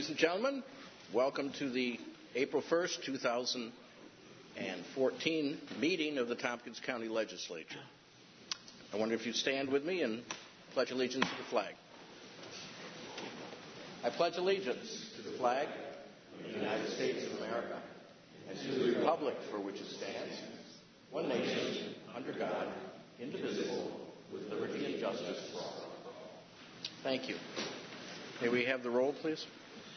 Ladies and gentlemen, welcome to the April 1st, 2014 meeting of the Tompkins County Legislature. I wonder if you'd stand with me and pledge allegiance to the flag. I pledge allegiance to the flag of the United States of America and to the republic for which it stands, one nation, under God, indivisible, with liberty and justice for all. Thank you. May we have the roll, please?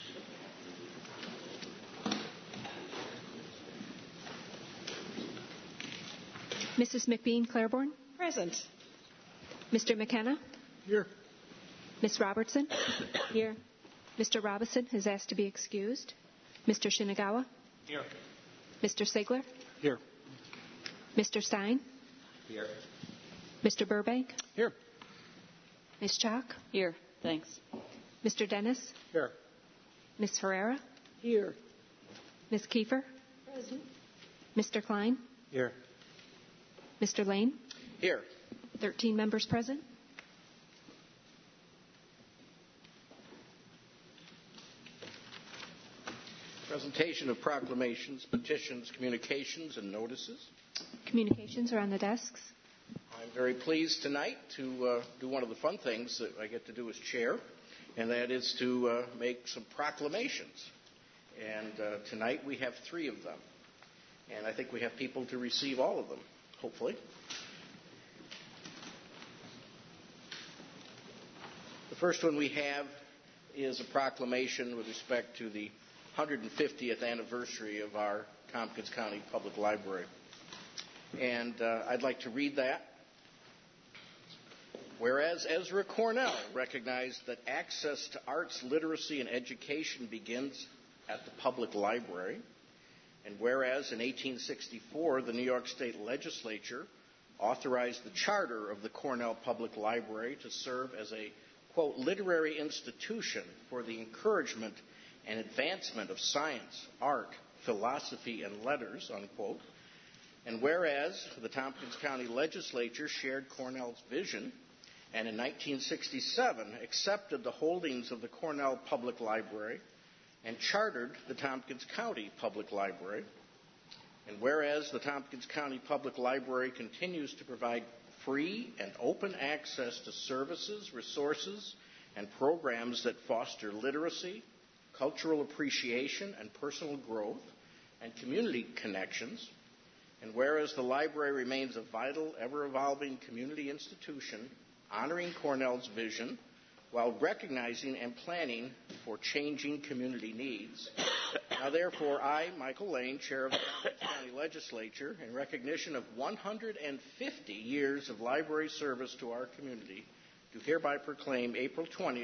Mrs. McBean Claiborne? Present. Mr. McKenna? Here. Ms. Robertson? Here. Mr. Robison has asked to be excused. Mr. Shinagawa? Here. Mr. Sigler? Here. Mr. Stein? Here. Mr. Burbank? Here. Ms. Chalk? Here. Thanks. Mr. Dennis? Here. Ms. Ferreira? Here. Ms. Kiefer? Present. Mr. Klein? Here. Mr. Lane? Here. 13 members present. Presentation of proclamations, petitions, communications, and notices. Communications are on the desks. I'm very pleased tonight to do one of the fun things that I get to do as chair, and that is to make some proclamations. And tonight we have 3 of them. And I think we have people to receive all of them, hopefully. The first one we have is a proclamation with respect to the 150th anniversary of our Tompkins County Public Library. And I'd like to read that. Whereas Ezra Cornell recognized that access to arts, literacy, and education begins at the public library, and whereas in 1864 the New York State Legislature authorized the charter of the Cornell Public Library to serve as a, quote, literary institution for the encouragement and advancement of science, art, philosophy, and letters, unquote, and whereas the Tompkins County Legislature shared Cornell's vision and in 1967 accepted the holdings of the Cornell Public Library and chartered the Tompkins County Public Library, and whereas the Tompkins County Public Library continues to provide free and open access to services, resources, and programs that foster literacy, cultural appreciation, and personal growth, and community connections, and whereas the library remains a vital, ever-evolving community institution honoring Cornell's vision while recognizing and planning for changing community needs. Now, therefore, I, Michael Lane, Chair of the Tompkins County Legislature, in recognition of 150 years of library service to our community, do hereby proclaim April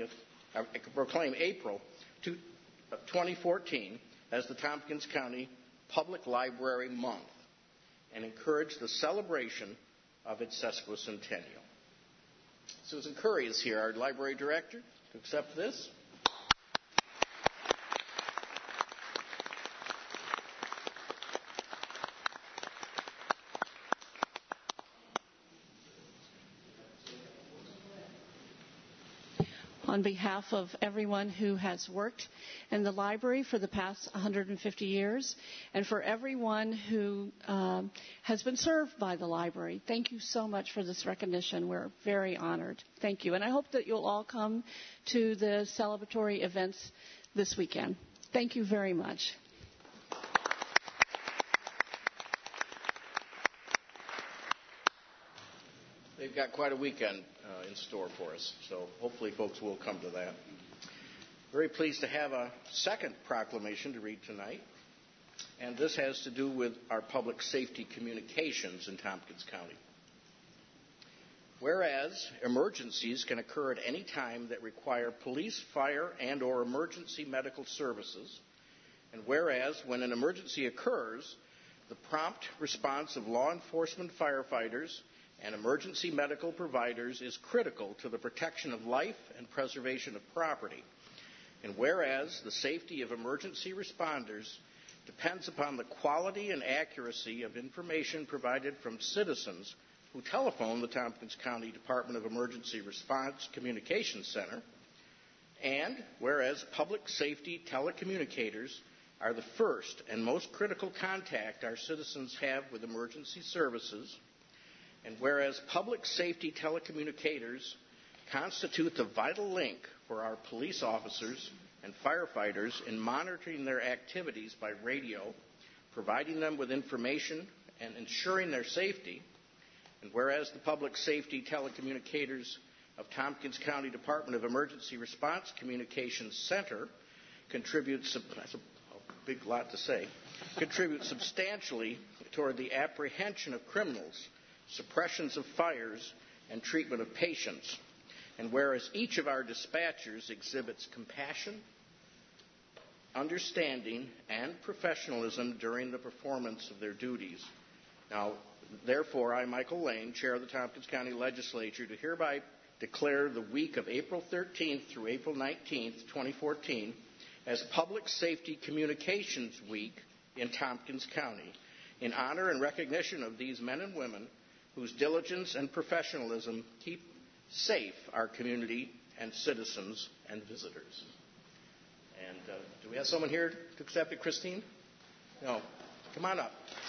2014 as the Tompkins County Public Library Month and encourage the celebration of its sesquicentennial. Susan Curry is here, our library director, to accept this. On behalf of everyone who has worked in the library for the past 150 years, and for everyone who has been served by the library, thank you so much for this recognition. We're very honored. Thank you. And I hope that you'll all come to the celebratory events this weekend. Thank you very much. They've got quite a weekend in store for us, so hopefully folks will come to that. Very pleased to have a second proclamation to read tonight, and this has to do with our public safety communications in Tompkins County. Whereas emergencies can occur at any time that require police, fire, and or emergency medical services, and whereas when an emergency occurs, the prompt response of law enforcement firefighters and emergency medical providers is critical to the protection of life and preservation of property. And whereas the safety of emergency responders depends upon the quality and accuracy of information provided from citizens who telephone the Tompkins County Department of Emergency Response Communications Center, And whereas public safety telecommunicators are the first and most critical contact our citizens have with emergency services, and whereas public safety telecommunicators constitute the vital link for our police officers and firefighters in monitoring their activities by radio, providing them with information and ensuring their safety, and whereas the public safety telecommunicators of Tompkins County Department of Emergency Response Communications Center contributes, that's a big lot to say, contribute substantially toward the apprehension of criminals, suppressions of fires, and treatment of patients. And whereas each of our dispatchers exhibits compassion, understanding, and professionalism during the performance of their duties. Now, therefore, I, Michael Lane, Chair of the Tompkins County Legislature, do hereby declare the week of April 13th through April 19th, 2014, as Public Safety Communications Week in Tompkins County, in honor and recognition of these men and women whose diligence and professionalism keep safe our community and citizens and visitors. And do we have someone here to accept it, Christine? No. Come on up.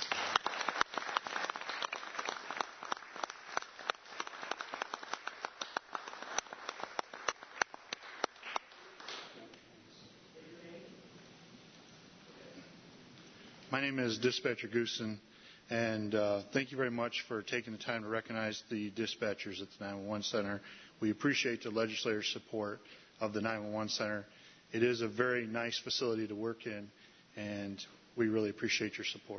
My name is Dispatcher Goosen, and thank you very much for taking the time to recognize the dispatchers at the 911 Center. We appreciate the legislators' support of the 911 Center. It is a very nice facility to work in, and we really appreciate your support.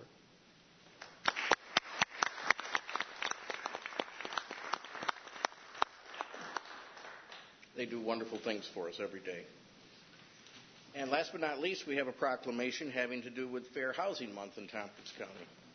They do wonderful things for us every day. And last but not least, we have a proclamation having to do with Fair Housing Month in Tompkins County.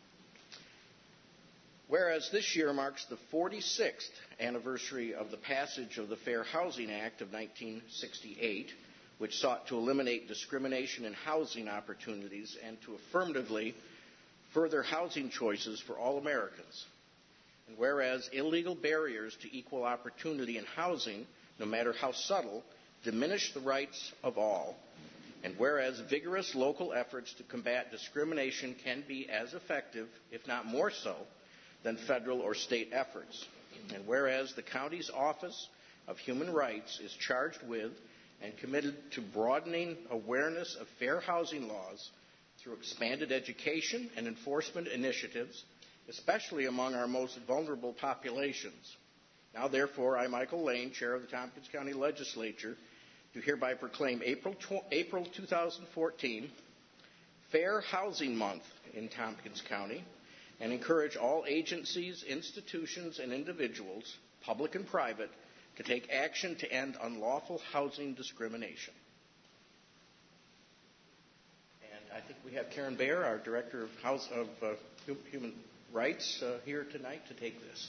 Whereas this year marks the 46th anniversary of the passage of the Fair Housing Act of 1968, which sought to eliminate discrimination in housing opportunities and to affirmatively further housing choices for all Americans. And whereas illegal barriers to equal opportunity in housing, no matter how subtle, diminish the rights of all, and whereas vigorous local efforts to combat discrimination can be as effective, if not more so, than federal or state efforts. And whereas the county's Office of Human Rights is charged with and committed to broadening awareness of fair housing laws through expanded education and enforcement initiatives, especially among our most vulnerable populations. Now, therefore, I, Michael Lane, Chair of the Tompkins County Legislature, do hereby proclaim April 2014 Fair Housing Month in Tompkins County and encourage all agencies, institutions, and individuals, public and private, to take action to end unlawful housing discrimination. And I think we have Karen Baer, our Director of Human Rights, here tonight to take this.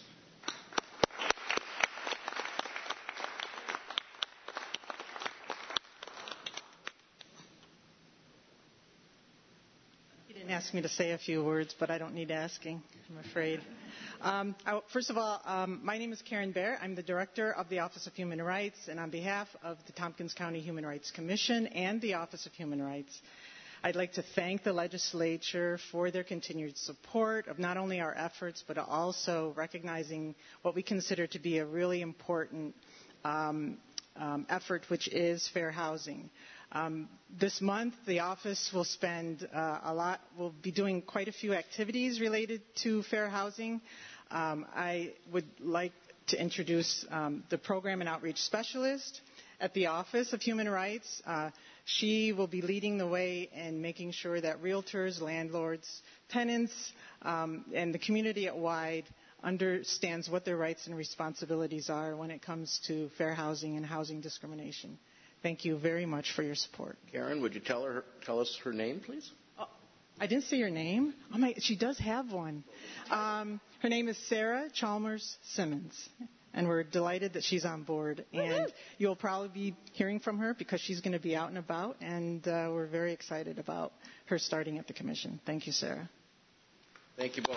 Asked me to say a few words, but I don't need asking, I'm afraid. First of all, my name is Karen Baer. I'm the Director of the Office of Human Rights, and on behalf of the Tompkins County Human Rights Commission and the Office of Human Rights, I'd like to thank the legislature for their continued support of not only our efforts, but also recognizing what we consider to be a really important effort, which is fair housing. This month, the office will spend we'll be doing quite a few activities related to fair housing. I would like to introduce the Program and Outreach Specialist at the Office of Human Rights. She will be leading the way in making sure that realtors, landlords, tenants, and the community at wide understands what their rights and responsibilities are when it comes to fair housing and housing discrimination. Thank you very much for your support. Karen, would you tell us her name, please? Oh, I didn't say her name. Oh she does have one. Her name is Sarah Chalmers Simmons, and we're delighted that she's on board. And you'll probably be hearing from her because she's going to be out and about, and we're very excited about her starting at the Commission. Thank you, Sarah. Thank you both.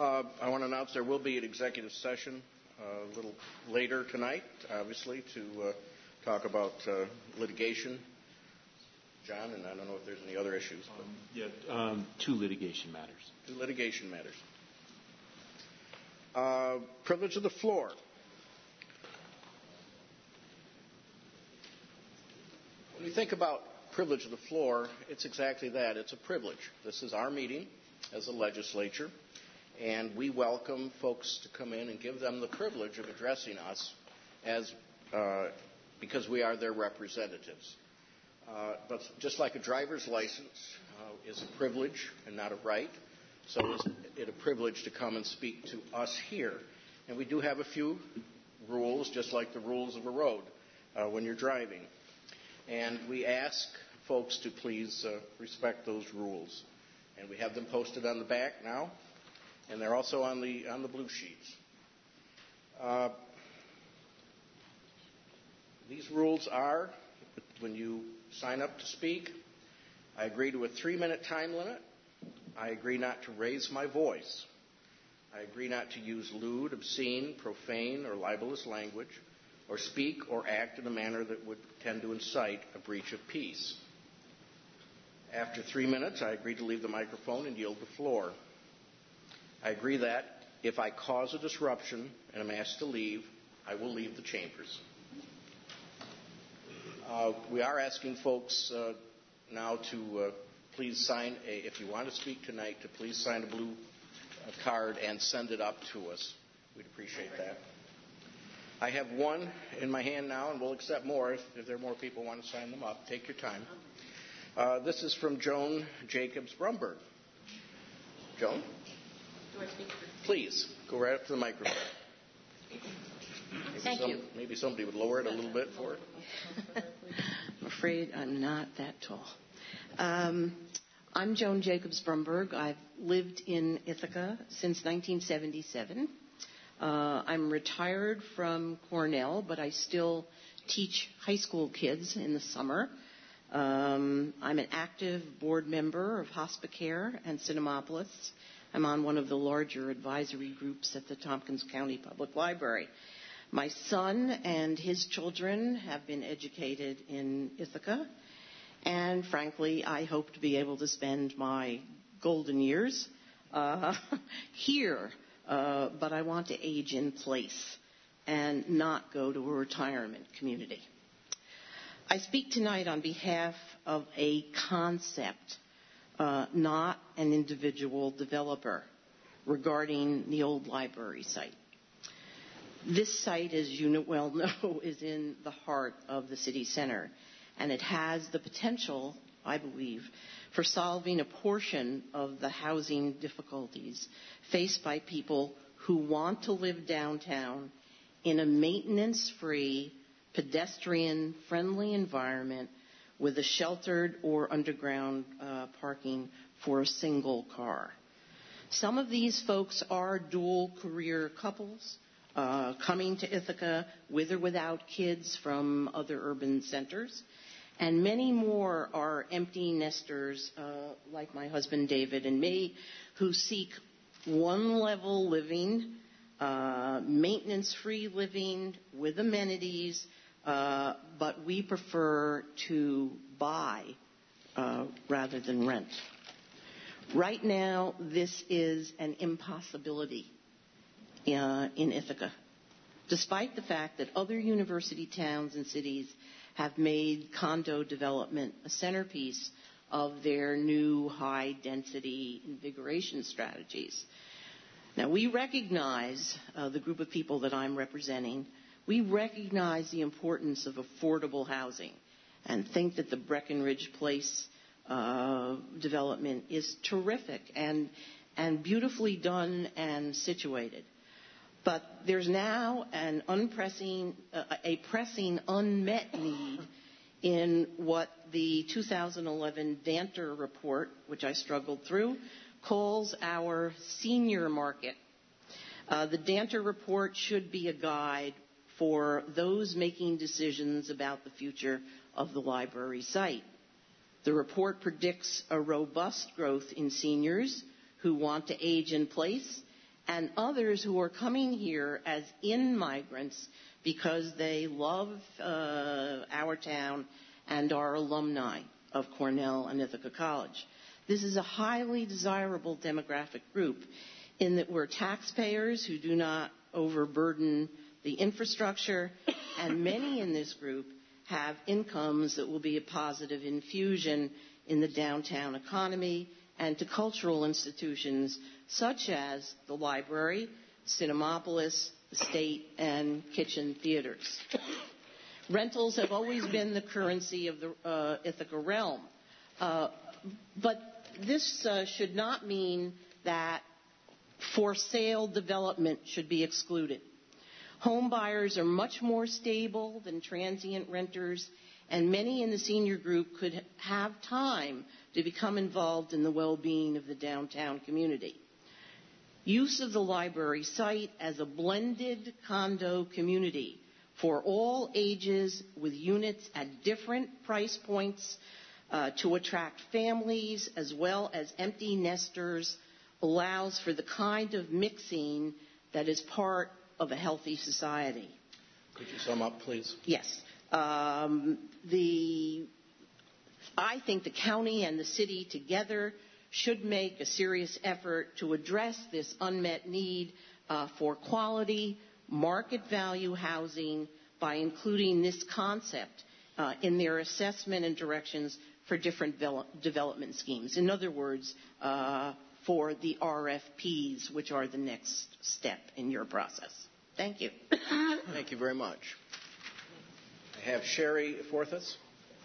I want to announce there will be an executive session a little later tonight, obviously, to talk about litigation. John, and I don't know if there's any other issues. Two litigation matters. Two litigation matters. Privilege of the floor. When you think about privilege of the floor, it's exactly that. It's a privilege. This is our meeting as a legislature, and we welcome folks to come in and give them the privilege of addressing us because we are their representatives. But just like a driver's license is a privilege and not a right, so is it a privilege to come and speak to us here. And we do have a few rules, just like the rules of a road when you're driving. And we ask folks to please respect those rules. And we have them posted on the back now, and they're also on the blue sheets. These rules are, when you sign up to speak, I agree to a 3-minute time limit. I agree not to raise my voice. I agree not to use lewd, obscene, profane, or libelous language, or speak or act in a manner that would tend to incite a breach of peace. After 3 minutes, I agree to leave the microphone and yield the floor. I agree that if I cause a disruption and am asked to leave, I will leave the chambers. We are asking folks now to please sign, if you want to speak tonight, to please sign a blue card and send it up to us. We'd appreciate that. I have one in my hand now, and we'll accept more if there are more people who want to sign them up. Take your time. This is from Joan Jacobs Brumberg. Joan? Do I speak? Please, go right up to the microphone. Thank you. Maybe somebody would lower it a little bit for it. I'm afraid I'm not that tall. I'm Joan Jacobs Brumberg. I've lived in Ithaca since 1977. I'm retired from Cornell, but I still teach high school kids in the summer. I'm an active board member of Hospicare and Cinemapolis. I'm on one of the larger advisory groups at the Tompkins County Public Library. My son and his children have been educated in Ithaca, and frankly, I hope to be able to spend my golden years here, but I want to age in place and not go to a retirement community. I speak tonight on behalf of a concept, not an individual developer, regarding the old library site. This site, as you well know, is in the heart of the city center, and it has the potential, I believe, for solving a portion of the housing difficulties faced by people who want to live downtown in a maintenance-free, pedestrian-friendly environment with a sheltered or underground parking for a single car. Some of these folks are dual-career couples coming to Ithaca with or without kids from other urban centers. And many more are empty nesters like my husband David and me, who seek one-level living, maintenance-free living with amenities, but we prefer to buy rather than rent. Right now, this is an impossibility in Ithaca, despite the fact that other university towns and cities have made condo development a centerpiece of their new high-density invigoration strategies. Now, we recognize, the group of people that I'm representing, we recognize the importance of affordable housing and think that the Breckenridge Place development is terrific and beautifully done and situated. But there's now a pressing unmet need in what the 2011 Danter report, which I struggled through, calls our senior market. The Danter report should be a guide for those making decisions about the future of the library site. The report predicts a robust growth in seniors who want to age in place and others who are coming here as in-migrants because they love our town and are alumni of Cornell and Ithaca College. This is a highly desirable demographic group in that we're taxpayers who do not overburden the infrastructure, and many in this group have incomes that will be a positive infusion in the downtown economy and to cultural institutions such as the library, Cinemapolis, the State, and Kitchen Theaters. Rentals have always been the currency of the Ithaca realm, but this should not mean that for sale development should be excluded. Home buyers are much more stable than transient renters, and many in the senior group could have time to become involved in the well-being of the downtown community. Use of the library site as a blended condo community for all ages with units at different price points to attract families as well as empty nesters allows for the kind of mixing that is part of a healthy society. Could you sum up, please? Yes. I think the county and the city together should make a serious effort to address this unmet need for quality, market value housing by including this concept in their assessment and directions for different development schemes. In other words, for the RFPs, which are the next step in your process. Thank you. Thank you very much. I have Sherry Forthus.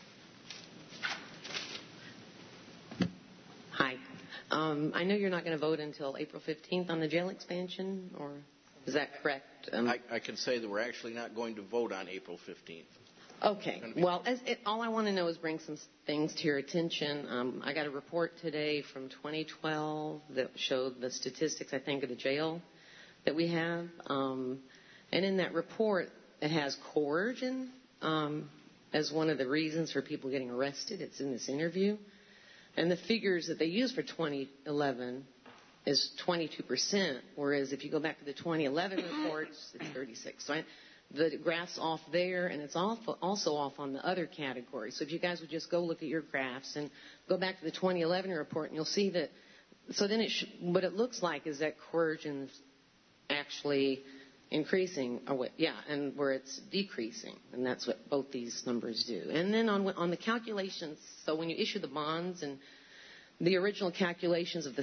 Hi. I know you're not going to vote until April 15th on the jail expansion, or is that correct? I can say that we're actually not going to vote on April 15th. Okay. Well, all I want to know is bring some things to your attention. I got a report today from 2012 that showed the statistics, I think, of the jail that we have. And in that report, it has coercion as one of the reasons for people getting arrested. It's in this interview. And the figures that they use for 2011 is 22%, whereas if you go back to the 2011 reports, it's 36%. So the graph's off there, and it's also off on the other category. So if you guys would just go look at your graphs and go back to the 2011 report, and you'll see that. So then what it looks like is that coercion's actually increasing, and where it's decreasing, and that's what both these numbers do. And then on the calculations, so when you issue the bonds and the original calculations of the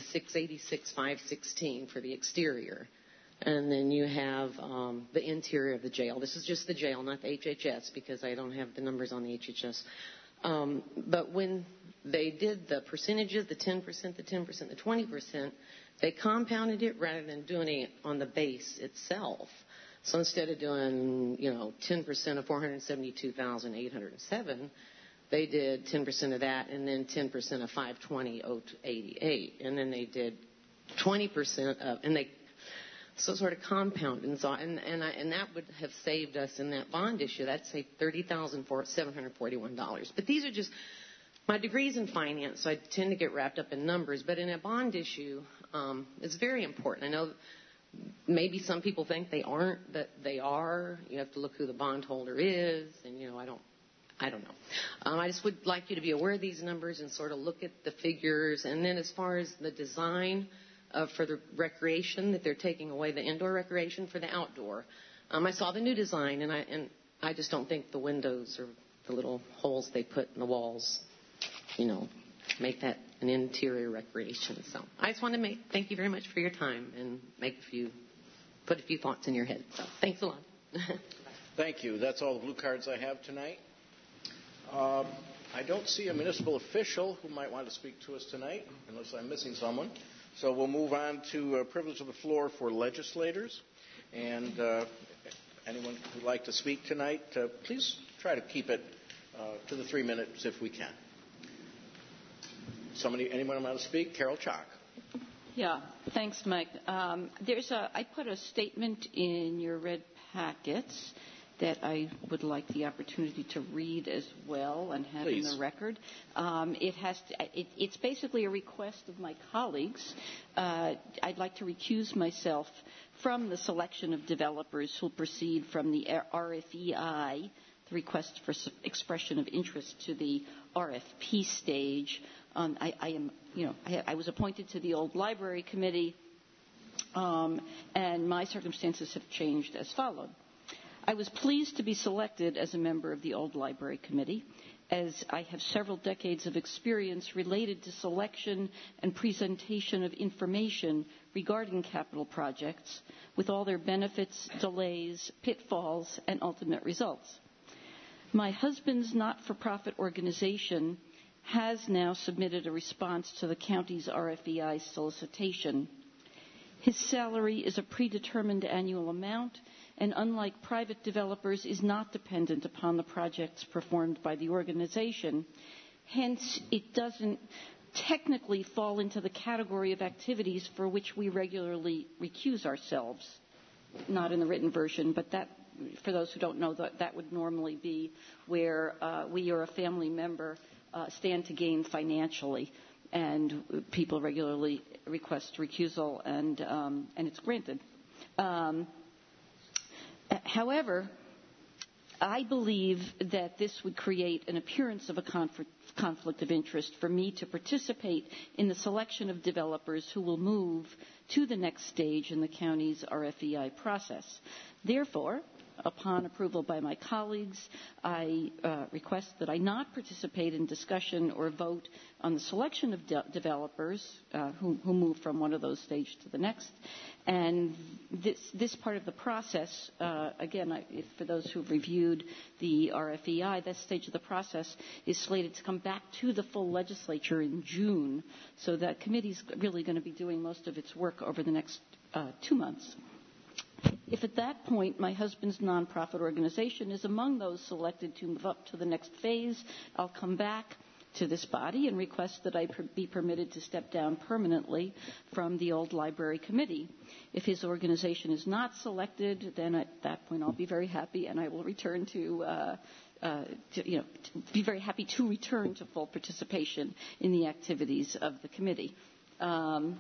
686,516 for the exterior, and then you have the interior of the jail. This is just the jail, not the HHS, because I don't have the numbers on the HHS. But when they did the percentages, the 10%, the 10%, the 20%, they compounded it rather than doing it on the base itself. So instead of doing, 10% of 472,807, they did 10% of that, and then 10% of 520,088, and then they did 20% of, and they so sort of compounded, and that would have saved us in that bond issue. That'd save $30,741. But these are just my degrees in finance, so I tend to get wrapped up in numbers. But in a bond issue, it's very important. I know maybe some people think they aren't, but they are. You have to look who the bondholder is, and I don't know. I just would like you to be aware of these numbers and sort of look at the figures. And then as far as the design for the recreation, that they're taking away the indoor recreation for the outdoor. I saw the new design, and I just don't think the windows or the little holes they put in the walls, make that an interior recreation. So I just want to thank you very much for your time and put a few thoughts in your head. So thanks a lot. Thank you. That's all the blue cards I have tonight. I don't see a municipal official who might want to speak to us tonight, unless I'm missing someone. So we'll move on to privilege of the floor for legislators. And anyone who'd like to speak tonight, please try to keep it to the 3 minutes if we can. Anyone want to speak? Carol Chalk. Yeah, thanks, Mike. I put a statement in your red packets that I would like the opportunity to read as well and have Please. in the record. It's basically a request of my colleagues. I'd like to recuse myself from the selection of developers who will proceed from the RFEI, the request for expression of interest, to the RFP stage. I was appointed to the old library committee, and my circumstances have changed as followed. I was pleased to be selected as a member of the old library committee, as I have several decades of experience related to selection and presentation of information regarding capital projects, with all their benefits, delays, pitfalls, and ultimate results. My husband's not-for-profit organization has now submitted a response to the county's RFEI solicitation. His salary is a predetermined annual amount, and unlike private developers, is not dependent upon the projects performed by the organization. Hence, it doesn't technically fall into the category of activities for which we regularly recuse ourselves. Not in the written version, but that, for those who don't know, that would normally be where we or a family member stand to gain financially, and people regularly request recusal, and it's granted. However, I believe that this would create an appearance of a conflict of interest for me to participate in the selection of developers who will move to the next stage in the county's RFEI process. Therefore, upon approval by my colleagues, I request that I not participate in discussion or vote on the selection of developers who move from one of those stages to the next. And this part of the process, again, for those who have reviewed the RFEI, this stage of the process is slated to come back to the full legislature in June. So that committee is really going to be doing most of its work over the next 2 months. If at that point my husband's nonprofit organization is among those selected to move up to the next phase, I'll come back to this body and request that I be permitted to step down permanently from the old library committee. If his organization is not selected, then at that point I'll be very happy, and I will return be very happy to return to full participation in the activities of the committee. So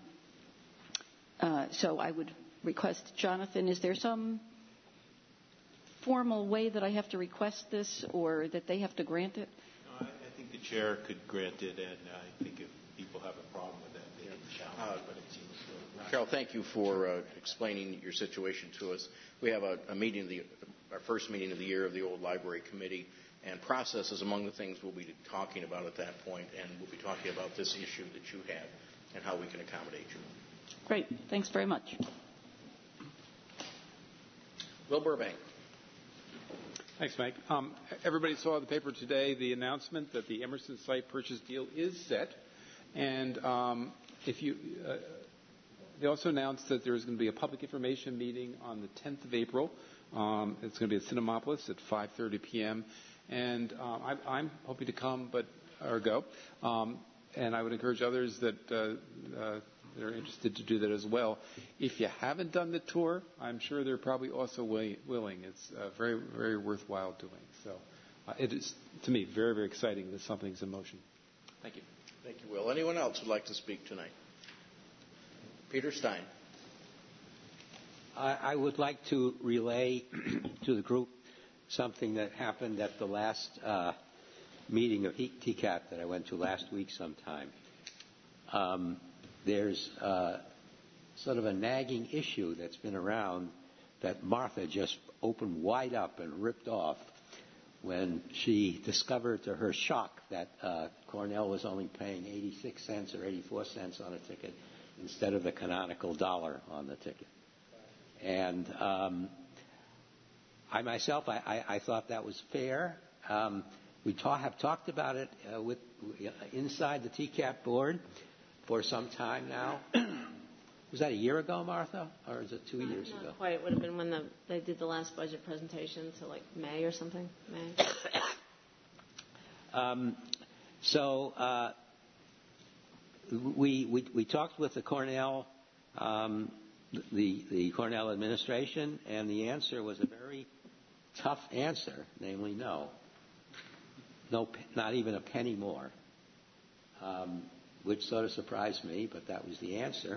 I would request, Jonathan, is there some formal way that I have to request this, or that they have to grant it? No, I think the chair could grant it, and I think if people have a problem with that, they can challenge it, but it seems not. Carol, thank you for explaining your situation to us. We have a meeting, our first meeting of the year of the old library committee, and process is among the things we'll be talking about at that point, and we'll be talking about this issue that you have and how we can accommodate you. Great. Thanks very much. Will Burbank. Thanks, Mike. Everybody saw the paper today, the announcement that the Emerson site purchase deal is set. And they also announced that there's going to be a public information meeting on the 10th of April. It's going to be at Cinemapolis at 5:30 p.m. And I'm hoping to come or go. And I would encourage others that are interested to do that as well. If you haven't done the tour, I'm sure they're probably also willing. It's very, very worthwhile doing. So it is, to me, very, very exciting that something's in motion. Thank you. Thank you, Will. Anyone else who'd like to speak tonight? Peter Stein. I would like to relay to the group something that happened at the last meeting of TCAP that I went to last week sometime. There's sort of a nagging issue that's been around that Martha just opened wide up and ripped off when she discovered to her shock that Cornell was only paying 86 cents or 84 cents on a ticket instead of the canonical $1 on the ticket. And I myself, I thought that was fair. We have talked about it inside the TCAP board for some time now. Was that a year ago, Martha, or is it 2 years ago? Not quite. It would have been when they did the last budget presentation, so like May or something. May. We talked with the Cornell, the Cornell administration, and the answer was a very tough answer, namely no. No, not even a penny more, which sort of surprised me, but that was the answer.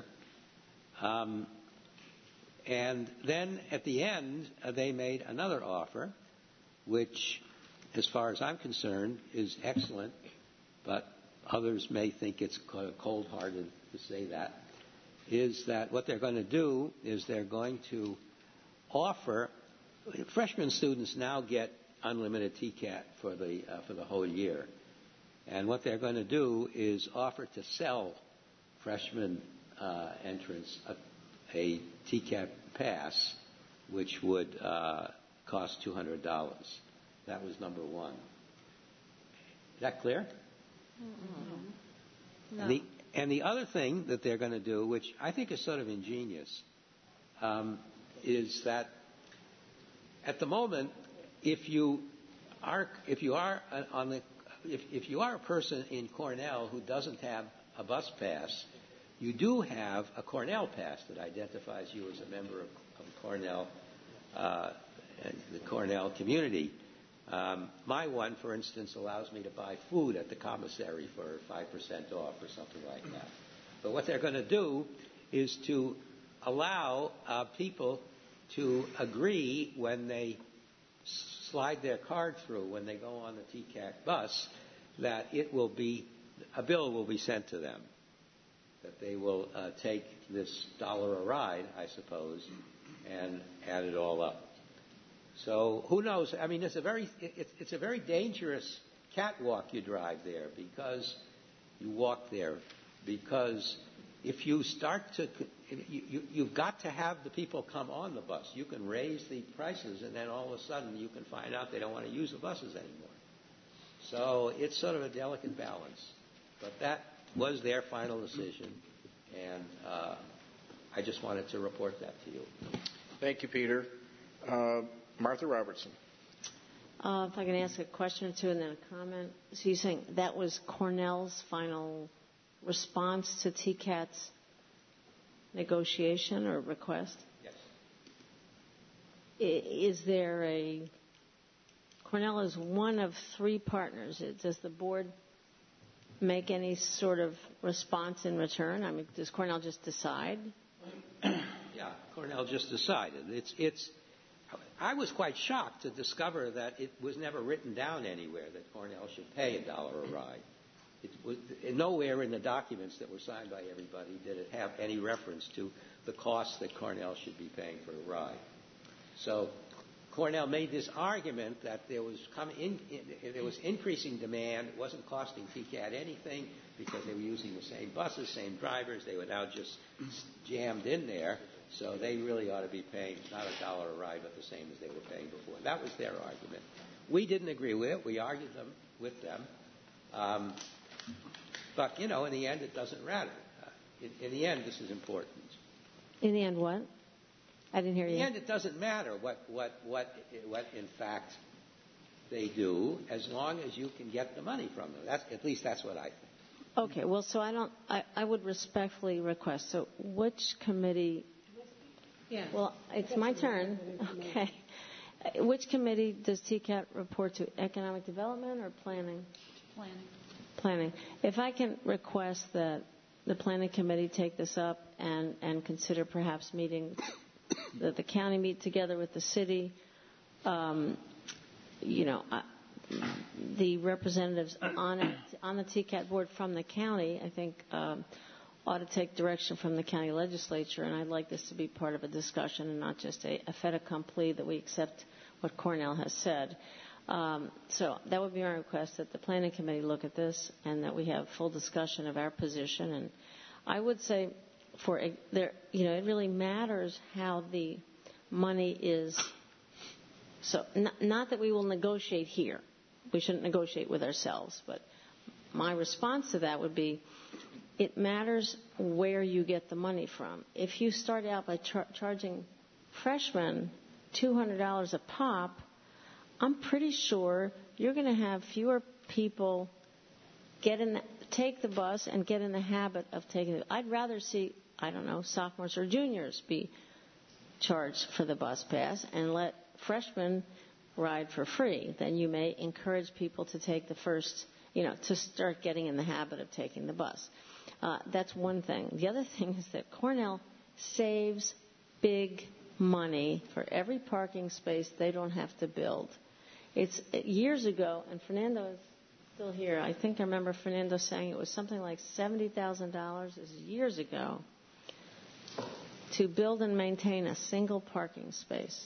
And then at the end, they made another offer, which, as far as I'm concerned, is excellent, but others may think it's cold-hearted to say that, is that what they're going to do is they're going to offer, freshman students now get unlimited TCAT for the whole year. And what they're going to do is offer to sell freshman entrants a TCAT pass, which would cost $200. That was number one. Is that clear? Mm-hmm. No. And the other thing that they're going to do, which I think is sort of ingenious, is that at the moment, if you are a person in Cornell who doesn't have a bus pass, you do have a Cornell pass that identifies you as a member of Cornell, the Cornell community. My one, for instance, allows me to buy food at the commissary for 5% off or something like that. But what they're going to do is to allow people to agree when they slide their card through, when they go on the TCAT bus, that a bill will be sent to them, that they will take this $1 a ride, I suppose, and add it all up. So who knows? I mean, it's a very dangerous catwalk you drive there, because you walk there, because if you start to, you've got to have the people come on the bus. You can raise the prices, and then all of a sudden you can find out they don't want to use the buses anymore. So it's sort of a delicate balance. But that was their final decision, and I just wanted to report that to you. Thank you, Peter. Martha Robertson. If I can ask a question or two and then a comment. So you're saying that was Cornell's final response to TCAT's negotiation or request? Yes. Is there Cornell is one of 3 partners. Does the board make any sort of response in return? I mean, does Cornell just decide? Yeah, Cornell just decided. I was quite shocked to discover that it was never written down anywhere that Cornell should pay $1 a ride. It was nowhere in the documents that were signed by everybody did it have any reference to the cost that Cornell should be paying for a ride. So Cornell made this argument that there was increasing demand. It wasn't costing TCAT anything because they were using the same buses, same drivers. They were now just jammed in there. So they really ought to be paying not $1 a ride, but the same as they were paying before. That was their argument. We didn't agree with it. We argued with them. But, in the end, it doesn't matter. In the end, this is important. In the end, what? I didn't hear you. In the end, it doesn't matter what in fact they do, as long as you can get the money from them. At least that's what I think. Okay. Well, so I would respectfully request. So, which committee? Yeah. Well, it's my turn. Okay. Which committee does TCAT report to? Economic Development or Planning? Planning. If I can request that the Planning Committee take this up and consider perhaps meeting, that the county meet together with the city, the representatives on the TCAT board from the county, I think, ought to take direction from the county legislature, and I'd like this to be part of a discussion and not just a fait accompli that we accept what Cornell has said. So that would be our request, that the Planning Committee look at this and that we have full discussion of our position. And I would say it really matters how the money is. So not that we will negotiate here. We shouldn't negotiate with ourselves. But my response to that would be, it matters where you get the money from. If you start out by charging freshmen $200 a pop, I'm pretty sure you're going to have fewer people take the bus and get in the habit of taking it. I'd rather see, sophomores or juniors be charged for the bus pass and let freshmen ride for free, then you may encourage people to take the first, to start getting in the habit of taking the bus. That's one thing. The other thing is that Cornell saves big money for every parking space they don't have to build. It's years ago, and Fernando is still here. I think I remember Fernando saying it was something like $70,000 years ago to build and maintain a single parking space.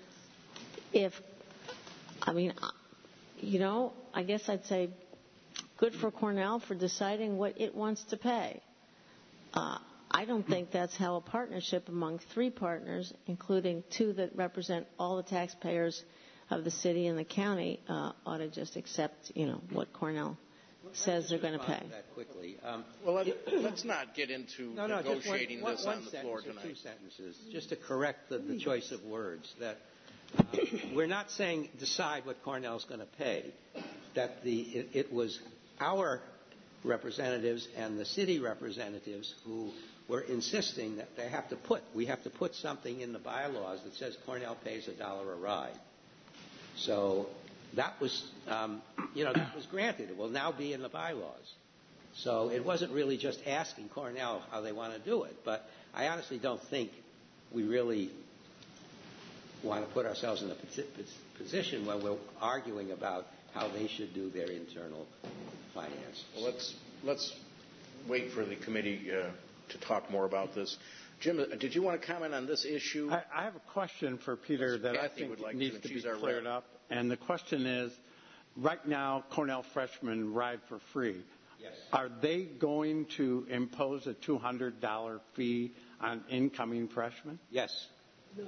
I guess I'd say good for Cornell for deciding what it wants to pay. I don't think that's how a partnership among three partners, including two that represent all the taxpayers of the city and the county, ought to just accept, what Cornell says they're going to pay. That quickly. Let's not get into negotiating this on the floor tonight. Two sentences, just to correct the choice of words. That we're not saying decide what Cornell's going to pay. That it was our representatives and the city representatives who were insisting that we have to put something in the bylaws that says Cornell pays $1 a ride. So that was, that was granted. It will now be in the bylaws. So it wasn't really just asking Cornell how they want to do it. But I honestly don't think we really want to put ourselves in a position where we're arguing about how they should do their internal finance. Well, let's wait for the committee to talk more about this. Jim, did you want to comment on this issue? I have a question for Peter that I think needs to be cleared up. And the question is, right now, Cornell freshmen ride for free. Yes. Are they going to impose a $200 fee on incoming freshmen? Yes. No.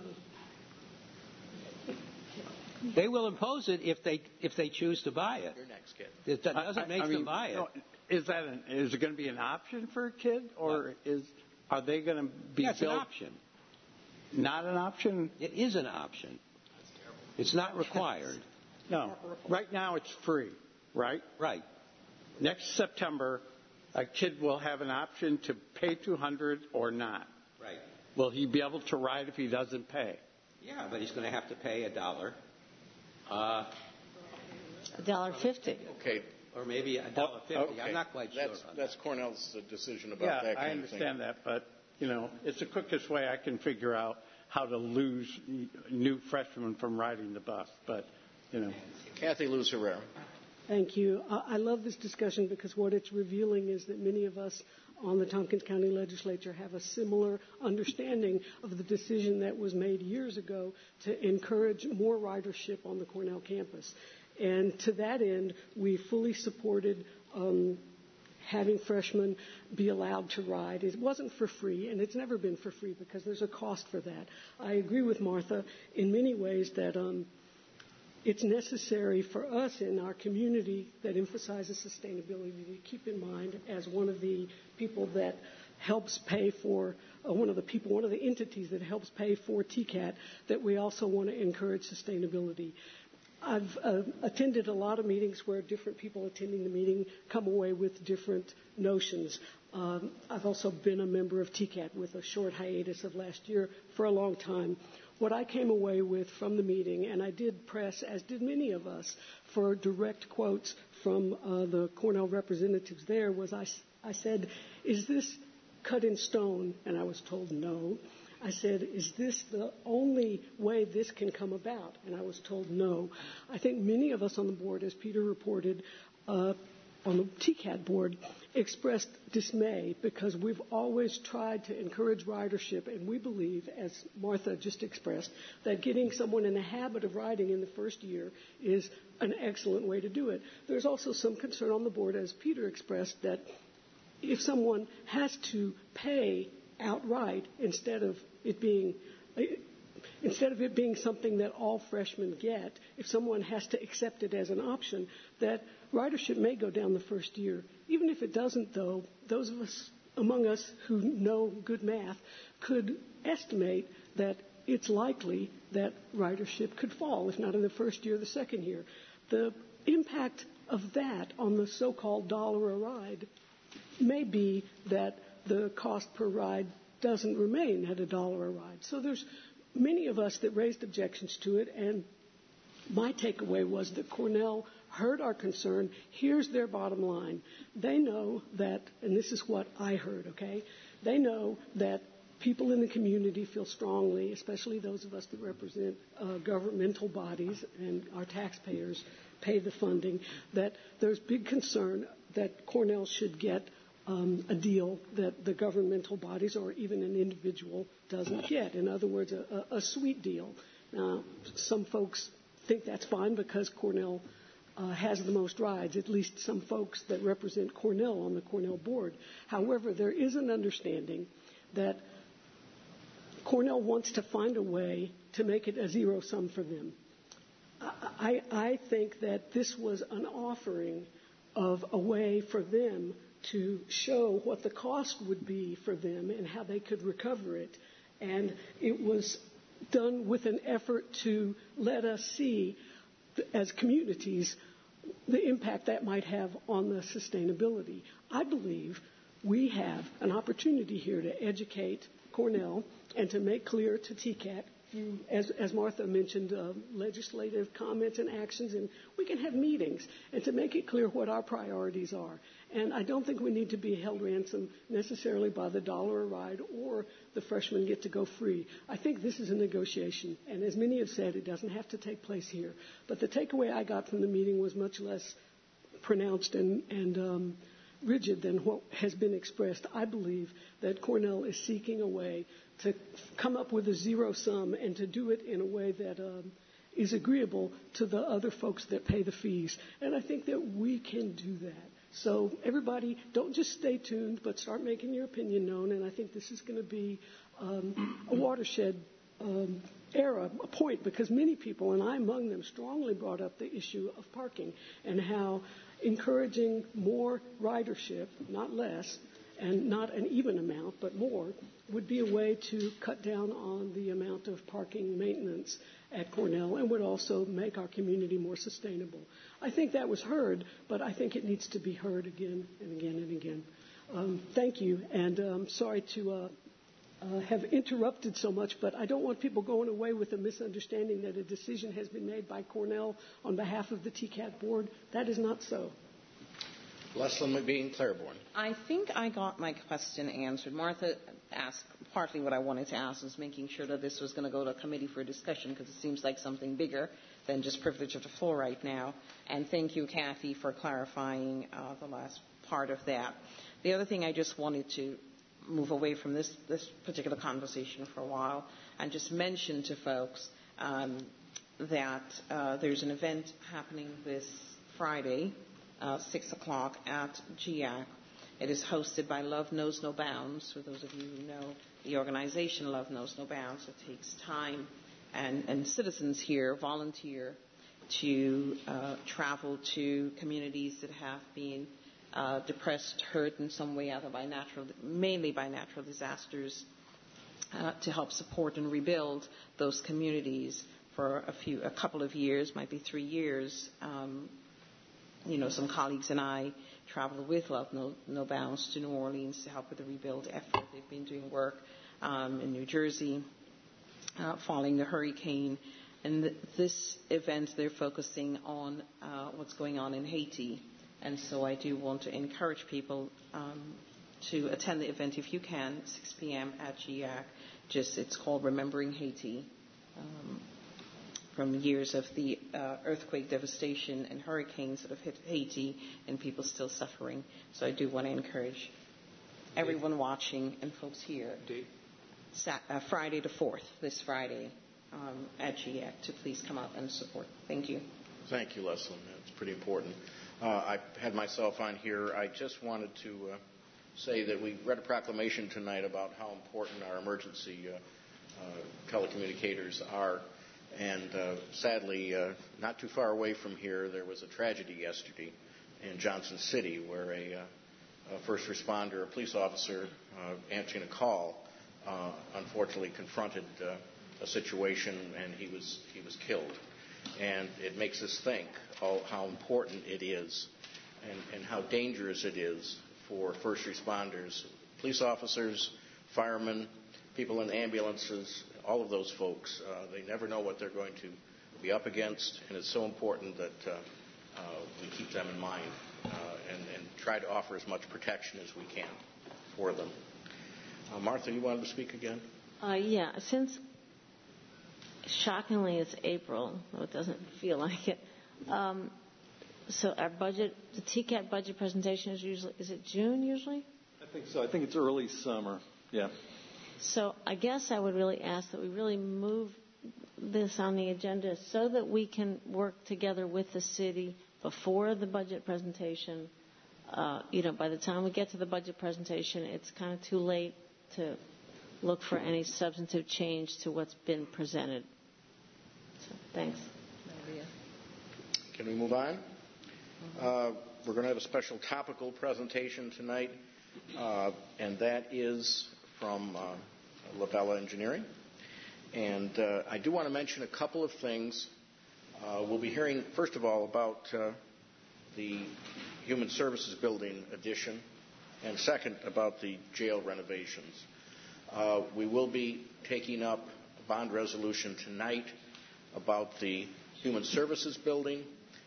They will impose it if they choose to buy it. Your next kid. That doesn't make them buy it. No, is it going to be an option for a kid, or are they going to be That's built? an option. Not an option? It is an option. It's not required. No. Right now it's free, right? Right. Next September, a kid will have an option to pay $200 or not. Right. Will he be able to ride if he doesn't pay? Yeah, but he's going to have to pay $1. $1.50. Okay. Or maybe $1.50. Okay. I'm not quite sure. That's Cornell's decision about that kind of thing. I understand that, but it's the quickest way I can figure out how to lose new freshmen from riding the bus. But Kathy Luz Herrera. Thank you. I love this discussion because what it's revealing is that many of us on the Tompkins County Legislature have a similar understanding of the decision that was made years ago to encourage more ridership on the Cornell campus. And to that end, we fully supported having freshmen be allowed to ride. It wasn't for free, and it's never been for free because there's a cost for that. I agree with Martha in many ways that it's necessary for us in our community that emphasizes sustainability to keep in mind as one of the people that helps pay for, one of the entities that helps pay for TCAT, that we also want to encourage sustainability. I've attended a lot of meetings where different people attending the meeting come away with different notions. I've also been a member of TCAT with a short hiatus of last year for a long time. What I came away with from the meeting, and I did press, as did many of us, for direct quotes from the Cornell representatives there, was I said, is this cut in stone? And I was told no. I said, is this the only way this can come about? And I was told no. I think many of us on the board, as Peter reported, on the TCAT board, expressed dismay because we've always tried to encourage ridership, and we believe, as Martha just expressed, that getting someone in the habit of riding in the first year is an excellent way to do it. There's also some concern on the board, as Peter expressed, that if someone has to pay outright instead of it being something that all freshmen get, if someone has to accept it as an option, that ridership may go down the first year. Even if it doesn't, though, those of us among us who know good math could estimate that it's likely that ridership could fall, if not in the first year, the second year. The impact of that on the so-called dollar a ride may be that the cost per ride doesn't remain at $1 a ride. So there's many of us that raised objections to it, and my takeaway was that Cornell heard our concern. Here's their bottom line. They know that, and this is what I heard, okay? They know that people in the community feel strongly, especially those of us that represent governmental bodies and our taxpayers pay the funding, that there's big concern that Cornell should get a deal that the governmental bodies or even an individual doesn't get. In other words, a sweet deal. Now, some folks think that's fine because Cornell has the most rides, at least some folks that represent Cornell on the Cornell board. However, there is an understanding that Cornell wants to find a way to make it a zero sum for them. I think that this was an offering of a way for them to show what the cost would be for them and how they could recover it. And it was done with an effort to let us see, as communities, the impact that might have on the sustainability. I believe we have an opportunity here to educate Cornell and to make clear to TCAT, as Martha mentioned, legislative comments and actions, and we can have meetings, and to make it clear what our priorities are. And I don't think we need to be held ransom necessarily by the $1 a ride or the freshmen get to go free. I think this is a negotiation, and as many have said, it doesn't have to take place here. But the takeaway I got from the meeting was much less pronounced and rigid than what has been expressed. I believe that Cornell is seeking a way to come up with a zero sum and to do it in a way that is agreeable to the other folks that pay the fees. And I think that we can do that. So everybody, don't just stay tuned, but start making your opinion known. And I think this is going to be a watershed era, a point, because many people, and I among them, strongly brought up the issue of parking and how encouraging more ridership, not less, and not an even amount, but more, would be a way to cut down on the amount of parking maintenance at Cornell and would also make our community more sustainable. I think that was heard, but I think it needs to be heard again and again and again. Thank you, and I'm sorry to have interrupted so much, but I don't want people going away with a misunderstanding that a decision has been made by Cornell on behalf of the TCAT board. That is not so. Leslyn McBean, Claiborne. I think I got my question answered. Martha asked partly what I wanted to ask was making sure that this was going to go to a committee for discussion because it seems like something bigger than just privilege of the floor right now. And thank you, Kathy, for clarifying the last part of that. The other thing I just wanted to move away from this particular conversation for a while and just mention to folks that there's an event happening this Friday, 6 o'clock at GIAC. It is hosted by Love Knows No Bounds. For those of you who know the organization Love Knows No Bounds, it takes time and citizens here volunteer to travel to communities that have been depressed, hurt in some way, either mainly by natural disasters, to help support and rebuild those communities for a couple of years, might be 3 years. Some colleagues and I traveled with Love No Bounds to New Orleans to help with the rebuild effort. They've been doing work in New Jersey following the hurricane. And this event, they're focusing on what's going on in Haiti. And so I do want to encourage people to attend the event if you can, 6 p.m. at GIAC. It's called Remembering Haiti. From years of the earthquake devastation and hurricanes that have hit Haiti and people still suffering. So I do want to encourage everyone watching and folks here, Friday the 4th, this Friday, at GIAC, to please come out and support. Thank you. Thank you, Leslyn. That's pretty important. I had myself on here. I just wanted to say that we read a proclamation tonight about how important our emergency telecommunicators are. And sadly, not too far away from here, there was a tragedy yesterday in Johnson City where a first responder, a police officer, answering a call, unfortunately confronted a situation and he was killed. And it makes us think how important it is and how dangerous it is for first responders, police officers, firemen, people in ambulances, all of those folks. They never know what they're going to will be up against, and it's so important that we keep them in mind and try to offer as much protection as we can for them. Martha, you wanted to speak again? Yeah, since shockingly it's April, though it doesn't feel like it. So our budget, the TCAT budget presentation is it June usually? I think so. I think it's early summer. Yeah. So I guess I would really ask that we really move this on the agenda so that we can work together with the city before the budget presentation. By the time we get to the budget presentation, it's kind of too late to look for any substantive change to what's been presented. So, thanks. Can we move on? We're going to have a special topical presentation tonight, and that is from Labella Engineering. And I do want to mention a couple of things. We'll be hearing, first of all, about the Human Services Building addition, and second, about the jail renovations. We will be taking up a bond resolution tonight about the Human Services Building.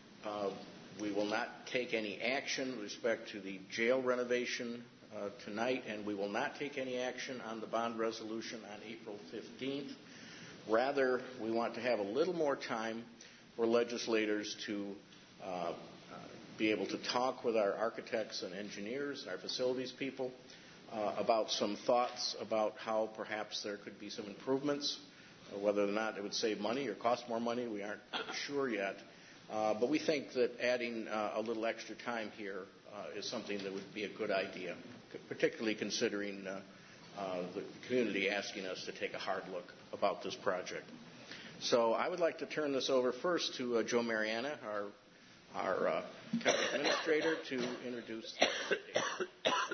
We will not take any action with respect to the jail renovation tonight, and we will not take any action on the bond resolution on April 15th. Rather, we want to have a little more time for legislators to be able to talk with our architects and engineers and our facilities people about some thoughts about how perhaps there could be some improvements, whether or not it would save money or cost more money. We aren't sure yet. But we think that adding a little extra time here is something that would be a good idea, particularly considering the community asking us to take a hard look about this project. So I would like to turn this over first to Joe Mariana, our county administrator, to introduce the presentation.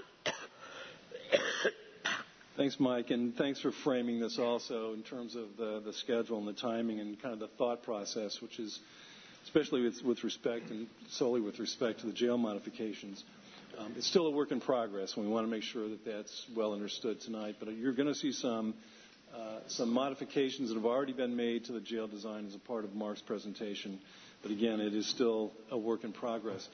Thanks, Mike, and thanks for framing this also in terms of the schedule and the timing and kind of the thought process, which is especially with respect and solely with respect to the jail modifications. It's still a work in progress, and we want to make sure that that's well understood tonight. But you're going to see some modifications that have already been made to the jail design as a part of Mark's presentation. But again, it is still a work in progress.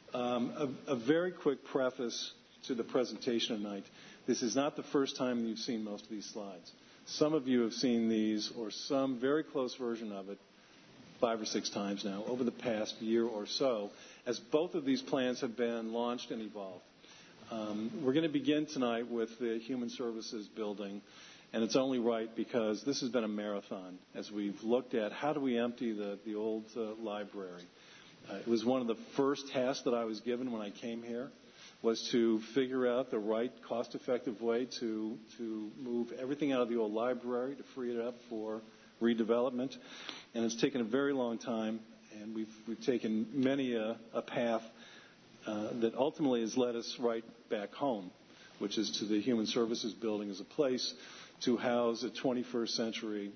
A very quick preface to the presentation tonight. This is not the first time you've seen most of these slides. Some of you have seen these or some very close version of it 5 or 6 times now over the past year or so, as both of these plans have been launched and evolved. We're going to begin tonight with the Human Services Building, and it's only right because this has been a marathon as we've looked at how do we empty the old library. It was one of the first tasks that I was given when I came here, was to figure out the right cost-effective way to move everything out of the old library, to free it up for redevelopment. And it's taken a very long time, and we've taken many a path that ultimately has led us right back home, which is to the Human Services Building as a place to house a 21st century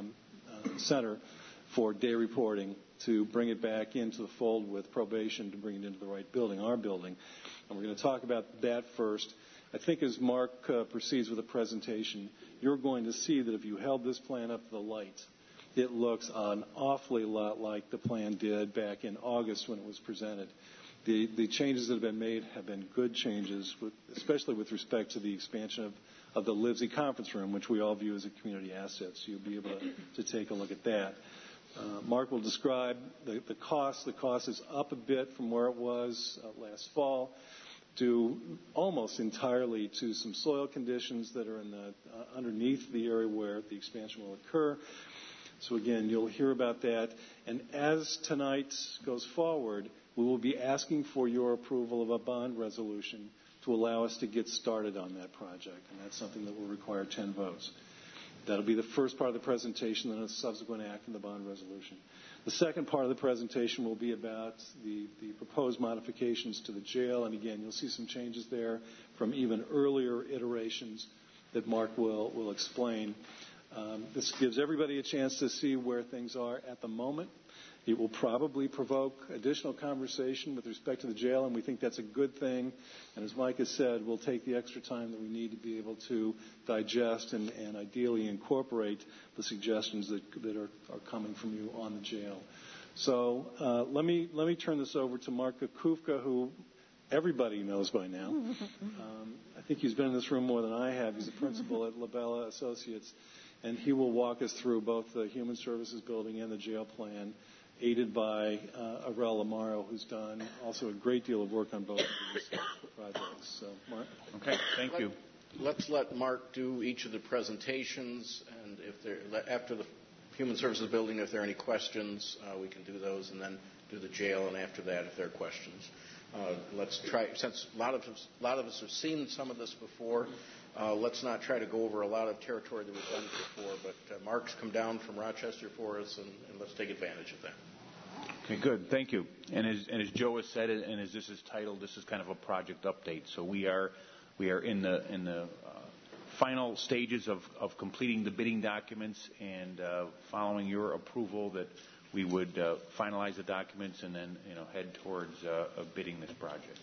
center for day reporting, to bring it back into the fold with probation, to bring it into the right building, our building. And we're going to talk about that first. I think as Mark proceeds with the presentation, you're going to see that if you held this plan up to the light, it looks an awfully lot like the plan did back in August when it was presented. The changes that have been made have been good changes, especially with respect to the expansion of the Livesey conference room, which we all view as a community asset. So you'll be able to take a look at that. Mark will describe the cost. The cost is up a bit from where it was last fall, due almost entirely to some soil conditions that are underneath the area where the expansion will occur. So again, you'll hear about that. And as tonight goes forward, we will be asking for your approval of a bond resolution to allow us to get started on that project. And that's something that will require 10 votes. That'll be the first part of the presentation, and a subsequent act in the bond resolution. The second part of the presentation will be about the proposed modifications to the jail. And again, you'll see some changes there from even earlier iterations that Mark will explain. This gives everybody a chance to see where things are at the moment It will probably provoke additional conversation with respect to the jail, and we think that's a good thing. And as Mike has said, we'll take the extra time that we need to be able to digest and ideally incorporate the suggestions that are coming from you on the jail. So let me turn this over to Mark Kukufka, who everybody knows by now. I think he's been in this room more than I have. He's a principal at Labella Associates, and he will walk us through both the Human Services Building and the jail plan, aided by Aurel Amaro, who's done also a great deal of work on both of these projects. So, Mark. Okay, thank you. Let's let Mark do each of the presentations, and after the Human Services Building, if there are any questions, we can do those, and then do the jail, and after that, if there are questions. Let's try, since a lot of us have seen some of this before, let's not try to go over a lot of territory that we've done before, but Mark's come down from Rochester for us, and let's take advantage of that. Okay, good. Thank you. And as Joe has said, and as this is titled, this is kind of a project update. So we are in the final stages of completing the bidding documents and following your approval that we would finalize the documents and then head towards bidding this project.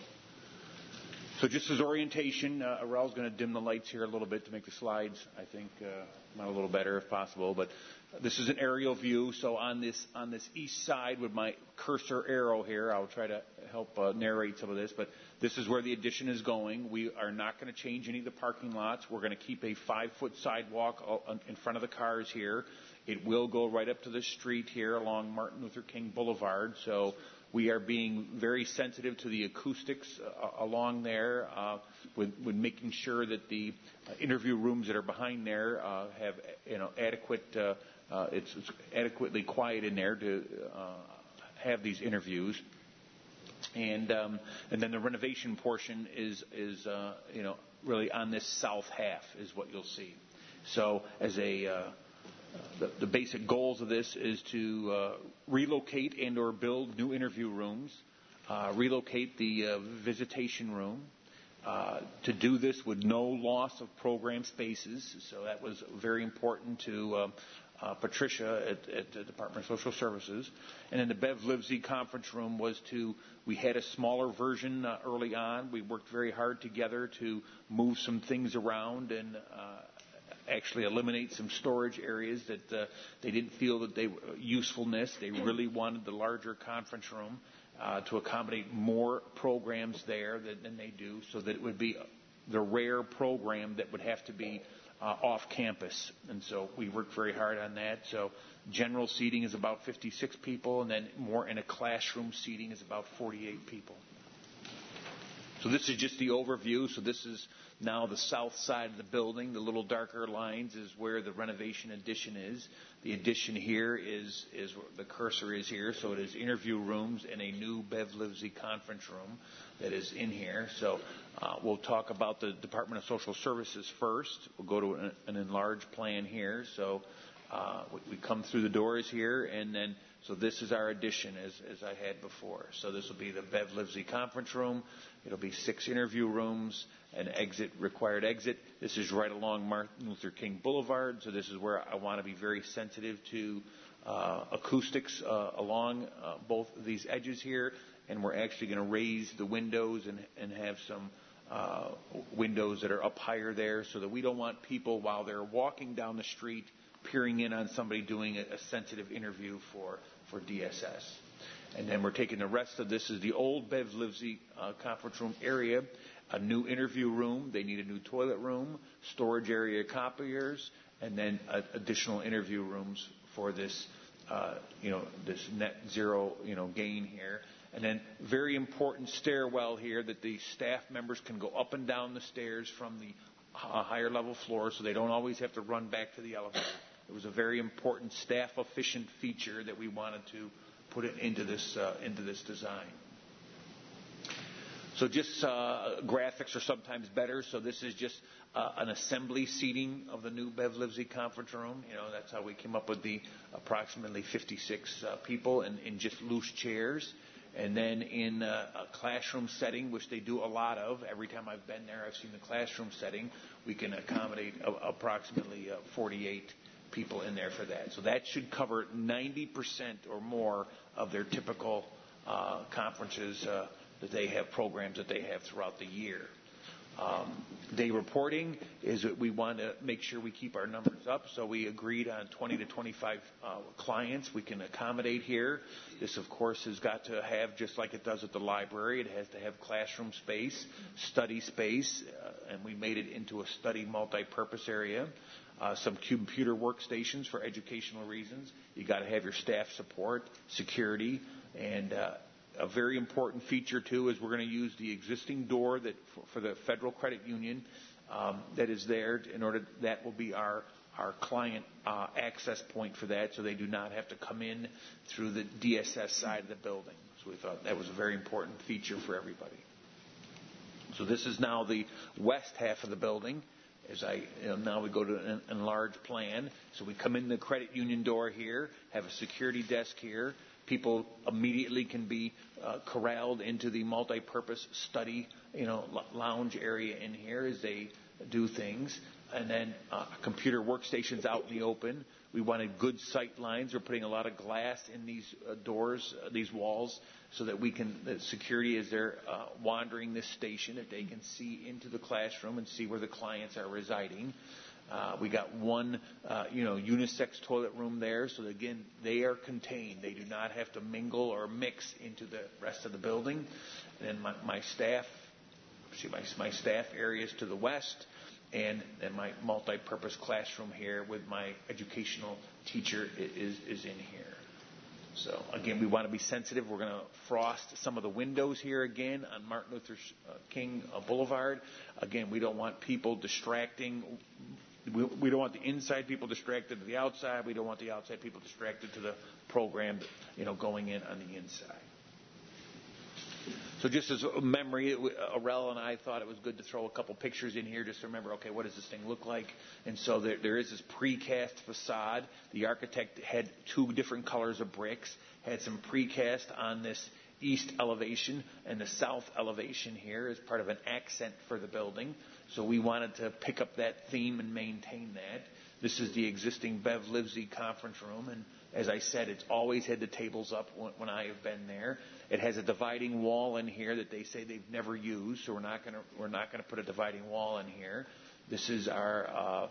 So just as orientation, Aurel's going to dim the lights here a little bit to make the slides, I think, a little better if possible. But this is an aerial view. So on this east side with my cursor arrow here, I'll try to help narrate some of this. But this is where the addition is going. We are not going to change any of the parking lots. We're going to keep a 5-foot sidewalk in front of the cars here. It will go right up to the street here along Martin Luther King Boulevard. So we are being very sensitive to the acoustics along there, with making sure that the interview rooms that are behind there have adequate. It's adequately quiet in there to have these interviews. And then the renovation portion is really on this south half is what you'll see. So as the basic goals of this is to relocate and or build new interview rooms, relocate the visitation room, to do this with no loss of program spaces. So that was very important to Patricia at the Department of Social Services. And then the Bev Livesey conference room we had a smaller version early on. We worked very hard together to move some things around and actually eliminate some storage areas that they didn't feel that they were usefulness. They really wanted the larger conference room to accommodate more programs there than they do, so that it would be the rare program that would have to be off campus. And so we worked very hard on that. So general seating is about 56 people, and then more in a classroom seating is about 48 people. So this is just the overview. So this is now the south side of the building. The little darker lines is where the renovation addition is. The addition here is where the cursor is here. So it is interview rooms and a new Bev Livesey conference room that is in here. So we'll talk about the Department of Social Services first. We'll go to an enlarged plan here. So we come through the doors here, and then so this is our addition as I had before. So this will be the Bev Livesey conference room. It'll be 6 interview rooms, an required exit. This is right along Martin Luther King Boulevard, so this is where I want to be very sensitive to acoustics along both of these edges here, and we're actually going to raise the windows and have some windows that are up higher there, so that we don't want people, while they're walking down the street, peering in on somebody doing a sensitive interview for DSS. And then we're taking the rest of this is the old Bev Livesey conference room area, a new interview room. They need a new toilet room, storage area, copiers, and then additional interview rooms for this, this net zero, gain here. And then very important stairwell here that the staff members can go up and down the stairs from the higher level floor, so they don't always have to run back to the elevator. It was a very important staff efficient feature that we wanted to put it into this design. So just graphics are sometimes better. So this is just an assembly seating of the new Bev Livesey conference room. That's how we came up with the approximately 56 people in just loose chairs. And then in a classroom setting, which they do a lot of, every time I've been there, I've seen the classroom setting, we can accommodate approximately 48 people in there for that. So that should cover 90% or more of their typical conferences that they have, programs that they have throughout the year. Day reporting is that we want to make sure we keep our numbers up, so we agreed on 20 to 25 clients we can accommodate here. This, of course, has got to have, just like it does at the library, it has to have classroom space, study space, and we made it into a study multi-purpose area. Some computer workstations for educational reasons. You got to have your staff support, security, and a very important feature, too, is we're going to use the existing door that for the Federal Credit Union that is there. In order, that will be our client access point for that, so they do not have to come in through the DSS side of the building. So we thought that was a very important feature for everybody. So this is now the west half of the building. Now we go to an enlarged plan. So we come in the credit union door here, have a security desk here. People immediately can be corralled into the multi-purpose study, lounge area in here as they do things. And then computer workstations out in the open. We wanted good sight lines. We're putting a lot of glass in these doors, these walls, so that the security, as they're wandering this station, that they can see into the classroom and see where the clients are residing. We got one, unisex toilet room there, so again, they are contained. They do not have to mingle or mix into the rest of the building. And my staff areas to the west, and then my multi-purpose classroom here with my educational teacher is in here. So again, we want to be sensitive. We're going to frost some of the windows here again on Martin Luther King Boulevard. Again, we don't want people distracting. We don't want the inside people distracted to the outside. We don't want the outside people distracted to the program, going in on the inside. So just as a memory, Aurel and I thought it was good to throw a couple pictures in here just to remember, okay, what does this thing look like? And so there is this precast facade. The architect had 2 different colors of bricks, had some precast on this east elevation and the south elevation here as part of an accent for the building. So we wanted to pick up that theme and maintain that. This is the existing Bev Livesey conference room, and as I said, it's always had the tables up when I have been there. It has a dividing wall in here that they say they've never used, so we're not going to put a dividing wall in here. This is our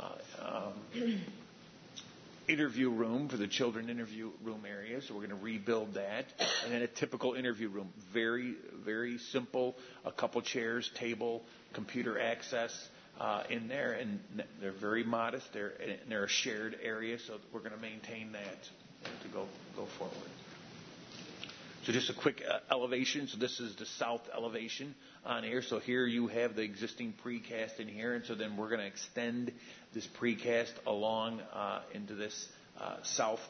interview room for the children interview room area, so we're going to rebuild that. And then a typical interview room, very, very simple, a couple chairs, table, computer access in there, and they're very modest. They're a shared area, so we're going to maintain that to go forward. So just a quick elevation. So this is the south elevation on here. So here you have the existing precast in here, and so then we're going to extend this precast along into this southeast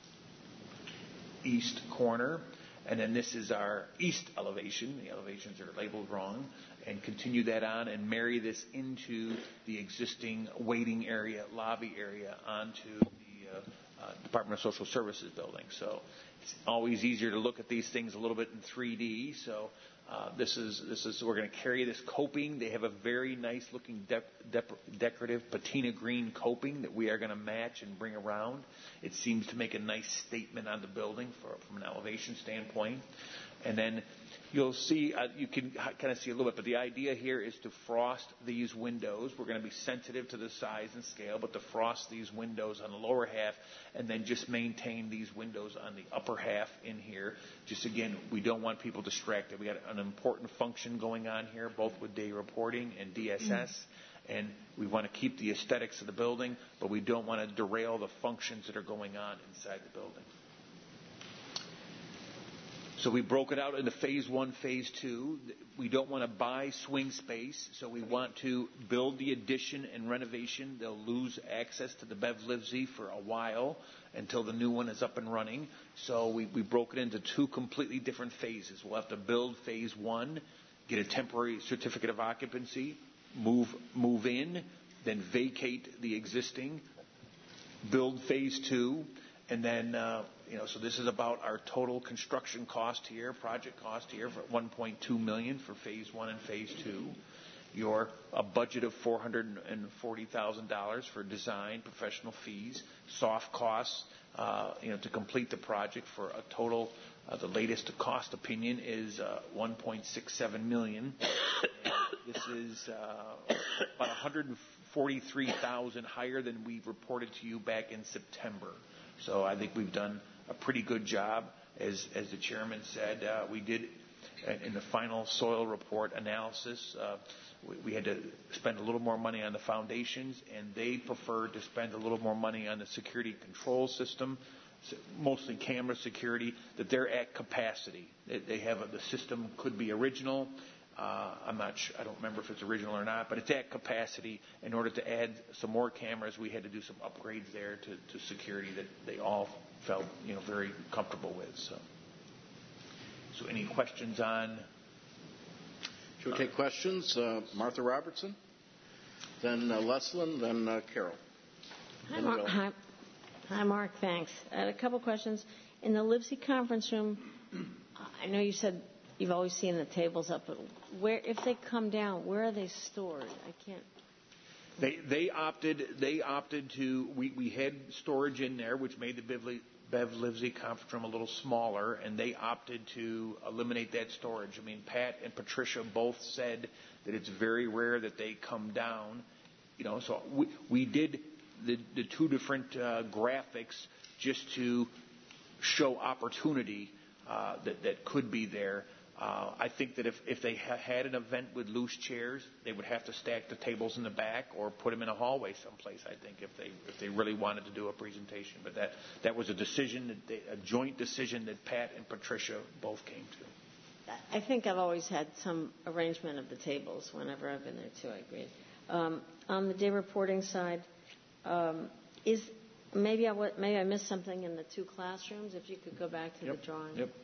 corner. And then this is our east elevation. The elevations are labeled wrong. And continue that on and marry this into the existing waiting area, lobby area, onto the Department of Social Services building. So it's always easier to look at these things a little bit in 3D. So this is we're going to carry this coping. They have a very nice looking decorative patina green coping that we are going to match and bring around. It seems to make a nice statement on the building from an elevation standpoint. And then you'll see, you can kind of see a little bit, but the idea here is to frost these windows. We're going to be sensitive to the size and scale, but to frost these windows on the lower half and then just maintain these windows on the upper half in here. Just again, we don't want people distracted. We got an important function going on here, both with day reporting and DSS. And we want to keep the aesthetics of the building, but we don't want to derail the functions that are going on inside the building. So we broke it out into phase 1, phase 2. We don't want to buy swing space, so we want to build the addition and renovation. They'll lose access to the Bev Livesey for a while until the new one is up and running. So we broke it into 2 completely different phases. We'll have to build phase 1, get a temporary certificate of occupancy, move in, then vacate the existing, build phase 2, and then so this is about our total construction cost here, project cost here for $1.2 million for phase 1 and phase 2. a budget of $440,000 for design, professional fees, soft costs, to complete the project for a total. The latest cost opinion is $1.67 million. This is about $143,000 higher than we reported to you back in September. So I think we've done a pretty good job. As the chairman said, we did in the final soil report analysis. We had to spend a little more money on the foundations, and they preferred to spend a little more money on the security control system, mostly camera security, that they're at capacity. They have the system could be original. I don't remember if it's original or not, but it's at capacity. In order to add some more cameras, we had to do some upgrades there to security that they all felt very comfortable with. So any questions on? Should we take questions? Martha Robertson, then Leslin, then Carol. Hi, Mark. Thanks. I had a couple questions. In the Livesey conference room, I know you said you've always seen the tables up, but if they come down, where are they stored? I can't. They opted to. We had storage in there, which made the Bev Livesey conference room a little smaller, and they opted to eliminate that storage. I mean, Pat and Patricia both said that it's very rare that they come down. So we did the two different graphics just to show opportunity that could be there. I think that if they had an event with loose chairs, they would have to stack the tables in the back or put them in a hallway someplace. I think if they really wanted to do a presentation, but that was a decision a joint decision that Pat and Patricia both came to. I think I've always had some arrangement of the tables whenever I've been there too. I agree. On the day reporting side, maybe I missed something in the two classrooms. If you could go back to the drawing. Yep.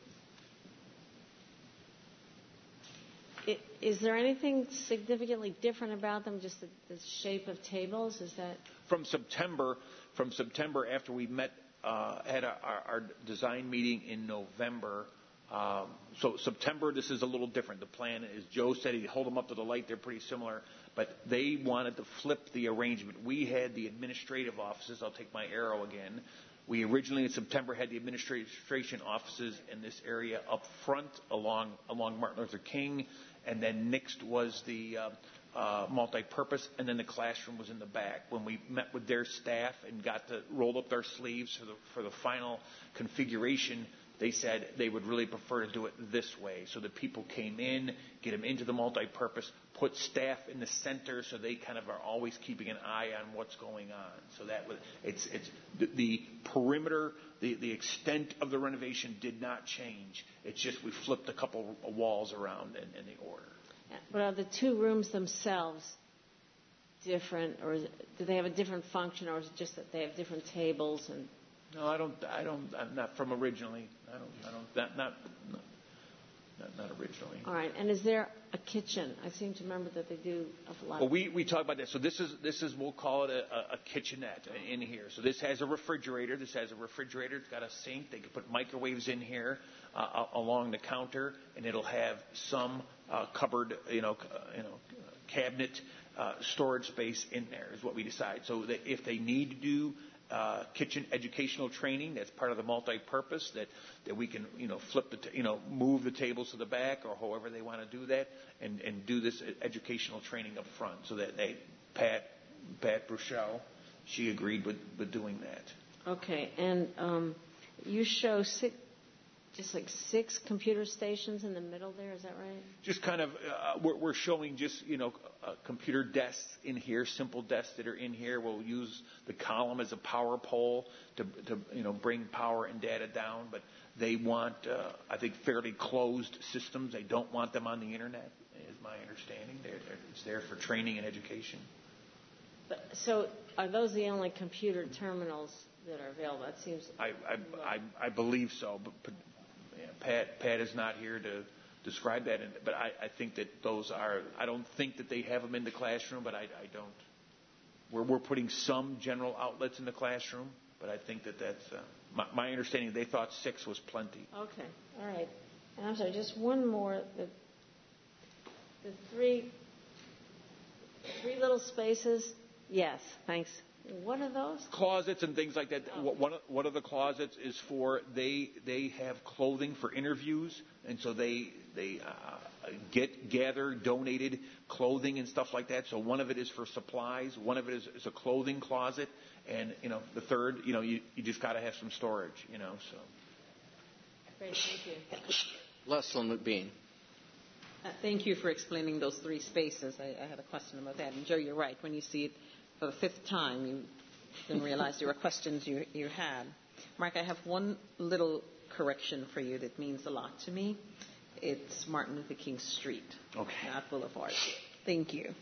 Is there anything significantly different about them? Just the shape of tables? Is that from September? After we met, had our design meeting in November. So September, this is a little different. The plan, as Joe said, he hold them up to the light. They're pretty similar, but they wanted to flip the arrangement. We had the administrative offices. I'll take my arrow again. We originally in September had the administration offices in this area up front along Martin Luther King, and then next was the multi-purpose, and then the classroom was in the back. When we met with their staff and got to roll up their sleeves for the final configuration, they said they would really prefer to do it this way. So the people came in, get them into the multi-purpose, put staff in the center so they kind of are always keeping an eye on what's going on. So that was, it's the perimeter, the extent of the renovation did not change. It's just we flipped a couple of walls around in the order. But are the two rooms themselves different, or do they have a different function, or is it just that they have different tables and? No, I don't. I'm not from originally. Not originally. All right. And is there a kitchen? I seem to remember that they do a lot. Well, we talk about that. So this is we'll call it a kitchenette in here. So this has a refrigerator. It's got a sink. They can put microwaves in here along the counter, and it'll have some cupboard, cabinet storage space in there. Is what we decide. So that if they need to do kitchen educational training, that's part of the multi-purpose, that we can flip move the tables to the back or however they want to do that, and do this educational training up front. So that Pat Bruchel, she agreed with doing that. Okay, and you show six computer stations in the middle there, is that right? Just kind of, we're showing just, computer desks in here, simple desks that are in here. We'll use the column as a power pole to bring power and data down, but they want, I think, fairly closed systems. They don't want them on the internet, is my understanding. It's there for training and education. So are those the only computer terminals that are available? That seems. I believe so, but Pat is not here to describe that, but I think that those are. I don't think that they have them in the classroom, but I don't. We're putting some general outlets in the classroom, but I think that's my understanding. They thought 6 was plenty. Okay, all right. And I'm sorry, just one more. The 3 3 little spaces? Yes, thanks. What are those? Closets and things like that. Oh. One of the closets is for they have clothing for interviews, and so they gather donated clothing and stuff like that. So one of it is for supplies, one of it is a clothing closet, and the third, you just got to have some storage, So. Great, thank you. Leslyn McBean. Thank you for explaining those 3 spaces. I had a question about that. And Joe, you're right. When you see it for the 5th time, you didn't realize there were questions you had. Mark, I have one little correction for you that means a lot to me. It's Martin Luther King Street, not Boulevard. Thank you.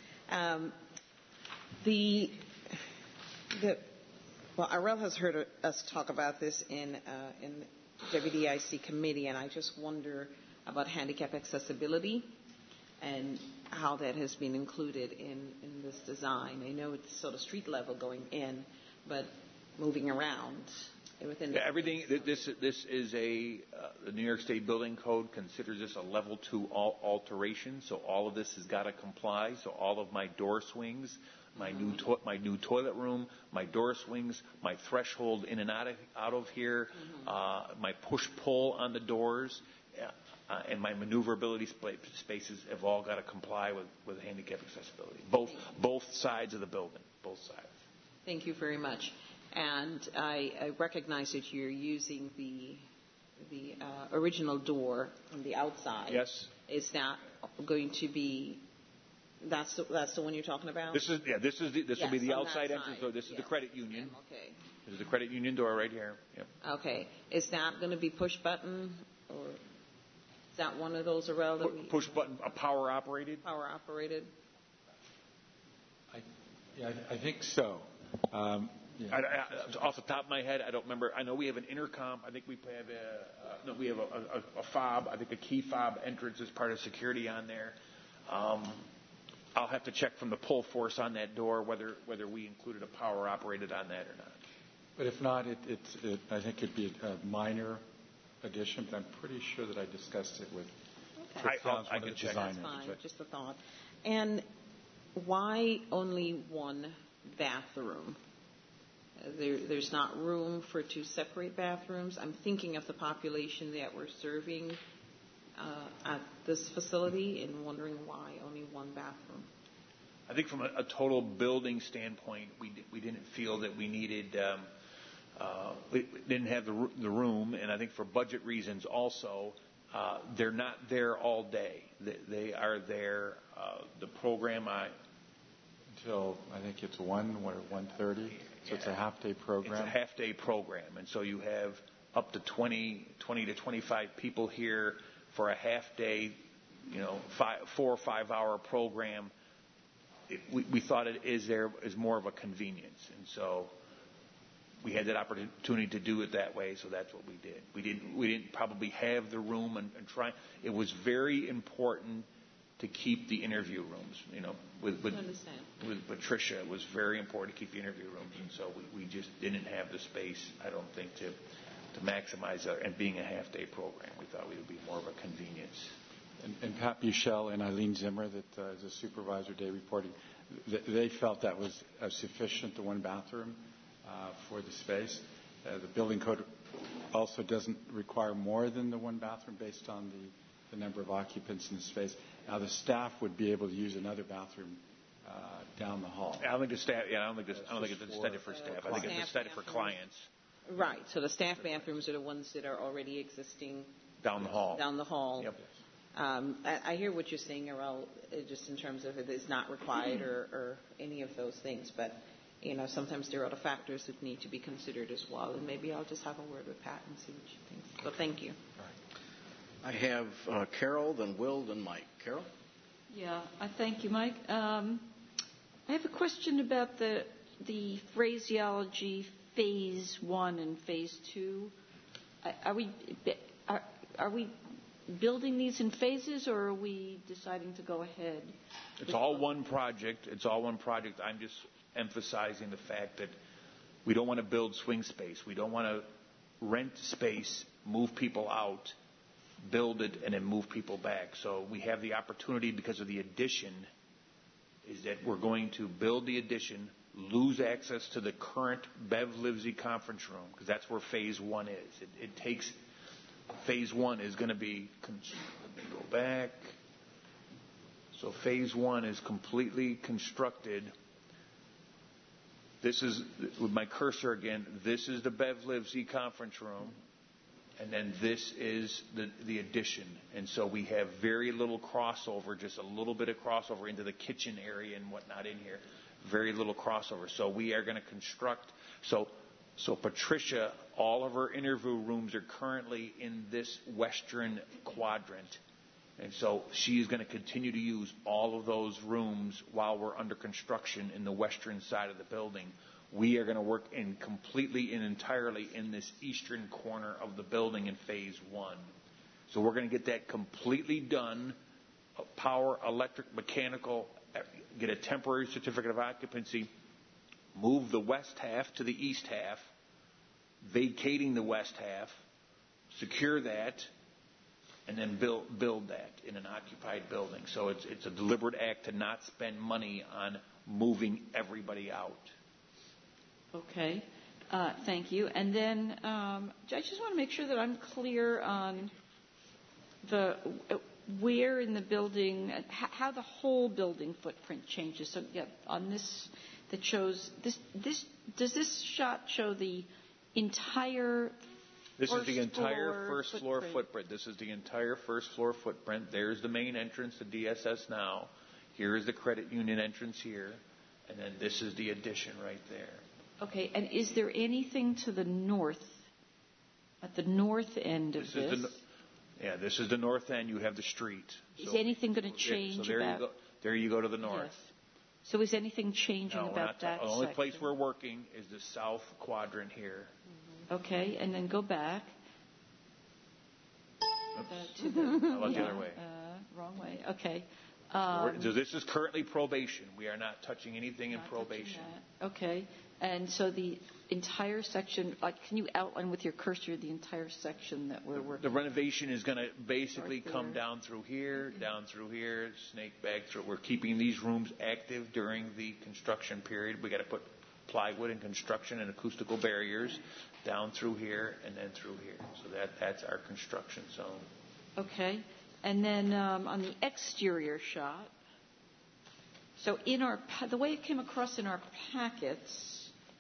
Arel has heard us talk about this in WDIC committee, and I just wonder about handicap accessibility and how that has been included in this design. I know it's sort of street level going in, but moving around within everything. This is the New York State Building Code considers this a level 2 alteration, so all of this has got to comply. So all of my door swings, my new toilet room, my door swings, my threshold in and out of here, my push pull on the doors. And my maneuverability spaces have all got to comply with handicap accessibility. Both sides of the building, both sides. Thank you very much. And I recognize that you're using the original door on the outside. Yes. Is that going to be? That's the one you're talking about. This will be the outside entrance door. This is the credit union. Okay. This is the credit union door right here. Yep. Okay. Is that going to be push button or? Is that one of those around? Push button, power operated? Power operated. I think so. Off the top of my head, I don't remember. I know we have an intercom. I think we have a fob. I think a key fob entrance is part of security on there. I'll have to check from the pull force on that door whether we included a power operated on that or not. But if not, I think it'd be a minor addition, but I'm pretty sure that I discussed it with I can check. That's fine, just a thought. And why only one bathroom? There's not room for 2 separate bathrooms. I'm thinking of the population that we're serving at this facility and wondering why only one bathroom. I think from a total building standpoint, we didn't feel that we needed. We didn't have the room, and I think for budget reasons also, they're not there all day. They are there. The program until I think it's 1 or 1:30, so it's a half-day program. It's a half-day program, and so you have up to 20 to 25 people here for a half-day, 4 or 5 hour program. We thought it is more of a convenience, and so. We had that opportunity to do it that way, so that's what we did. We didn't probably have the room and try. It was very important to keep the interview rooms. With Patricia, it was very important to keep the interview rooms, and so we just didn't have the space, I don't think, to maximize it. And being a half-day program, we thought it would be more of a convenience. And Pat Buchel and Eileen Zimmer, that is a supervisor day reporting, they felt that was sufficient, the one bathroom. For the space. The building code also doesn't require more than the one bathroom based on the number of occupants in the space. Now the staff would be able to use another bathroom down the hall. I don't think the staff. I don't think it's intended for staff. I think it's intended for clients. Right. So the staff bathrooms are the ones that are already existing down the hall. Down the hall. Yep. I hear what you're saying, Arel, just in terms of it is not required or any of those things, but. Sometimes there are other factors that need to be considered as well, and maybe I'll just have a word with Pat and see what she thinks. So thank you. I have Carol, then Will, then Mike. Carol? Yeah, I thank you, Mike. I have a question about the phraseology phase 1 and phase 2. Are we building these in phases, or are we deciding to go ahead? It's all one project. I'm just emphasizing the fact that we don't want to build swing space. We don't want to rent space, move people out, build it, and then move people back. So we have the opportunity because of the addition. is that we're going to build the addition, lose access to the current Bev Livesey conference room, because that's where phase 1 is. It takes, phase 1 is going to be, let me go back. So phase 1 is completely constructed. This is, with my cursor again, this is the Bev Livesey conference room. And then this is the addition. And so we have very little crossover, just a little bit of crossover into the kitchen area and whatnot in here. Very little crossover. So we are going to construct. So Patricia, all of her interview rooms are currently in this western quadrant. And so she is going to continue to use all of those rooms while we're under construction in the western side of the building. We are going to work completely and entirely in this eastern corner of the building in phase 1. So we're going to get that completely done, power, electric, mechanical, get a temporary certificate of occupancy, move the west half to the east half, vacating the west half, secure that, and then build that in an occupied building. So it's a deliberate act to not spend money on moving everybody out. Okay, thank you. And then I just want to make sure that I'm clear on where in the building, how the whole building footprint changes. So yeah, on this that shows this. Does this shot show the entire? This is the entire first floor footprint. This is the entire first floor footprint. There's the main entrance to DSS now. Here is the credit union entrance here, and then this is the addition right there. Okay, and is there anything to the north, at the north end of this? This is the north end. You have the street. Is anything going to change? So there you go. There you go to the north. Yes. So is anything changing about that? The only place we're working is the south quadrant here. Okay, and then go back. Oops. I went the other way. Wrong way. Okay. So this is currently probation. We are not touching anything in probation. Okay. And so the entire section, can you outline with your cursor the entire section that we're working on? The renovation is going to basically come down through here, snake back through. We're keeping these rooms active during the construction period. We got to put plywood and construction and acoustical barriers down through here and then through here. So that's our construction zone. Okay. And then on the exterior shot, so the way it came across in our packets,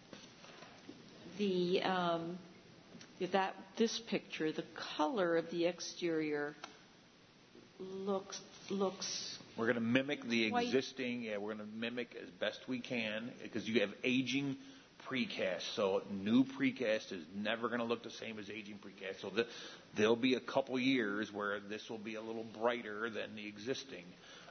this picture, the color of the exterior looks. We're going to mimic the existing. Yeah, we're going to mimic as best we can because you have aging precast. So new precast is never going to look the same as aging precast. So there'll be a couple years where this will be a little brighter than the existing.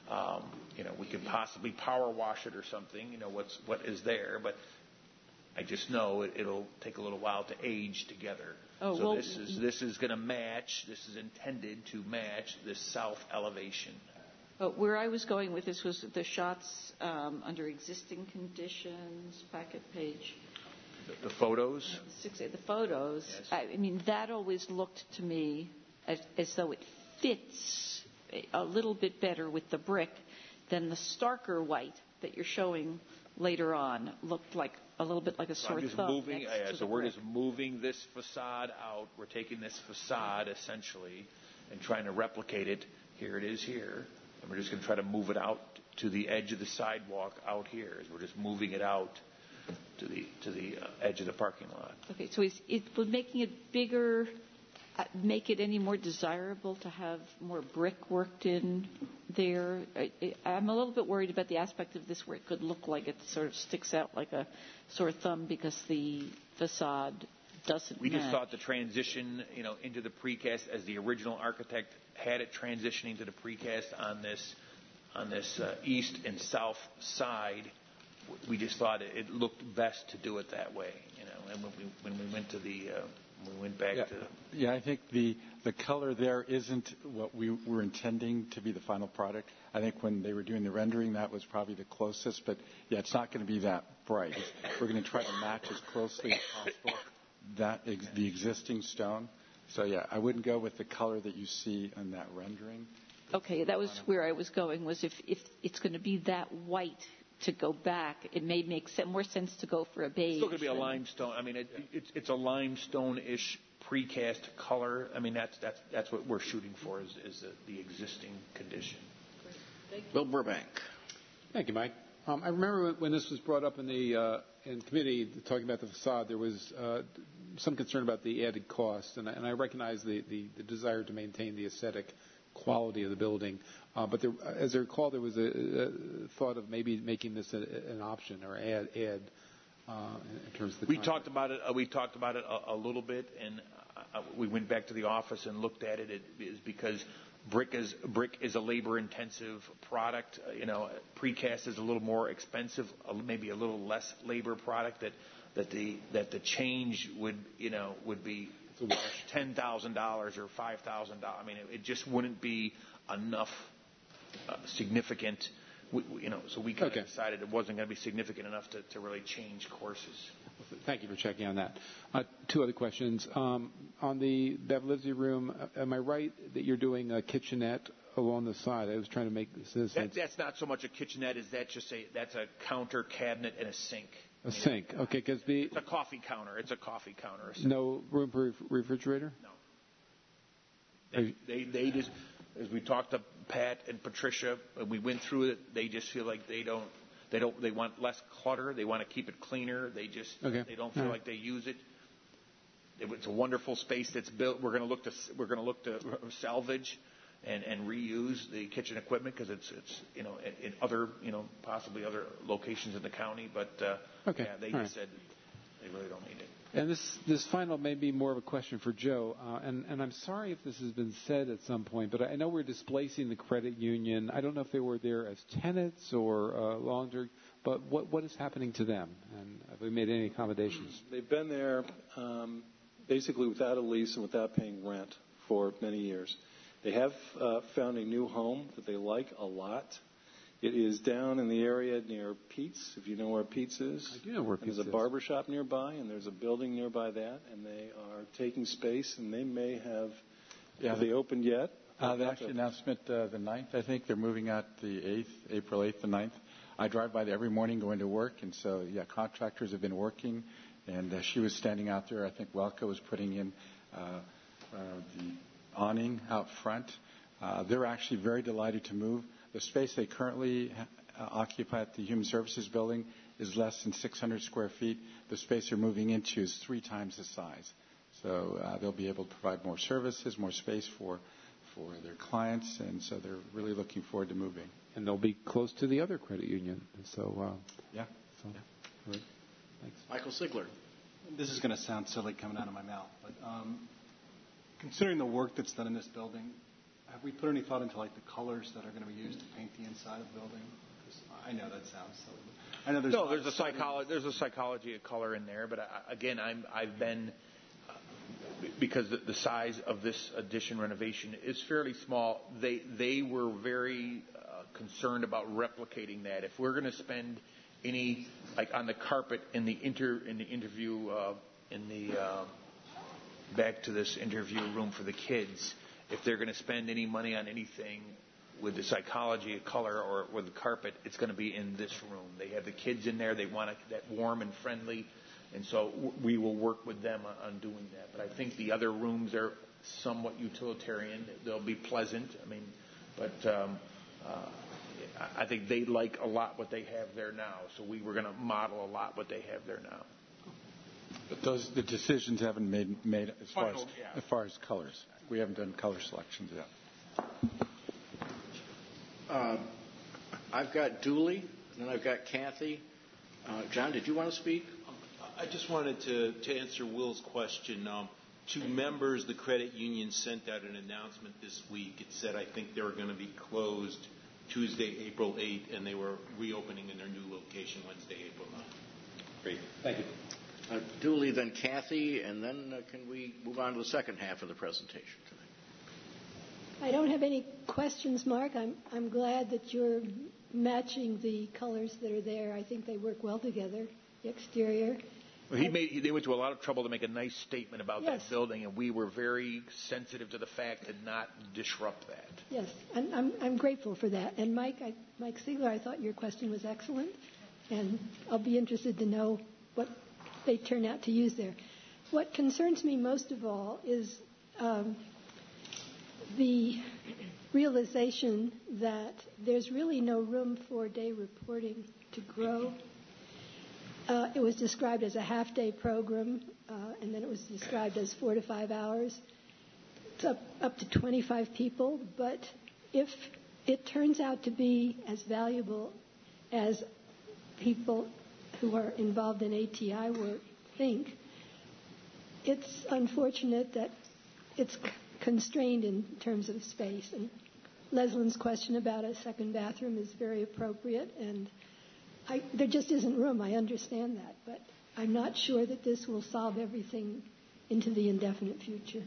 We could possibly power wash it or something. What is there, but I just know it'll take a little while to age together. This is going to match. This is intended to match this south elevation. Where I was going with this was the shots under existing conditions, packet page. The photos? The photos. Yes. I mean, that always looked to me as though it fits a little bit better with the brick than the starker white that you're showing later on. Looked like a little bit like a sore thumb. So we're just moving this facade out. We're taking this facade essentially and trying to replicate it. Here it is here. And we're just going to try to move it out to the edge of the sidewalk out here. We're just moving it out to the edge of the parking lot. Okay, so would making it bigger make it any more desirable to have more brick worked in there? I'm a little bit worried about the aspect of this where it could look like it sort of sticks out like a sore thumb because the facade doesn't match. We just thought the transition, into the precast as the original architect had it transitioning to the precast on this east and south side. We just thought it looked best to do it that way, And when we went to we went back to. Yeah, I think the color there isn't what we were intending to be the final product. I think when they were doing the rendering, that was probably the closest. But yeah, it's not going to be that bright. We're going to try to match as closely as possible the existing stone. So yeah, I wouldn't go with the color that you see in that rendering. Okay, that was where I was going, was if it's going to be that white to go back, it may make more sense to go for a beige. It's still going to be a limestone. I mean, it's a limestone-ish precast color. I mean, that's what we're shooting for is the existing condition. Bill Burbank. Thank you, Mike. I remember when this was brought up in the in committee talking about the facade, there was some concern about the added cost, and I recognize the desire to maintain the aesthetic quality of the building. But there, as I recall, there was a thought of maybe making this an option or add in terms of the. We talked about it a little bit, and we went back to the office and looked at it. It is because brick is a labor-intensive product. Precast is a little more expensive, maybe a little less labor product. That the change would be $10,000 or $5,000. I mean, it just wouldn't be enough significant. So we kind of decided it wasn't going to be significant enough to really change courses. Thank you for checking on that. Two other questions. On the Bev-Lizzie room, am I right that you're doing a kitchenette along the side? I was trying to make this. That's not so much a kitchenette as that's a counter cabinet and a sink. A sink, okay, because it's a coffee counter. It's a coffee counter. No room for refrigerator? No. They just, as we talked to Pat and Patricia, we went through it. They just feel like they want less clutter. They want to keep it cleaner. They don't feel like they use it. It's a wonderful space that's built. We're going to look to salvage and reuse the kitchen equipment because it's in other possibly other locations in the county. But they just said they really don't need it. And this final may be more of a question for Joe, and I'm sorry if this has been said at some point, but I know we're displacing the credit union. I don't know if they were there as tenants or longer, but what is happening to them, and have we made any accommodations? They've been there basically without a lease and without paying rent for many years. They have found a new home that they like a lot. It is down in the area near Pete's, if you know where Pete's is. I do know where Pete's is. There's a barber shop nearby, and there's a building nearby that, and they are taking space, and they may have, have they opened yet? They actually announcement the 9th, I think. They're moving out the 8th, April 8th, the 9th. I drive by there every morning going to work, and so, contractors have been working, and she was standing out there. I think Welco was putting in the awning out front. They're actually very delighted to move. The space they currently occupy at the Human Services Building is less than 600 square feet. The space they're moving into is 3 times the size. So they'll be able to provide more services, more space for their clients, and so they're really looking forward to moving. And they'll be close to the other credit union. So, All right. Thanks. Michael Sigler. This is going to sound silly coming out of my mouth, but considering the work that's done in this building, have we put any thought into the colors that are going to be used to paint the inside of the building? I know that sounds silly. I know there's a psychology of color in there, but I've been because the size of this addition renovation is fairly small. They were very concerned about replicating that. If we're going to spend any on the carpet in the interview back to this interview room for the kids. If they're going to spend any money on anything with the psychology of color or with the carpet, it's going to be in this room. They have the kids in there. They want that warm and friendly. And so we will work with them on doing that. But I think the other rooms are somewhat utilitarian. They'll be pleasant. I think they like a lot what they have there now. So we were going to model a lot what they have there now. But the decisions haven't made as far as colors. We haven't done color selections yet. I've got Dooley, and then I've got Kathy. John, did you want to speak? I just wanted to answer Will's question. To members, the credit union sent out an announcement this week. It said, I think they were going to be closed Tuesday, April 8th, and they were reopening in their new location Wednesday, April 9th. Great. Thank you. Dooley, then Kathy, and then can we move on to the second half of the presentation tonight? I don't have any questions, Mark. I'm glad that you're matching the colors that are there. I think they work well together, the exterior. Well, they went to a lot of trouble to make a nice statement about that building, and we were very sensitive to the fact to not disrupt that. Yes, and I'm grateful for that. And Mike Siegler, I thought your question was excellent, and I'll be interested to know what they turn out to use there. What concerns me most of all is the realization that there's really no room for day reporting to grow. It was described as a half-day program, and then it was described as 4 to 5 hours. It's up to 25 people, but if it turns out to be as valuable as people who are involved in ATI work think, it's unfortunate that it's constrained in terms of space. And Leslie's question about a second bathroom is very appropriate, and there just isn't room. I understand that, but I'm not sure that this will solve everything into the indefinite future.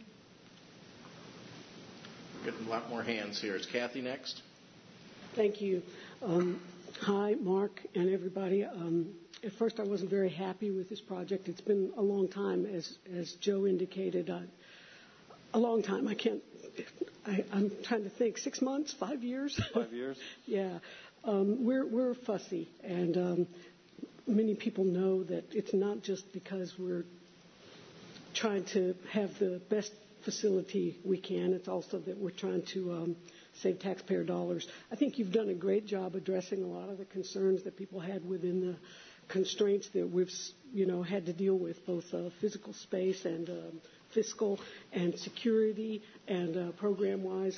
Getting a lot more hands here. Is Kathy next? Thank you. Hi, Mark and everybody. At first, I wasn't very happy with this project. It's been a long time, as Joe indicated. A long time. I'm trying to think. 6 months? 5 years? 5 years. Yeah. We're fussy, and many people know that it's not just because we're trying to have the best facility we can. It's also that we're trying to save taxpayer dollars. I think you've done a great job addressing a lot of the concerns that people had within the constraints that we've had to deal with, both physical space and fiscal and security and program-wise.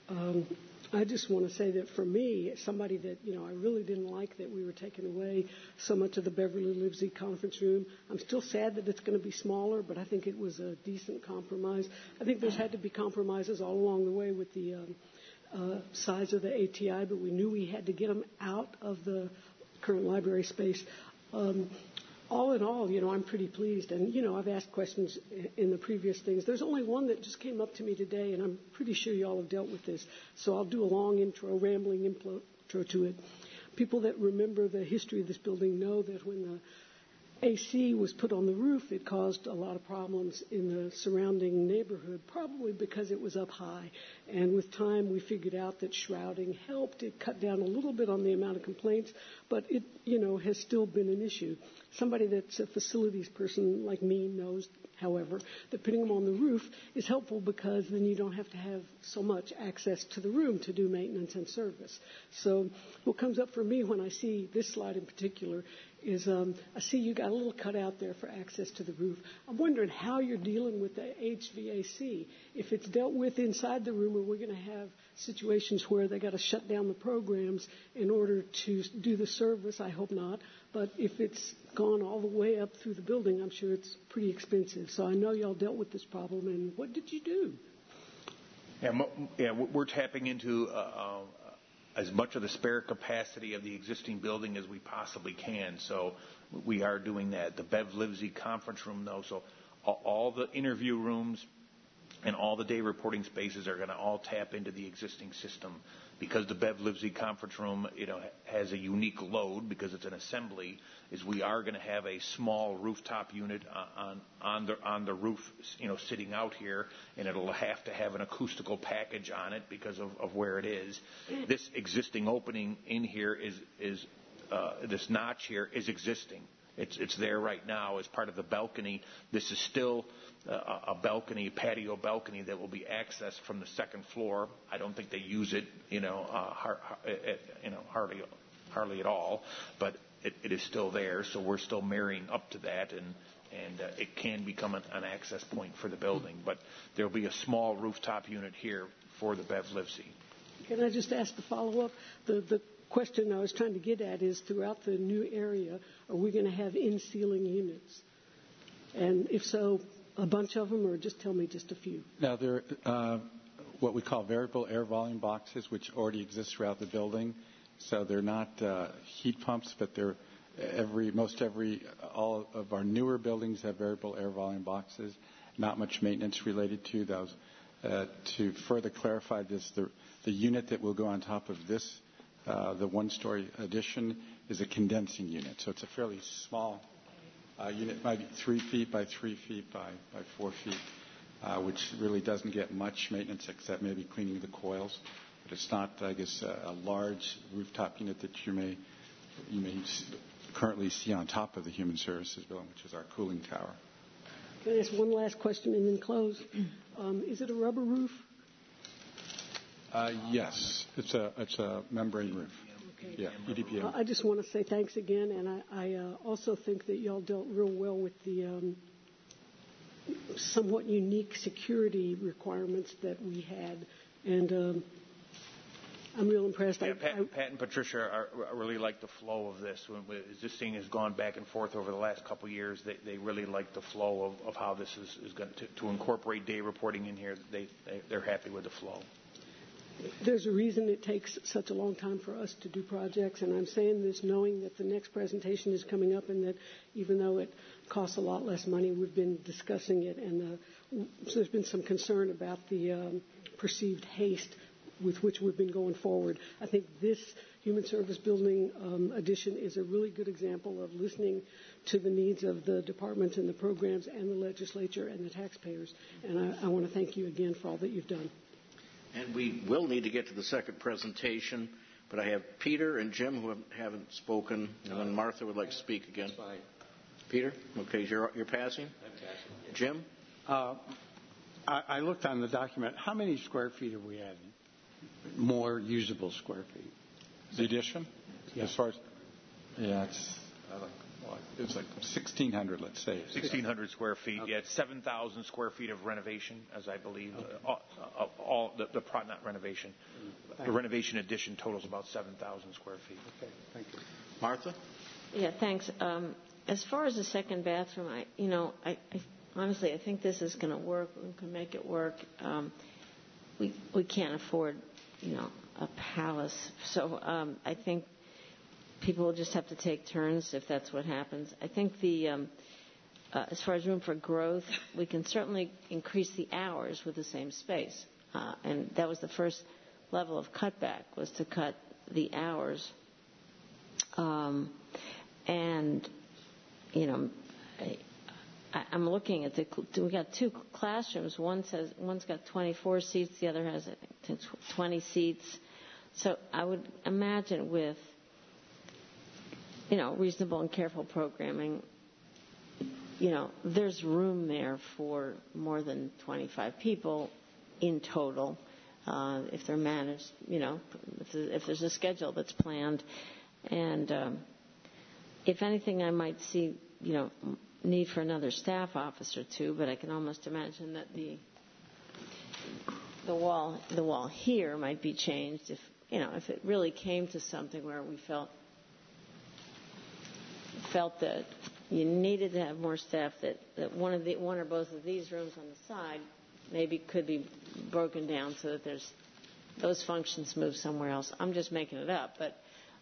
I just want to say that for me, somebody that, I really didn't like that we were taking away so much of the Beverly Livesey conference room. I'm still sad that it's going to be smaller, but I think it was a decent compromise. I think there's had to be compromises all along the way with the size of the ATI, but we knew we had to get them out of the current library space. All in all, I'm pretty pleased. And, I've asked questions in the previous things. There's only one that just came up to me today, and I'm pretty sure you all have dealt with this. So I'll do a long rambling intro to it. People that remember the history of this building know that when the AC was put on the roof, it caused a lot of problems in the surrounding neighborhood, probably because it was up high. And with time, we figured out that shrouding helped. It cut down a little bit on the amount of complaints, but it, has still been an issue. Somebody that's a facilities person like me knows, however, that putting them on the roof is helpful because then you don't have to have so much access to the room to do maintenance and service. So what comes up for me when I see this slide in particular is I see you got a little cutout there for access to the roof. I'm wondering how you're dealing with the HVAC. If it's dealt with inside the room, are we going to have situations where they got to shut down the programs in order to do the service? I hope not. But if it's gone all the way up through the building, I'm sure it's pretty expensive. So I know y'all dealt with this problem, and what did you do? Yeah, we're tapping into as much of the spare capacity of the existing building as we possibly can. So we are doing that. The Bev Livesey conference room, though, so all the interview rooms and all the day reporting spaces are going to all tap into the existing system. Because the Bev Livesey conference room, has a unique load because it's an assembly, is we are going to have a small rooftop unit on the roof, sitting out here, and it'll have to have an acoustical package on it because of where it is. This existing opening in here is this notch here is existing. It's there right now as part of the balcony. This is still a balcony, patio balcony that will be accessed from the second floor. I don't think they use it, hardly at all, but it is still there. So we're still marrying up to that, and it can become an access point for the building. But there will be a small rooftop unit here for the Bev Livesey. Can I just ask a follow-up? The question I was trying to get at is, throughout the new area, are we going to have in-ceiling units? And if so, a bunch of them, or just tell me just a few? Now, there are what we call variable air volume boxes, which already exist throughout the building. So they're not heat pumps, but they're all of our newer buildings have variable air volume boxes. Not much maintenance related to those. To further clarify this, the unit that will go on top of this, the one-story addition, is a condensing unit. So it's a fairly small unit might be 3 feet by 3 feet by 4 feet, which really doesn't get much maintenance except maybe cleaning the coils. But it's not, I guess, a large rooftop unit that you may currently see on top of the Human Services Building, which is our cooling tower. Can I ask one last question and then close? Is it a rubber roof? Yes, it's a membrane roof. Okay. Yeah, EDPM. I just want to say thanks again, and I also think that y'all dealt real well with the somewhat unique security requirements that we had, and I'm real impressed. Yeah, Pat and Patricia really like the flow of this. As this thing has gone back and forth over the last couple of years, they really like the flow of how this is going to incorporate day reporting in here. They're happy with the flow. There's a reason it takes such a long time for us to do projects, and I'm saying this knowing that the next presentation is coming up and that even though it costs a lot less money, we've been discussing it, and so there's been some concern about the perceived haste with which we've been going forward. I think this Human Service Building addition is a really good example of listening to the needs of the departments and the programs and the legislature and the taxpayers, and I want to thank you again for all that you've done. And we will need to get to the second presentation, but I have Peter and Jim who haven't spoken, and then Martha would like to speak again. That's fine. Peter? Okay, you're passing? I'm passing. Jim? I looked on the document. How many square feet are we adding? More usable square feet. The addition? Yeah. As far as, yeah, it's like 1,600, let's say. 1,600 square feet. Okay. Yeah, it's 7,000 square feet of renovation, as I believe. Okay. Not renovation. The renovation addition totals about 7,000 square feet. Okay, thank you. Martha? Yeah, thanks. As far as the second bathroom, I honestly, I think this is going to work. We can make it work. We can't afford, a palace. So I think people will just have to take turns if that's what happens. I think as far as room for growth, we can certainly increase the hours with the same space. And that was the first level of cutback, was to cut the hours. I'm looking at we got 2 classrooms. One's got 24 seats. The other has 20 seats. So I would imagine with, reasonable and careful programming, there's room there for more than 25 people in total, if they're managed, if there's a schedule that's planned. And if anything, I might see, need for another staff officer too, but I can almost imagine that the wall here might be changed if it really came to something where we felt that you needed to have more staff, that one or both of these rooms on the side maybe could be broken down so that those functions move somewhere else. I'm just making it up, but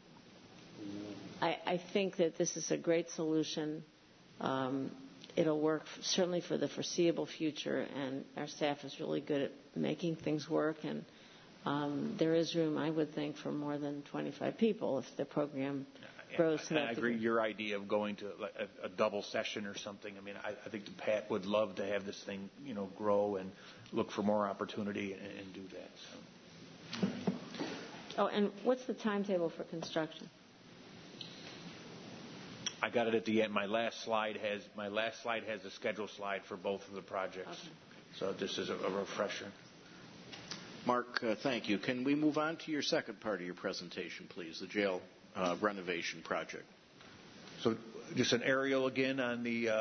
I think that this is a great solution. It'll work certainly for the foreseeable future, and our staff is really good at making things work. And there is room, I would think, for more than 25 people if the program grows. I agree. Your idea of going to a double session or something. I mean, I think Pat would love to have this thing, grow and look for more opportunity and do that. So. Oh, and what's the timetable for construction? I got it at the end. My last slide has a schedule slide for both of the projects. Okay. So this is a refresher. Mark, thank you. Can we move on to your second part of your presentation, please, the jail renovation project? So just an aerial again on the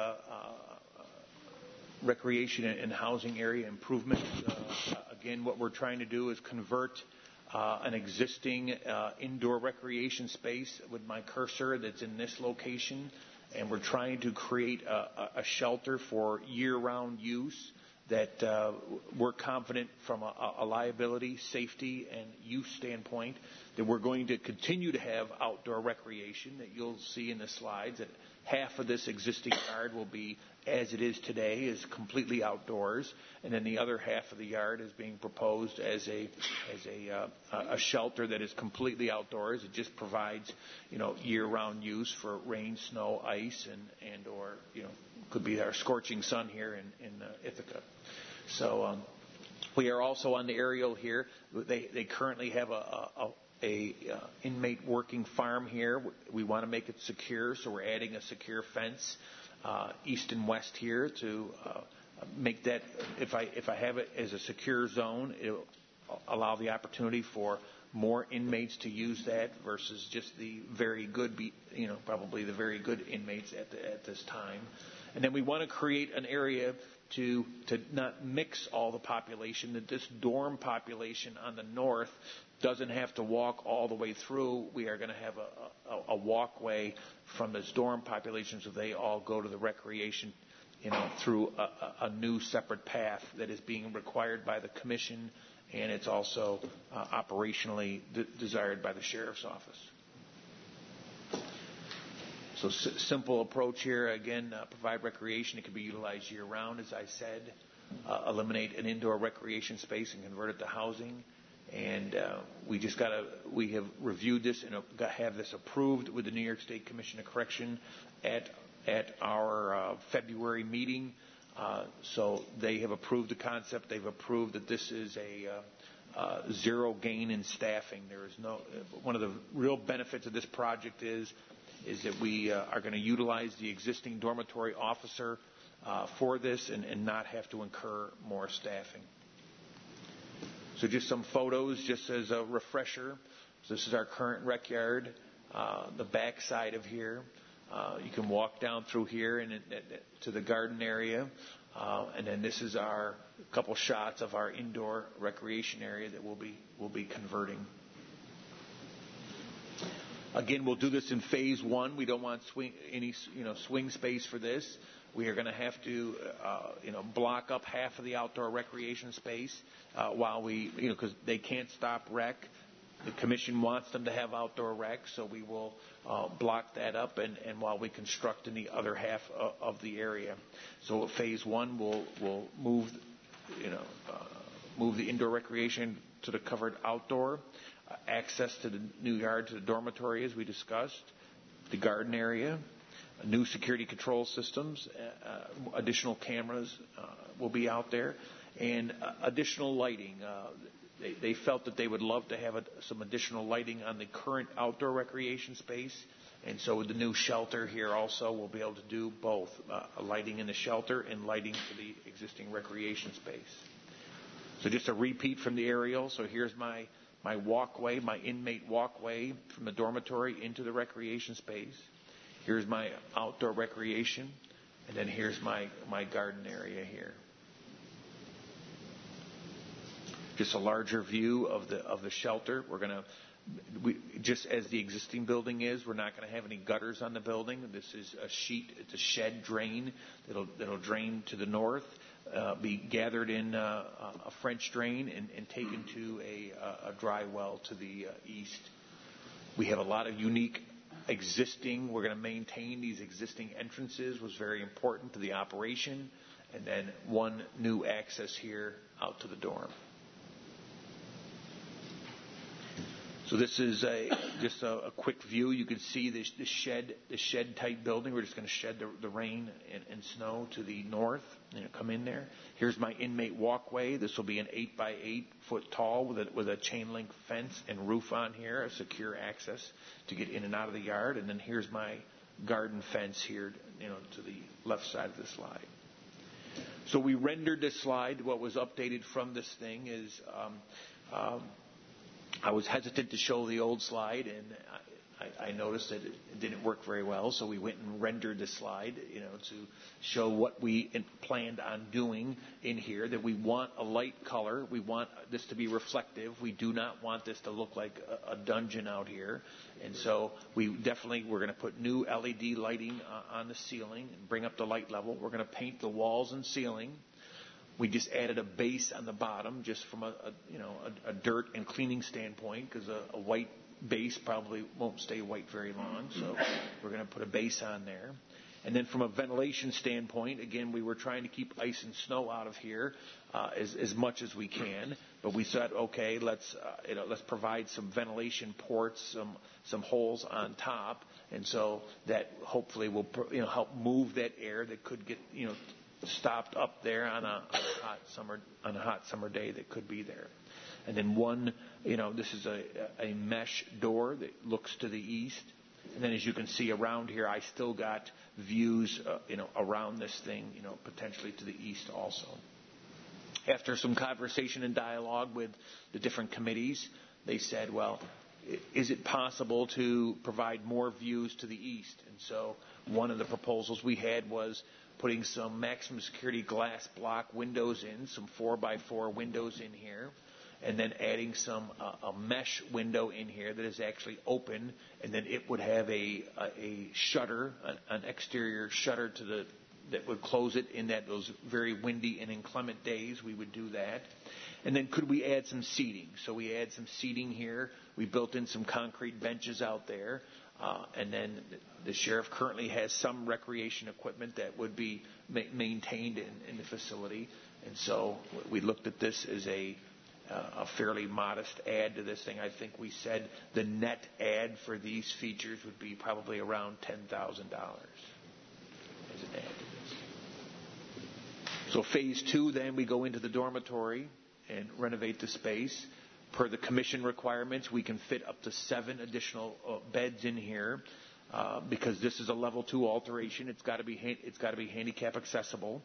recreation and housing area improvement. Again, what we're trying to do is convert an existing indoor recreation space with my cursor that's in this location, and we're trying to create a shelter for year-round use that we're confident from a liability, safety, and use standpoint that we're going to continue to have outdoor recreation that you'll see in the slides that half of this existing yard will be as it is today, is completely outdoors, and then the other half of the yard is being proposed as a shelter that is completely outdoors. It just provides, year-round use for rain, snow, ice, and or could be our scorching sun here in Ithaca. So we are also on the aerial here. They currently have a inmate working farm here. We want to make it secure, so we're adding a secure fence east and west here to make that, if I have it as a secure zone, it'll allow the opportunity for more inmates to use that versus just the very good, probably the very good inmates at this time. And then we want to create an area to not mix all the population, that this dorm population on the north doesn't have to walk all the way through. We are going to have a walkway from this dorm population so they all go to the recreation, through a new separate path that is being required by the commission, and it's also operationally desired by the sheriff's office. So simple approach here. Again, provide recreation. It can be utilized year-round, as I said. Eliminate an indoor recreation space and convert it to housing. And we have reviewed this and have this approved with the New York State Commission of Correction at our February meeting. So they have approved the concept. They've approved that this is a zero gain in staffing. There is one of the real benefits of this project is that we are going to utilize the existing dormitory officer for this and not have to incur more staffing. So just some photos, just as a refresher. So this is our current rec yard, the back side of here. You can walk down through here and to the garden area. And then this is our couple shots of our indoor recreation area that we'll be converting. Again, we'll do this in phase one. We don't want any swing space for this. We are going to have to block up half of the outdoor recreation space while because they can't stop rec. The commission wants them to have outdoor rec, so we will block that up and while we construct in the other half of the area. So phase one will move the indoor recreation to the covered outdoor. Access to the new yard, to the dormitory, as we discussed, the garden area, new security control systems, additional cameras will be out there, and additional lighting. They felt that they would love to have some additional lighting on the current outdoor recreation space, and so with the new shelter here also, we'll be able to do both, lighting in the shelter and lighting for the existing recreation space. So just a repeat from the aerial. So here's my walkway, my inmate walkway from the dormitory into the recreation space. Here's my outdoor recreation, and then here's my garden area here. Just a larger view of the shelter. Just as the existing building is, we're not going to have any gutters on the building. This is a sheet. It's a shed drain that'll drain to the north. Be gathered in a French drain and taken to a dry well to the east. We have a lot of unique existing. We're going to maintain these existing entrances, was very important to the operation, and then one new access here out to the dorm. So this is just a quick view. You can see the shed type building. We're just going to shed the rain and snow to the north and come in there. Here's my inmate walkway. This will be an 8x8 foot tall with a chain link fence and roof on here, a secure access to get in and out of the yard. And then here's my garden fence here, to the left side of the slide. So we rendered this slide. What was updated from this thing is I was hesitant to show the old slide, and I noticed that it didn't work very well, so we went and rendered the slide, to show what we planned on doing in here, that we want a light color. We want this to be reflective. We do not want this to look like a dungeon out here. And so we're going to put new LED lighting on the ceiling and bring up the light level. We're going to paint the walls and ceiling. We just added a base on the bottom just from a dirt and cleaning standpoint, because a white base probably won't stay white very long. So we're going to put a base on there. And then from a ventilation standpoint, again, we were trying to keep ice and snow out of here as much as we can. But we said, okay, let's provide some ventilation ports, some holes on top, and so that hopefully will help move that air that could get stopped up there on a hot summer day that could be there. And then this is a mesh door that looks to the east. And then as you can see around here, I still got views, around this thing, potentially to the east also. After some conversation and dialogue with the different committees, they said, well, is it possible to provide more views to the east? And so one of the proposals we had was putting some maximum security glass block windows in, some 4x4 windows in here, and then adding a mesh window in here that is actually open, and then it would have a shutter, an exterior shutter that would close it in those very windy and inclement days. We would do that. And then could we add some seating? So we add some seating here. We built in some concrete benches out there. And then the sheriff currently has some recreation equipment that would be maintained in the facility. And so we looked at this as a fairly modest add to this thing. I think we said the net add for these features would be probably around $10,000 as an add to this. So phase 2, then we go into the dormitory and renovate the space. Per the commission requirements, we can fit up to 7 additional beds in here because this is a level 2 alteration. It's got to be handicap accessible.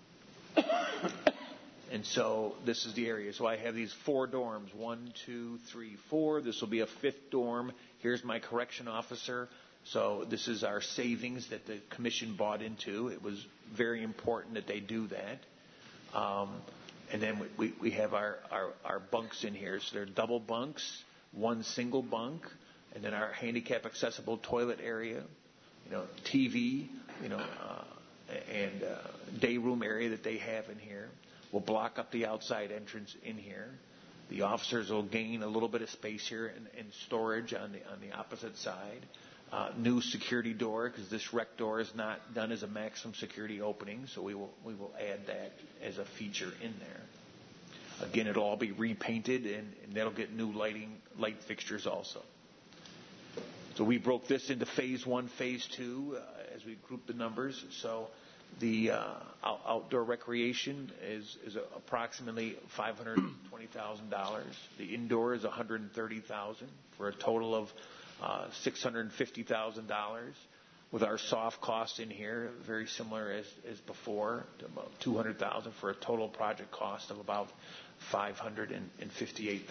And so this is the area. So I have these 4 dorms, 1, 2, 3, 4. This will be a 5th dorm. Here's my correction officer. So this is our savings that the commission bought into. It was very important that they do that. And then we have our bunks in here. So they're double bunks, 1 single bunk, and then our handicap accessible toilet area, TV, and day room area that they have in here. We'll block up the outside entrance in here. The officers will gain a little bit of space here and storage on the opposite side. New security door, because this rec door is not done as a maximum security opening, so we will add that as a feature in there. Again, it'll all be repainted, and that'll get new light fixtures also. So we broke this into phase 1, phase 2, as we grouped the numbers. So the outdoor recreation is approximately $520,000. The indoor is $130,000 for a total of $650,000. With our soft costs in here, very similar as before, to about $200,000 for a total project cost of about $558,000.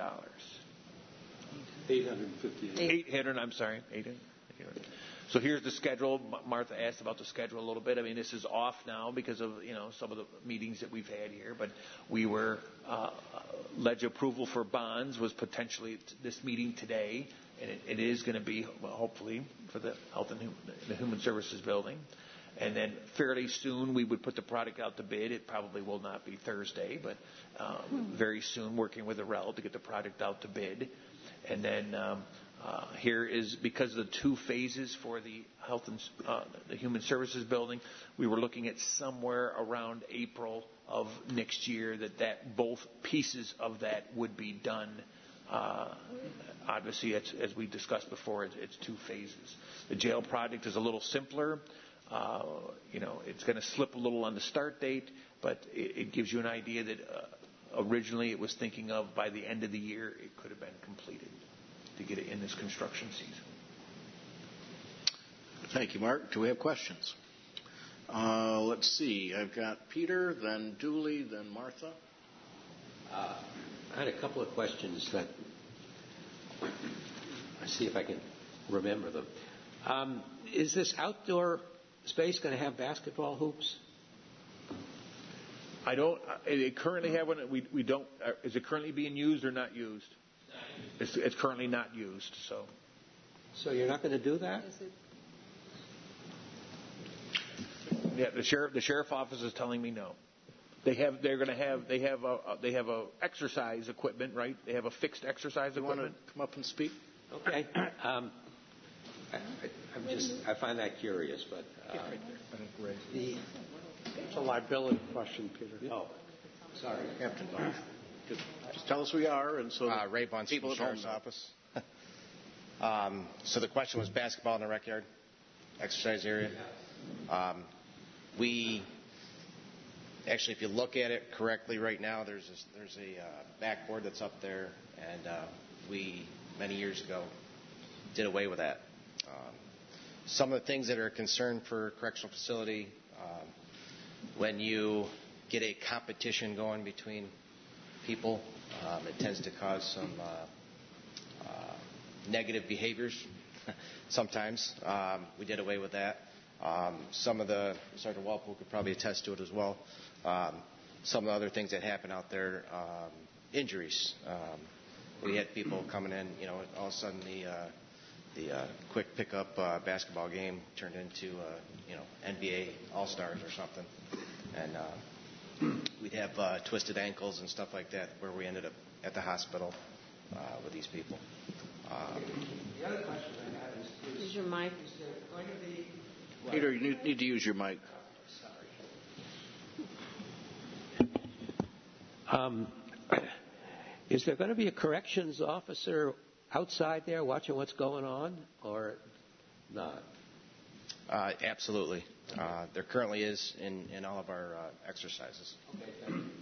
800. I'm sorry, 800. So here's the schedule. Martha asked about the schedule a little bit. I mean, this is off now because of some of the meetings that we've had here. But we were ledge approval for bonds was potentially this meeting today, and it is going to be hopefully for the Health and the Human Services building. And then fairly soon we would put the product out to bid. It probably will not be Thursday, but very soon working with REL to get the product out to bid. And then here is, because of the 2 phases for the Health and the Human Services building, we were looking at somewhere around April of next year that both pieces of that would be done. Obviously, as we discussed before, it's 2 phases. The jail project is a little simpler. It's going to slip a little on the start date, but it gives you an idea that originally it was thinking of by the end of the year it could have been completed to get it in this construction season. Thank you, Mark. Do we have questions? Let's see. I've got Peter, then Dooley, then Martha. I had a couple of questions that I see if I can remember them. Is this outdoor space going to have basketball hoops? I don't. They currently have one. We don't. Is it currently being used or not used? It's currently not used. So you're not going to do that? Yeah, the sheriff office is telling me no. They have a exercise equipment, right? They have a fixed exercise equipment. You want to come up and speak? Okay. I find that curious, but it's a liability question, Peter. Oh, sorry, Captain. Just tell us who you are, and so Ray Bunce, people at home Sheriff's Office. So the question was basketball in the rec yard, exercise area. We actually, if you look at it correctly, right now there's a backboard that's up there, and we many years ago did away with that. Some of the things that are a concern for a correctional facility, when you get a competition going between people, it tends to cause some negative behaviors sometimes. We did away with that. Some of the, Sergeant Walpole could probably attest to it as well, some of the other things that happen out there, injuries. We had people coming in, all of a sudden the quick pickup basketball game turned into, NBA All-Stars or something. And we'd have twisted ankles and stuff like that where we ended up at the hospital with these people. The other question I have is use your mic. Is there going to be... Peter, you need to use your mic. Is there going to be a corrections officer outside there watching what's going on, or not? Absolutely. There currently is in all of our exercises. Okay, thank you.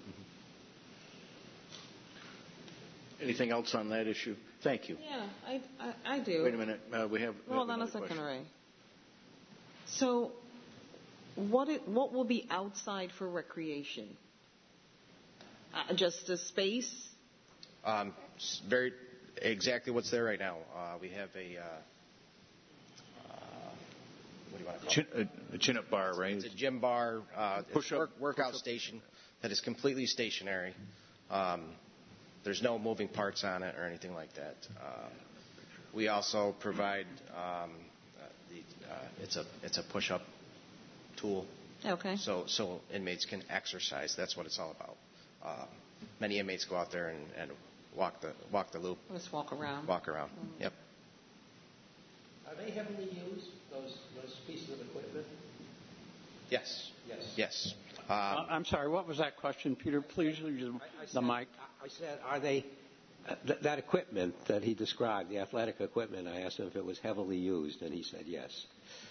Anything else on that issue? Thank you. Yeah, I do. Wait a minute. We have Hold on a second, question. Ray. So, what will be outside for recreation? Just a space? Very exactly what's there right now. We have a what do you want to call it? A chin-up bar, right? It's a gym bar, workout station that is completely stationary. There's no moving parts on it or anything like that. We also provide it's a push-up tool. Okay. So inmates can exercise. That's what it's all about. Many inmates go out there and walk the loop. Just walk around. Mm-hmm. Yep. Are they heavily used, those pieces of equipment? Yes. I'm sorry, what was that question, Peter? Please use the mic. I said, are they, that equipment that he described, the athletic equipment, I asked him if it was heavily used, and he said yes.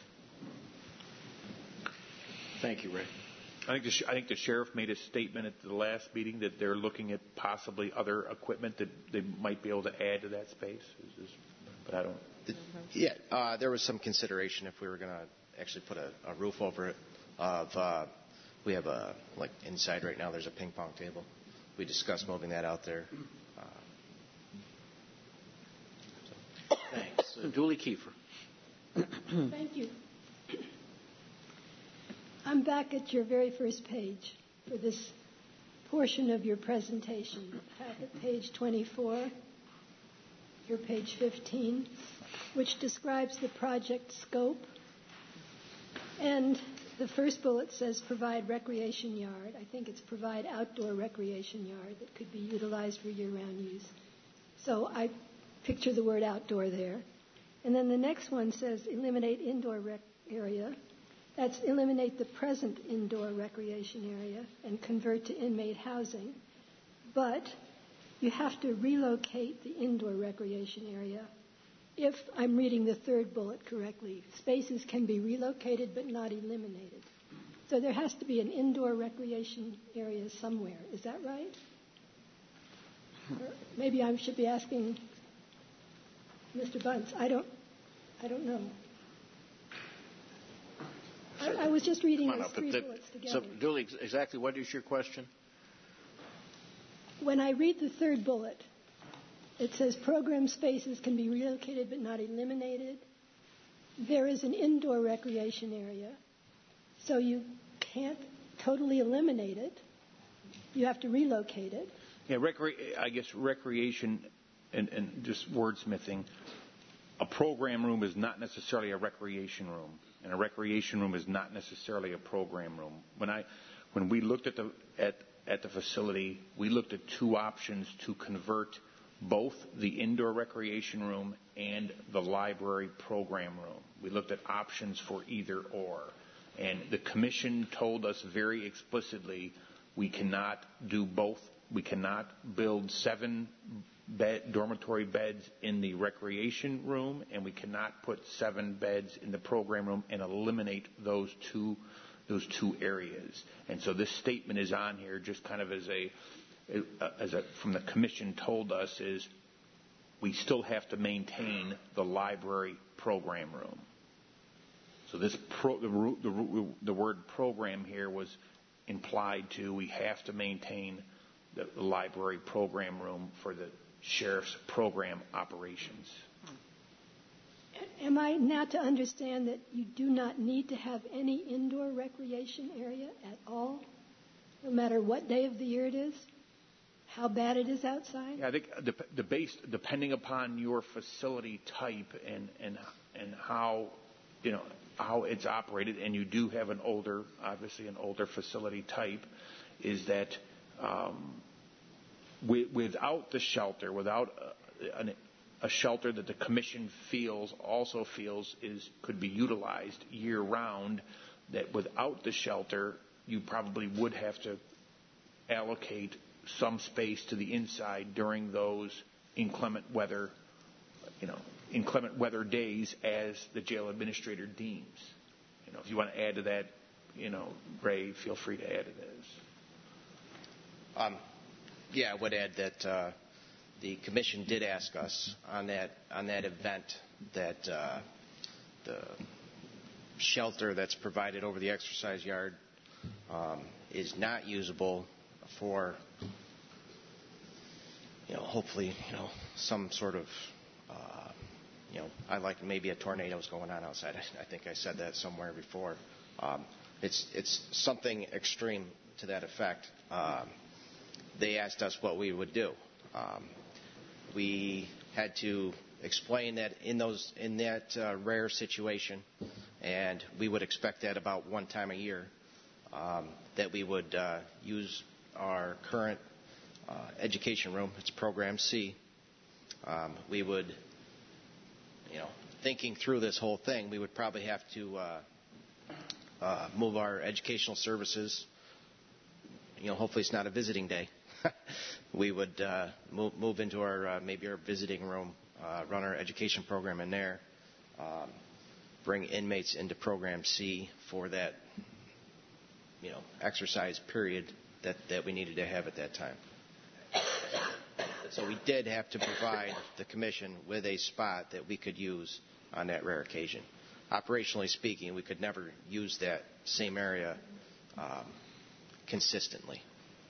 Thank you, Ray. I think the sheriff made a statement at the last meeting that they're looking at possibly other equipment that they might be able to add to that space. But I don't. Yeah, there was some consideration if we were going to actually put a roof over it. We have inside right now there's a ping pong table. We discussed moving that out there. Thanks. Julie Kiefer. Thank you. I'm back at your very first page for this portion of your presentation. At page 24, your page 15, which describes the project scope. And the first bullet says provide recreation yard. I think it's provide outdoor recreation yard that could be utilized for year-round use. So I picture the word outdoor there. And then the next one says eliminate indoor rec area. That's eliminate the present indoor recreation area and convert to inmate housing. But you have to relocate the indoor recreation area. If I'm reading the third bullet correctly, spaces can be relocated but not eliminated. So there has to be an indoor recreation area somewhere. Is that right? Or maybe I should be asking Mr. Bunce. I don't know. I was just reading those three bullets together. So, Julie, exactly what is your question? When I read the third bullet, it says program spaces can be relocated but not eliminated. There is an indoor recreation area, so you can't totally eliminate it. You have to relocate it. Yeah, I guess recreation and just wordsmithing. A program room is not necessarily a recreation room, and a recreation room is not necessarily a program room. When we looked at the facility, we looked at two options to convert both the indoor recreation room and the library program room. We looked at options for either or. And the commission told us very explicitly we cannot do both. We cannot build 7 dormitory beds in the recreation room, and we cannot put 7 beds in the program room and eliminate those two areas. And so this statement is on here just kind of as a from the commission told us is we still have to maintain the library program room. So this the word program here was implied to we have to maintain the library program room for the sheriff's program operations. Am I now to understand that you do not need to have any indoor recreation area at all, no matter what day of the year it is? How bad it is outside? Yeah, I think depending upon your facility type and how how it's operated, and you do have obviously an older facility type, is that without the shelter, without a shelter that the commission also feels could be utilized year round, that without the shelter you probably would have to allocate some space to the inside during those inclement weather days as the jail administrator deems. If you want to add to that, Ray, feel free to add to this. Yeah, I would add that the commission did ask us on that event that the shelter that's provided over the exercise yard is not usable for hopefully some sort of I like maybe a tornado's going on outside. I think I said that somewhere before. It's something extreme to that effect. They asked us what we would do. We had to explain that in that rare situation, and we would expect that about one time a year, that we would use our current education room. It's Program C. We would, thinking through this whole thing, we would probably have to move our educational services. Hopefully it's not a visiting day. We would move into our maybe our visiting room, run our education program in there, bring inmates into Program C for that exercise period that we needed to have at that time. So we did have to provide the commission with a spot that we could use on that rare occasion. Operationally speaking, we could never use that same area consistently.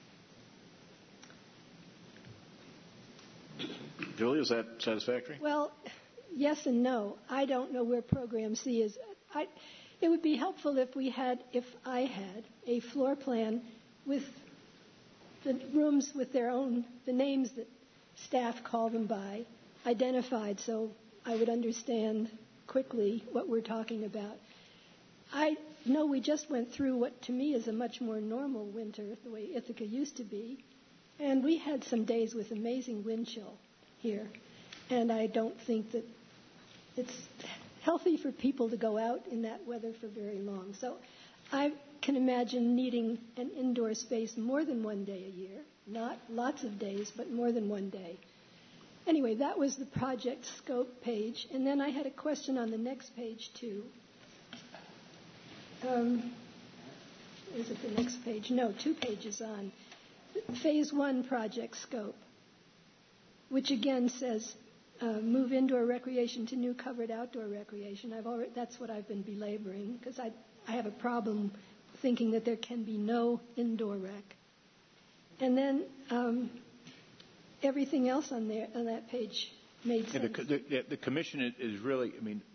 Julie, is that satisfactory? Well, yes and no. I don't know where Program C is. It would be helpful if I had a floor plan with the rooms with the names that staff call them by, identified, so I would understand quickly what we're talking about. I know we just went through what to me is a much more normal winter, the way Ithaca used to be, and we had some days with amazing wind chill here, and I don't think that it's healthy for people to go out in that weather for very long. So I can imagine needing an indoor space more than one day a year, not lots of days, but more than one day. Anyway, that was the project scope page, and then I had a question on the next page too. Is it the next page? No, 2 pages on. Phase 1 project scope, which again says move indoor recreation to new covered outdoor recreation. That's what I've been belaboring because I have a problem thinking that there can be no indoor rec. And then everything else on that page made sense. The commission is really,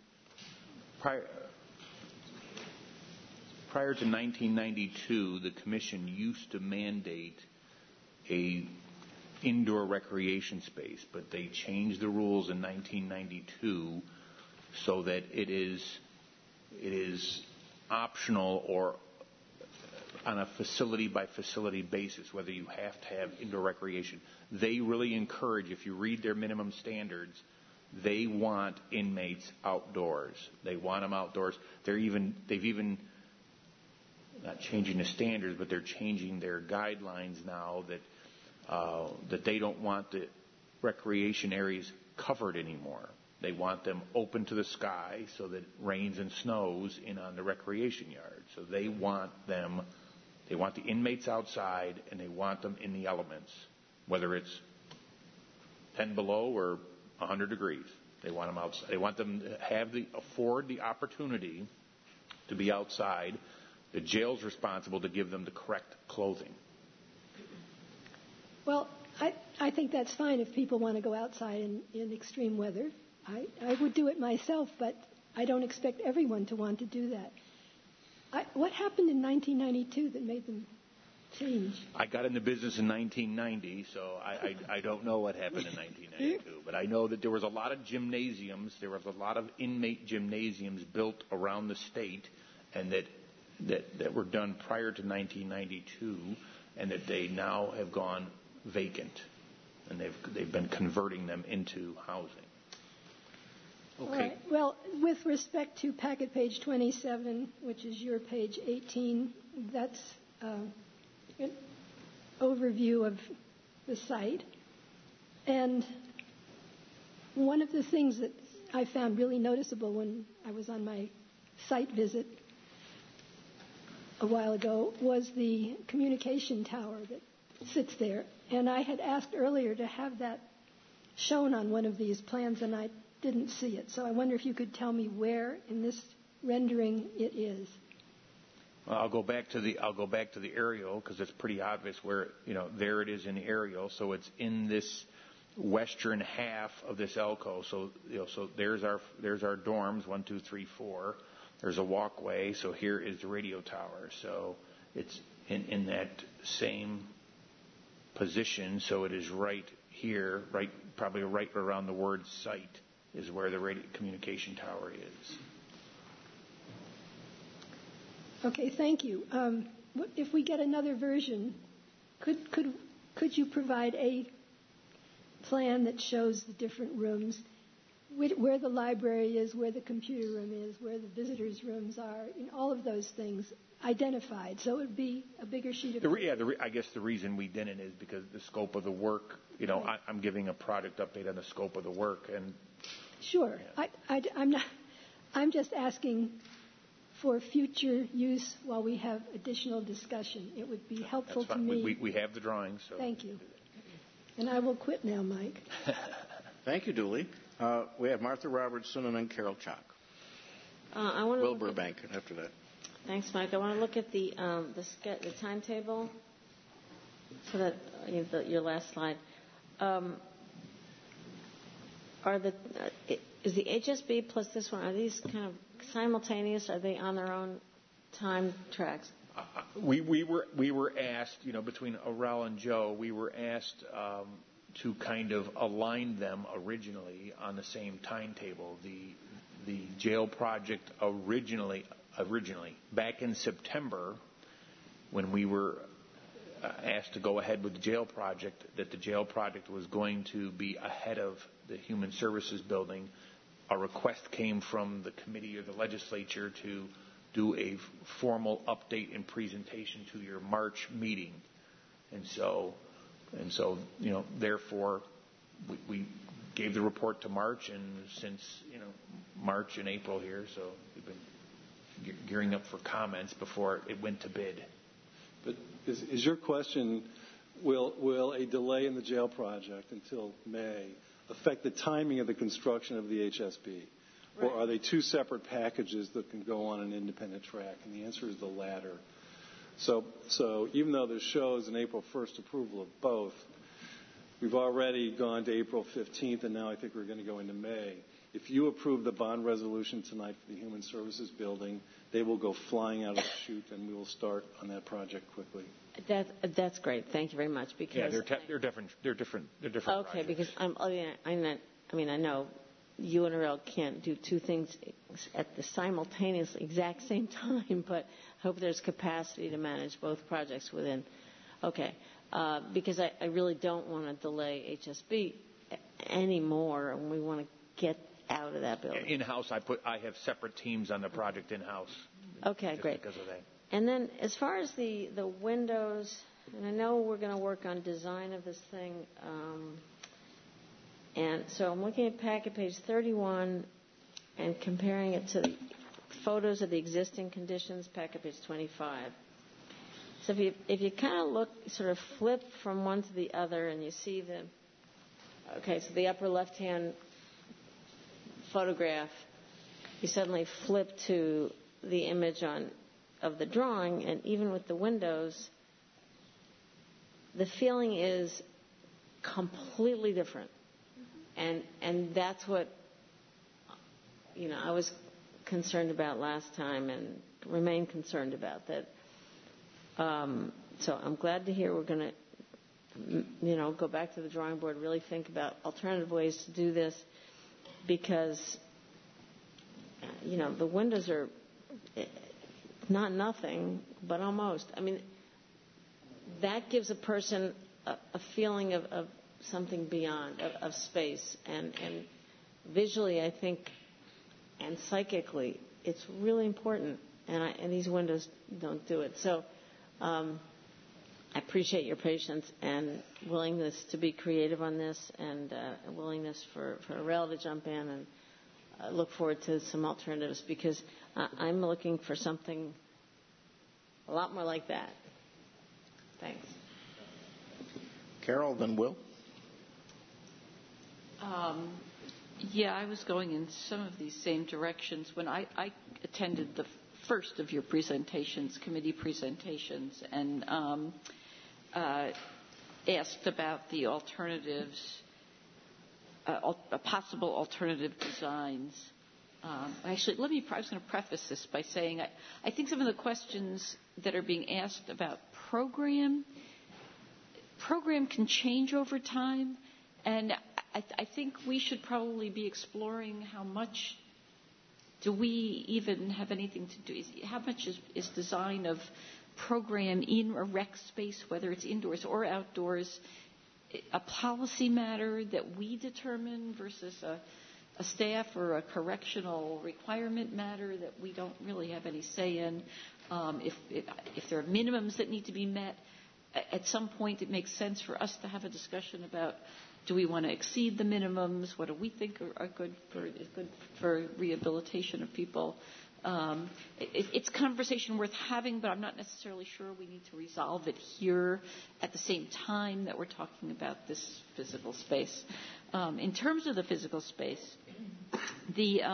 prior to 1992, the commission used to mandate a indoor recreation space, but they changed the rules in 1992 so that it is optional or on a facility-by-facility basis, whether you have to have indoor recreation. They really encourage, if you read their minimum standards, they want inmates outdoors. They want them outdoors. They've even not changing the standards, but they're changing their guidelines now that they don't want the recreation areas covered anymore. They want them open to the sky so that it rains and snows in on the recreation yard. So they want the inmates outside, and they want them in the elements, whether it's 10 below or 100 degrees. They want them outside. They want them to afford the opportunity to be outside. The jail's responsible to give them the correct clothing. Well, I think that's fine if people want to go outside in extreme weather. I would do it myself, but I don't expect everyone to want to do that. What happened in 1992 that made them change? I got in the business in 1990, so I don't know what happened in 1992. But I know that there was a lot of gymnasiums. There was a lot of inmate gymnasiums built around the state, and that were done prior to 1992, and that they now have gone vacant, and they've been converting them into housing. Okay. All right. Well, with respect to packet page 27, which is your page 18, that's an overview of the site. And one of the things that I found really noticeable when I was on my site visit a while ago was the communication tower that sits there. And I had asked earlier to have that shown on one of these plans, and I didn't see it. So I wonder if you could tell me where in this rendering it is. Well, I'll go back to the aerial because it's pretty obvious where there it is in the aerial. So it's in this western half of this alcove. So so there's our dorms 1, 2, 3, 4. There's a walkway. So here is the radio tower. So it's in that same position. So it is right here, probably right around the word site is where the radio communication tower is. Okay, thank you. If we get another version, could you provide a plan that shows the different rooms, where the library is, where the computer room is, where the visitors' rooms are, and all of those things identified? So it would be a bigger sheet of paper. I guess the reason we didn't is because the scope of the work. Right. I'm giving a product update on the scope of the work, and sure. Yeah. I'm not. I'm just asking for future use while we have additional discussion. It would be helpful to me. We have the drawings. So thank you. And I will quit now, Mike. Thank you, Dooley. We have Martha Robertson and then Carol Chalk. Will Burbank after that. Thanks, Mike. I want to look at the timetable for that your last slide. Is the HSB plus this one, are these kind of simultaneous? Are they on their own time tracks? We were asked, between Aurel and Joe, we were asked to kind of align them originally on the same timetable. The jail project originally back in September, when we were asked to go ahead with the jail project, that the jail project was going to be ahead of the Human Services building. A request came from the committee or the legislature to do a formal update and presentation to your March meeting, and so therefore we gave the report to March, and since March and April here, so we've been gearing up for comments before it went to bid. But is your question, will a delay in the jail project until May affect the timing of the construction of the HSB? Right. Or are they two separate packages that can go on an independent track? And the answer is the latter. So even though there shows an April 1st approval of both, we've already gone to April 15th, and now I think we're going to go into May. If you approve the bond resolution tonight for the Human Services building, they will go flying out of the chute, and we will start on that project quickly. That's great. Thank you very much. Because they're different. They're different. Okay, projects. Because I know UNRL can't do two things at the simultaneously exact same time, but I hope there's capacity to manage both projects within. Okay, because I really don't want to delay HSB anymore, and we want to get out of that building. In-house, I have separate teams on the project in-house. Okay, great. Because of that. And then as far as the windows, and I know we're going to work on design of this thing, and so I'm looking at packet page 31 and comparing it to the photos of the existing conditions, packet page 25. So if you kind of look, sort of flip from one to the other, and you see so the upper left-hand photograph, you suddenly flip to the image of the drawing, and even with the windows, the feeling is completely different. And that's what, I was concerned about last time and remain concerned about that. So I'm glad to hear we're going to, go back to the drawing board, really think about alternative ways to do this, because, the windows are not nothing, but almost. I mean, that gives a person a feeling of something beyond, of space. And visually, I think, and psychically, it's really important. And these windows don't do it. So I appreciate your patience and willingness to be creative on this, and willingness for Arel to jump in, and look forward to some alternatives, because I'm looking for something a lot more like that. Thanks. Carol, then Will. I was going in some of these same directions. When I attended the first of your presentations, committee presentations, and asked about the alternatives, possible alternative designs. Actually, I was going to preface this by saying I think some of the questions that are being asked about program can change over time, and I think we should probably be exploring how much do we even have anything to do. How much is design of program in a rec space, whether it's indoors or outdoors, a policy matter that we determine versus a staff or a correctional requirement matter that we don't really have any say in. If there are minimums that need to be met, at some point it makes sense for us to have a discussion about, do we want to exceed the minimums? What do we think are good for rehabilitation of people? It's a conversation worth having, but I'm not necessarily sure we need to resolve it here at the same time that we're talking about this physical space. In terms of the physical space, the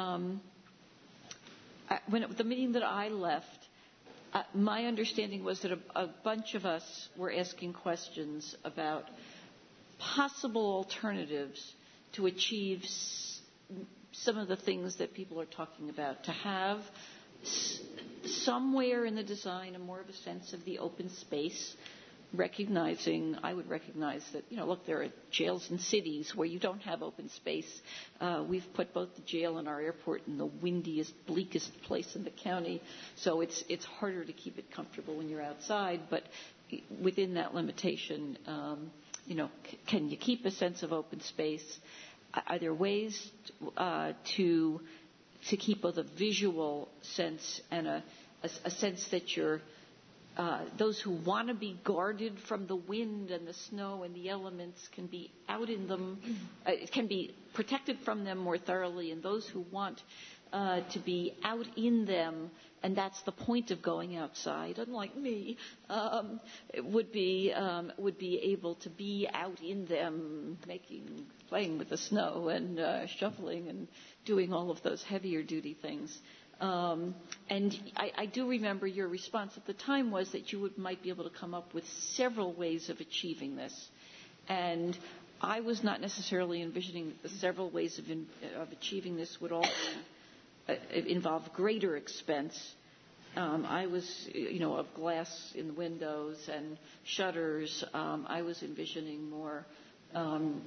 meeting that I left, my understanding was that a bunch of us were asking questions about possible alternatives to achieve some of the things that people are talking about, to have somewhere in the design more of a sense of the open space, I would recognize that, look, there are jails in cities where you don't have open space. We've put both the jail and our airport in the windiest, bleakest place in the county, so it's harder to keep it comfortable when you're outside, but within that limitation, can you keep a sense of open space? Are there ways to keep both a visual sense and a sense that those who want to be guarded from the wind and the snow and the elements can be out in them, can be protected from them more thoroughly, and those who want to be out in them, and that's the point of going outside, unlike me, would be able to be out in them, playing with the snow and shoveling and doing all of those heavier duty things. And I do remember your response at the time was that you might be able to come up with several ways of achieving this. And I was not necessarily envisioning that the several ways of achieving this would all involve greater expense. I was, of glass in the windows and shutters. I was envisioning more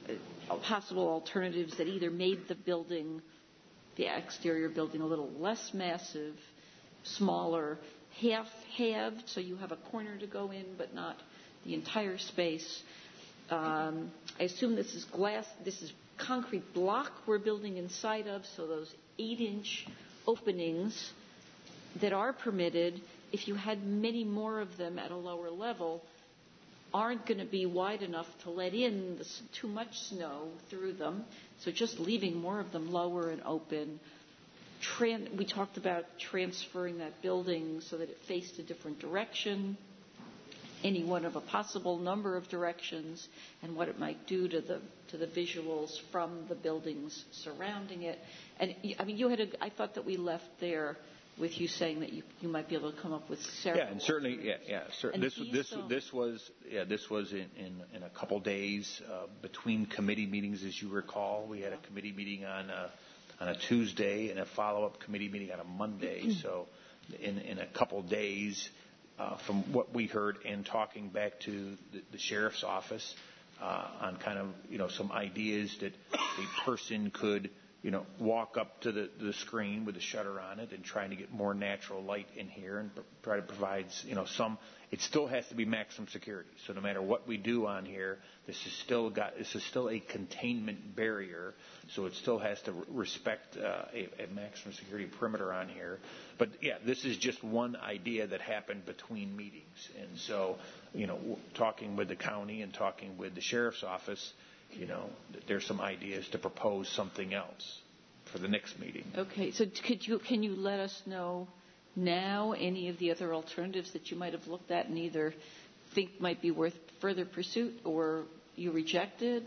possible alternatives that either made the exterior building, a little less massive, smaller, half-halved, so you have a corner to go in, but not the entire space. I assume this is glass. This is concrete block we're building inside of, so those 8-inch openings that are permitted, if you had many more of them at a lower level, aren't going to be wide enough to let in too much snow through them. So just leaving more of them lower and open. We talked about transferring that building so that it faced a different direction, any one of a possible number of directions, and what it might do to the visuals from the buildings surrounding it. And I mean, I thought that we left there with you saying that you might be able to come up with several. Yeah, and certainly, This was in a couple days between committee meetings, as you recall. We had a committee meeting on a Tuesday and a follow-up committee meeting on a Monday. So, in a couple days, from what we heard and talking back to the sheriff's office on kind of some ideas that a person could walk up to the screen with a shutter on it and trying to get more natural light in here and try to provide, some. It still has to be maximum security. So no matter what we do on here, this is still a containment barrier. So it still has to respect a maximum security perimeter on here. But yeah, this is just one idea that happened between meetings. And so, talking with the county and talking with the sheriff's office, there's some ideas to propose something else for the next meeting. Okay, so can you let us know now any of the other alternatives that you might have looked at and either think might be worth further pursuit or you rejected?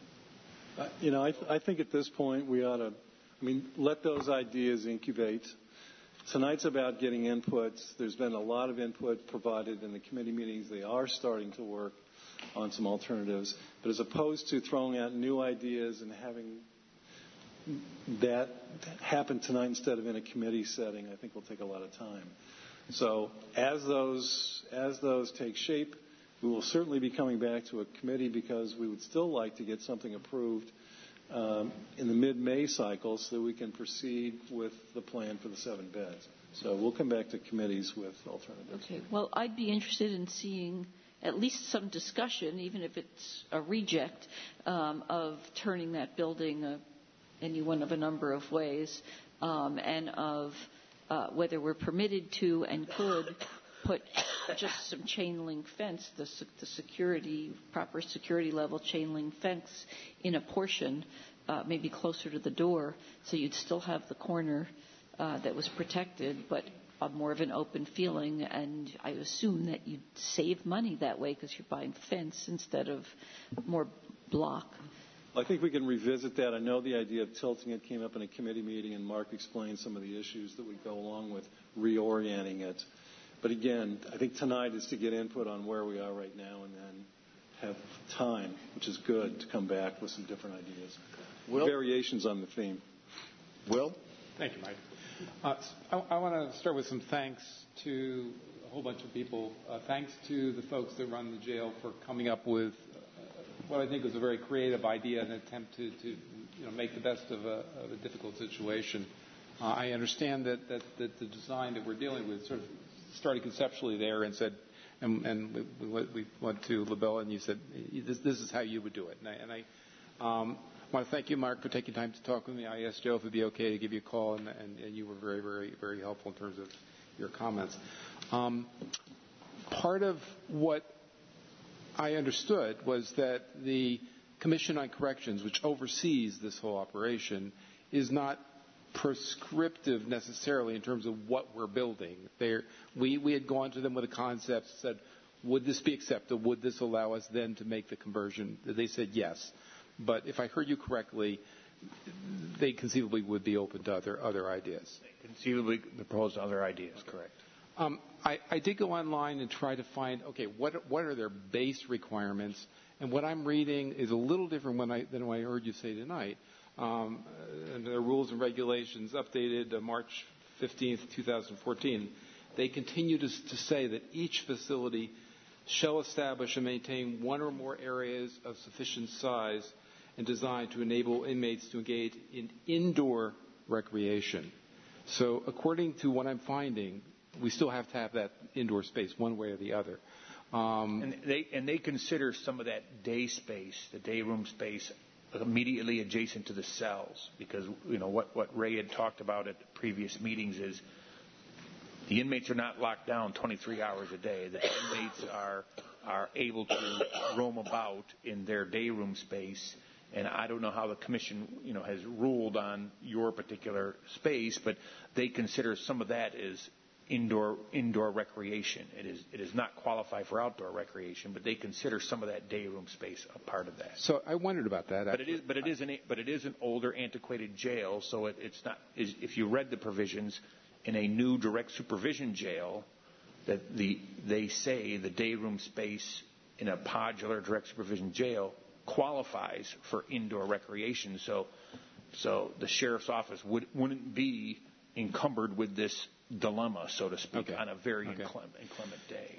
I think at this point we ought to, let those ideas incubate. Tonight's about getting inputs. There's been a lot of input provided in the committee meetings. They are starting to work on some alternatives. But as opposed to throwing out new ideas and having that happen tonight instead of in a committee setting, I think will take a lot of time. So as those take shape, we will certainly be coming back to a committee because we would still like to get something approved in the mid-May cycle so that we can proceed with the plan for the 7 beds. So we'll come back to committees with alternatives. Okay. Well, I'd be interested in seeing at least some discussion, even if it's a reject, of turning that building any one of a number of ways, and of whether we're permitted to and could put just some chain link fence, the proper security level chain link fence in a portion, maybe closer to the door, so you'd still have the corner that was protected, but more of an open feeling, and I assume that you'd save money that way because you're buying fence instead of more block. I think we can revisit that. I know the idea of tilting it came up in a committee meeting, and Mark explained some of the issues that would go along with reorienting it. But again, I think tonight is to get input on where we are right now and then have time, which is good, to come back with some different ideas. Variations on the theme. Will? Thank you, Mike. I want to start with some thanks to a whole bunch of people. Thanks to the folks that run the jail for coming up with what I think was a very creative idea, an attempt to make the best of a difficult situation. I understand that the design that we're dealing with sort of started conceptually there and said, and we went to LaBella and you said, this is how you would do it. And I want to thank you, Mark, for taking time to talk with me. I asked Joe if it would be okay to give you a call, and you were very, very, very helpful in terms of your comments. Part of what I understood was that the Commission on Corrections, which oversees this whole operation, is not prescriptive necessarily in terms of what we're building. We had gone to them with a concept, said, would this be acceptable? Would this allow us then to make the conversion? They said yes. But if I heard you correctly, they conceivably would be open to other ideas. They conceivably propose other ideas, correct. I did go online and try to find, what are their base requirements? And what I'm reading is a little different than what I heard you say tonight. And their rules and regulations updated March 15th, 2014. They continue to say that each facility shall establish and maintain one or more areas of sufficient size and designed to enable inmates to engage in indoor recreation. So according to what I'm finding, we still have to have that indoor space one way or the other. And they consider some of that day space, the day room space, immediately adjacent to the cells, because what Ray had talked about at previous meetings is the inmates are not locked down 23 hours a day. The inmates are able to roam about in their day room space. And I don't know how the commission, has ruled on your particular space, but they consider some of that as indoor recreation. It is not qualified for outdoor recreation, but they consider some of that day room space a part of that. So I wondered about that. But it is an older, antiquated jail. So it's not. If you read the provisions in a new direct supervision jail, that they say the day room space in a podular direct supervision jail qualifies for indoor recreation. So the sheriff's office wouldn't be encumbered with this dilemma, so to speak, on a very inclement day.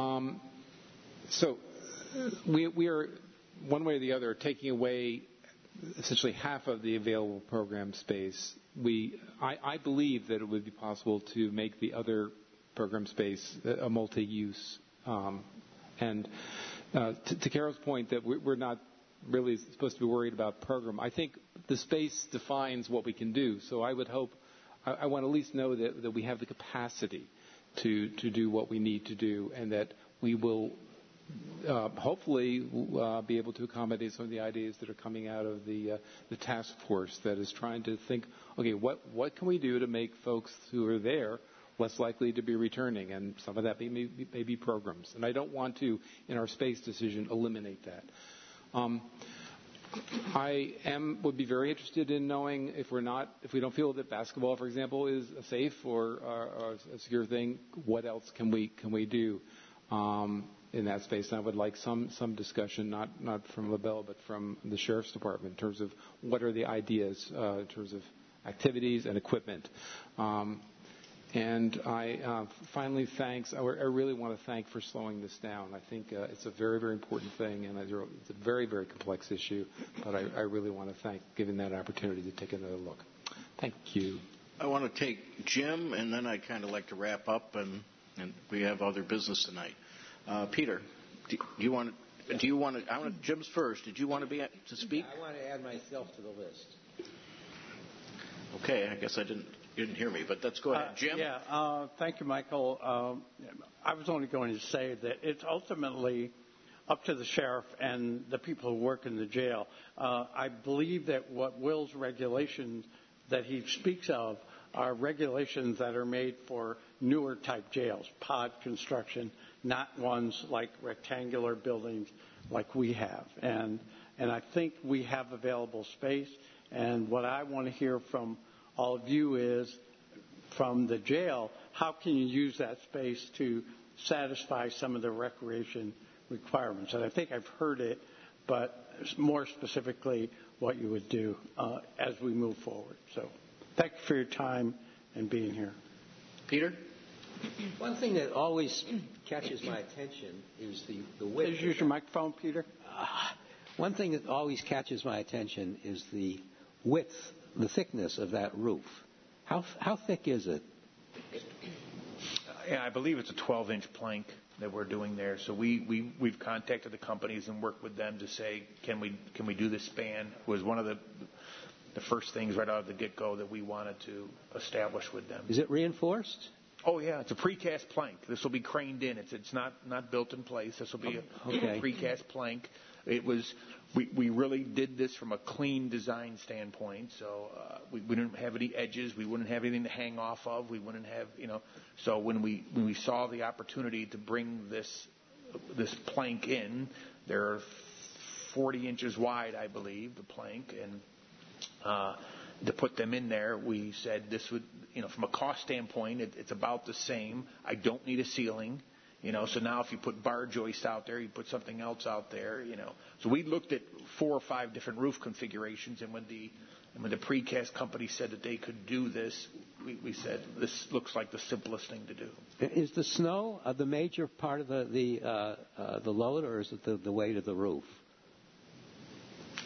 So we are, one way or the other, taking away essentially half of the available program space. I believe that it would be possible to make the other program space a multi-use. And to Carol's point that we're not really supposed to be worried about program, I think the space defines what we can do. So I would hope, I want to at least know that we have the capacity to do what we need to do, and that we will hopefully be able to accommodate some of the ideas that are coming out of the task force that is trying to think, okay, what can we do to make folks who are there less likely to be returning? And some of that may be programs. And I don't want to, in our space decision, eliminate that. I would be very interested in knowing if we don't feel that basketball, for example, is a safe or a secure thing, what else can we do in that space? And I would like some discussion, not from LaBelle, but from the Sheriff's Department, in terms of what are the ideas in terms of activities and equipment. And finally, thanks. I really want to thank for slowing this down. I think it's a very, very important thing, and it's a very, very complex issue. But I really want to thank giving that opportunity to take another look. Thank you. I want to take Jim, and then I'd kind of like to wrap up, and we have other business tonight. Peter, do you want to? Jim's first. Did you want to speak? I want to add myself to the list. Okay, I guess you didn't hear me, but let's go ahead. Jim? Thank you, Michael. I was only going to say that it's ultimately up to the sheriff and the people who work in the jail. I believe that what Will's regulations that he speaks of are regulations that are made for newer type jails, pod construction, not ones like rectangular buildings like we have. And I think we have available space. And what I want to hear from all of you is, from the jail, how can you use that space to satisfy some of the recreation requirements? And I think I've heard it, but more specifically what you would do as we move forward. So thank you for your time and being here. Peter? One thing that always catches my attention is the width. Please use your microphone, Peter. One thing that always catches my attention is the width, the thickness of that roof. How thick is it? I believe it's a 12-inch plank that we're doing there. So we've contacted the companies and worked with them to say, can we do this span? It was one of the first things right out of the get-go that we wanted to establish with them. Is it reinforced? Oh yeah, it's a precast plank. This will be craned in. It's not built in place. This will be a precast plank. It was we really did this from a clean design standpoint. So we didn't have any edges. We wouldn't have anything to hang off of. We wouldn't have So when we saw the opportunity to bring this plank in, they're 40 inches wide, I believe, the plank, and to put them in there, we said this would, from a cost standpoint, it's about the same. I don't need a ceiling. So now if you put bar joists out there, you put something else out there, So we looked at 4 or 5 different roof configurations, and when the precast company said that they could do this, we said this looks like the simplest thing to do. Is the snow the major part of the load, or is it the weight of the roof?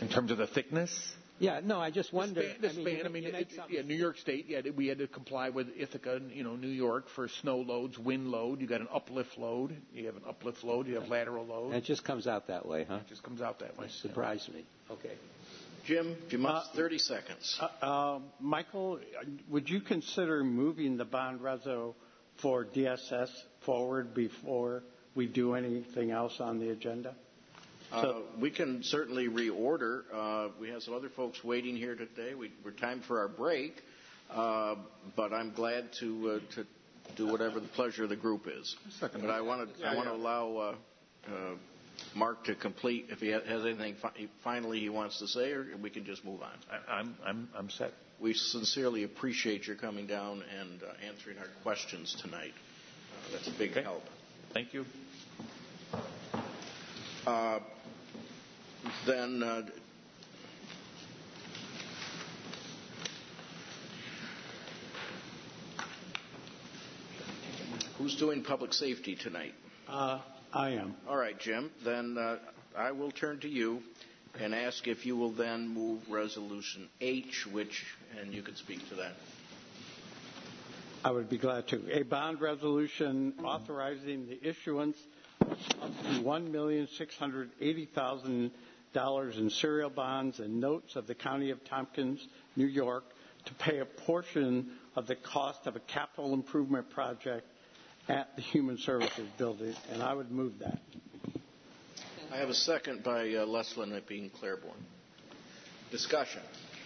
In terms of the thickness? Yeah, no, I just wonder. The span. New York State, we had to comply with Ithaca, New York for snow loads, wind load. You got an uplift load. You have an uplift load. You have lateral load. And it just comes out that way, huh? It just comes out that way. It surprised me. Okay. Jim, you must 30 seconds. Michael, would you consider moving the bond reso for DSS forward before we do anything else on the agenda? We can certainly reorder. We have some other folks waiting here today. We're time for our break, but I'm glad to do whatever the pleasure of the group is. But I want to allow Mark to complete if he has anything finally he wants to say, or we can just move on. I'm set. We sincerely appreciate your coming down and answering our questions tonight. That's a big help. Thank you. Then who's doing public safety tonight? I am. All right, Jim. Then I will turn to you and ask if you will then move Resolution H, and you can speak to that. I would be glad to. A bond resolution authorizing the issuance of $1,680,000 in serial bonds and notes of the County of Tompkins, New York, to pay a portion of the cost of a capital improvement project at the Human Services Building, and I would move that. I have a second by Leslin McBean Claiborne. Discussion.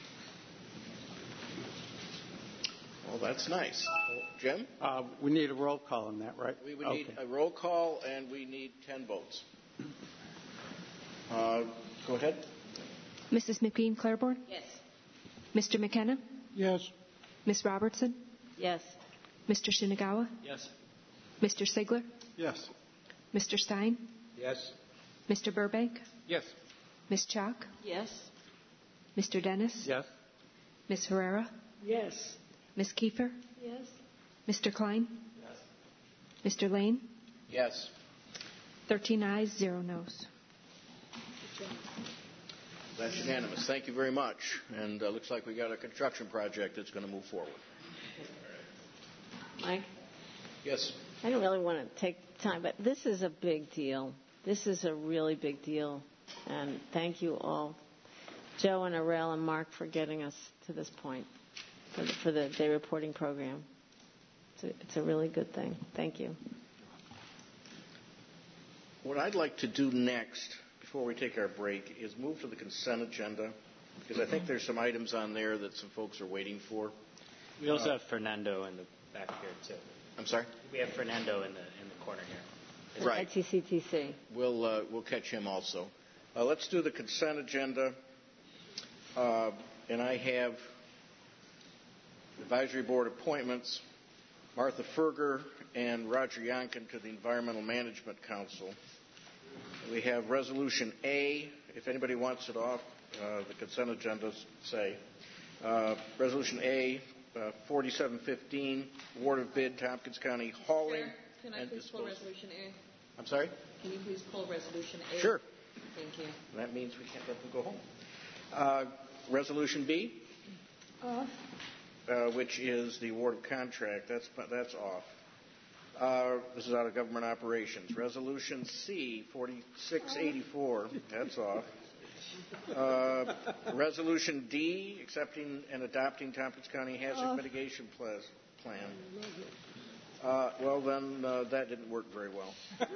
Well, that's nice. Jim? We need a roll call on that, right? We would need a roll call, and we need 10 votes. Go ahead. Mrs. McBean Claiborne? Yes. Mr. McKenna? Yes. Ms. Robertson? Yes. Mr. Shinagawa? Yes. Mr. Sigler? Yes. Mr. Stein? Yes. Mr. Burbank? Yes. Ms. Chalk? Yes. Mr. Dennis? Yes. Ms. Herrera? Yes. Ms. Kiefer? Yes. Mr. Klein? Yes. Mr. Lane? Yes. 13 ayes, 0 noes. That's unanimous. Thank you very much. And looks like we got a construction project that's going to move forward. Mike? Yes. I don't really want to take time, but this is a big deal. This is a really big deal. And thank you all, Joe and Arel and Mark, for getting us to this point for the day reporting program. It's a really good thing. Thank you. What I'd like to do next, before we take our break, is move to the consent agenda, because I think there's some items on there that some folks are waiting for. We also have Fernando in the back here, too. I'm sorry? We have Fernando in the corner here. Right. ITCTC. We'll catch him also. Let's do the consent agenda. And I have advisory board appointments, Martha Ferger and Roger Yonkin to the Environmental Management Council. We have Resolution A, if anybody wants it off, the consent agenda say. Resolution A, 4715, award of bid, Tompkins County hauling. Chair, can I please pull Resolution A? I'm sorry? Can you please pull Resolution A? Sure. Thank you. That means we can't let them go home. Resolution B, which is the award of contract. That's off. This is out of government operations. Resolution C, 4684. That's off. Resolution D, accepting and adopting Tompkins County Hazard Mitigation Plan. Well, then that didn't work very well.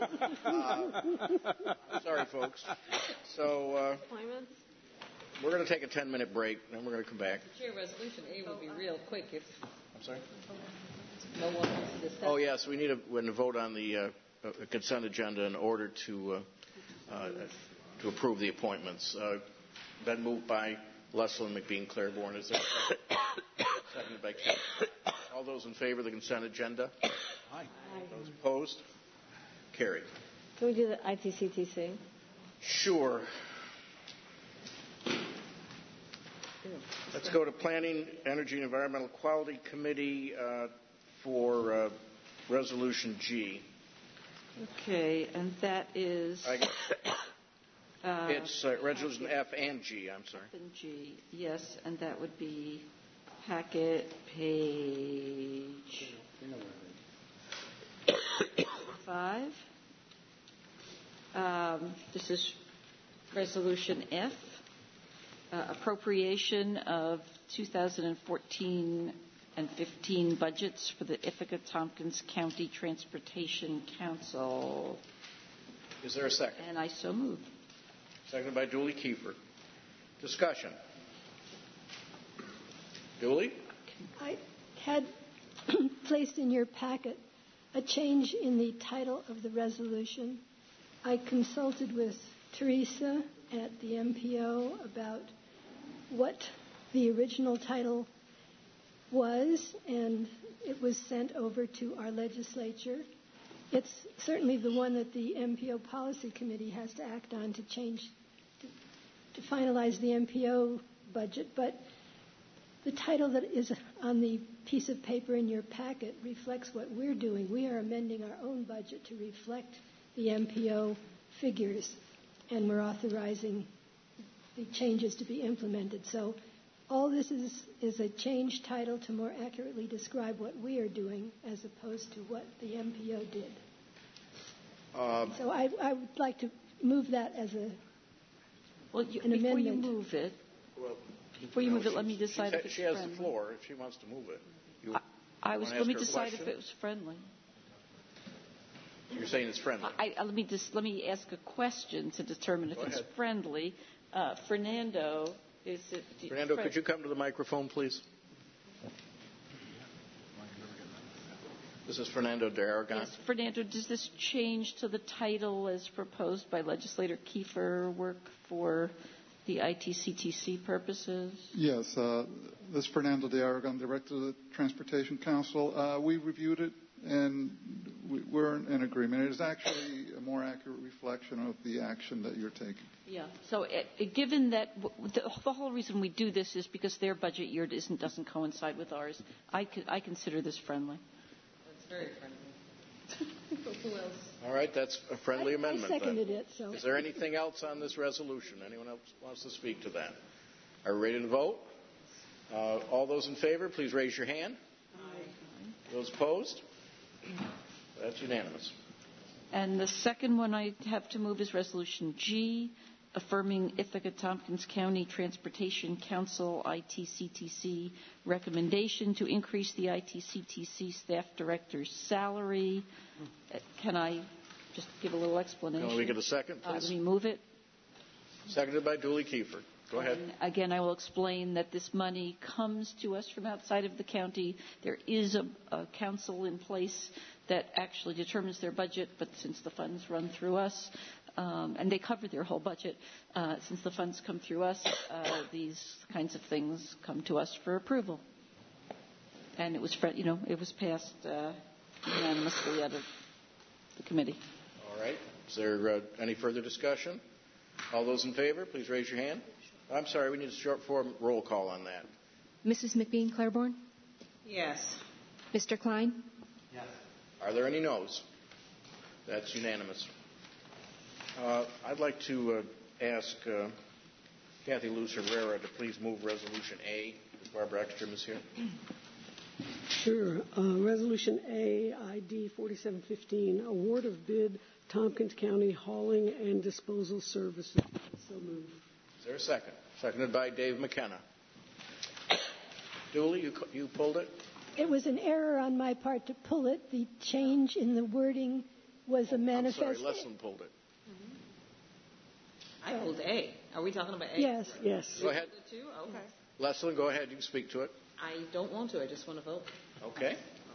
Sorry, folks. So we're going to take a 10-minute break, then we're going to come back. Chair, Resolution A will be real quick if. I'm sorry? No one wants to discuss. Oh, yes, we need to vote on the consent agenda in order to approve the appointments. Been moved by Leslin McBean Claiborne. Is there a second? Seconded by Keith. All those in favor of the consent agenda? Aye. Those opposed? Carried. Can we do the ITCTC? Sure. Let's go to Planning, Energy, and Environmental Quality Committee for Resolution G. Okay, and that is It's Resolution F and G, I'm sorry. F and G, yes, and that would be packet page 5. This is Resolution F, appropriation of 2014 and 15 budgets for the Ithaca-Tompkins County Transportation Council. Is there a second? And I so move. Seconded by Julie Kiefer. Discussion. Julie? I had placed in your packet a change in the title of the resolution. I consulted with Teresa at the MPO about what the original title was, and it was sent over to our legislature. It's certainly the one that the MPO Policy Committee has to act on to change, to finalize the MPO budget, but the title that is on the piece of paper in your packet reflects what we're doing. We are amending our own budget to reflect the MPO figures, and we're authorizing the changes to be implemented. So all this is a change title to more accurately describe what we are doing as opposed to what the MPO did. So I would like to move that as an amendment. Before you move it, let me decide if it's She has friendly. the floor if she wants to move it. Let me decide if it was friendly. You're saying it's friendly. Let me ask a question to determine if Go it's ahead. friendly. Fernando, is it? Fernando, could you come to the microphone, please? This is Fernando de Aragon. Yes, Fernando, does this change to the title as proposed by Legislator Kiefer work for the ITCTC purposes? Yes, this is Fernando de Aragon, Director of the Transportation Council. We reviewed it, and we're in agreement. It is actually a more accurate reflection of the action that you're taking. Yeah. So, given that the whole reason we do this is because their budget year doesn't coincide with ours, I consider this friendly. That's very friendly. Who else? All right, that's a friendly amendment. I seconded then. it. So. Is there anything else on this resolution? Anyone else wants to speak to that? Are we ready to vote? All those in favor, please raise your hand. Aye. Those opposed? That's unanimous. And the second one I have to move is Resolution G, affirming Ithaca-Tompkins County Transportation Council ITCTC recommendation to increase the ITCTC staff director's salary. Can I just give a little explanation? Can we get a second, please? Let me move it. Seconded by Julie Kiefer. Go ahead. And again, I will explain that this money comes to us from outside of the county. There is a council in place that actually determines their budget, but since the funds run through us, and they cover their whole budget, since the funds come through us, these kinds of things come to us for approval. And it was passed unanimously out of the committee. All right. Is there any further discussion? All those in favor, please raise your hand. I'm sorry, we need a short form roll call on that. Mrs. McBean Claiborne? Yes. Mr. Klein? Yes. Are there any noes? That's unanimous. I'd like to ask Kathy Luz Herrera to please move Resolution A, if Barbara Ekstrom is here. Sure. Resolution A, ID 4715, award of bid, Tompkins County Hauling and Disposal Services. So moved. Is there a second? Seconded by Dave McKenna. Dooley, you pulled it? It was an error on my part to pull it. The change in the wording was a manifest. I'm sorry, Leslin pulled it. I pulled A. Are we talking about A? Yes. Yes. Go ahead. Two? Okay. Leslin, go ahead. You can speak to it. I don't want to. I just want to vote. Okay.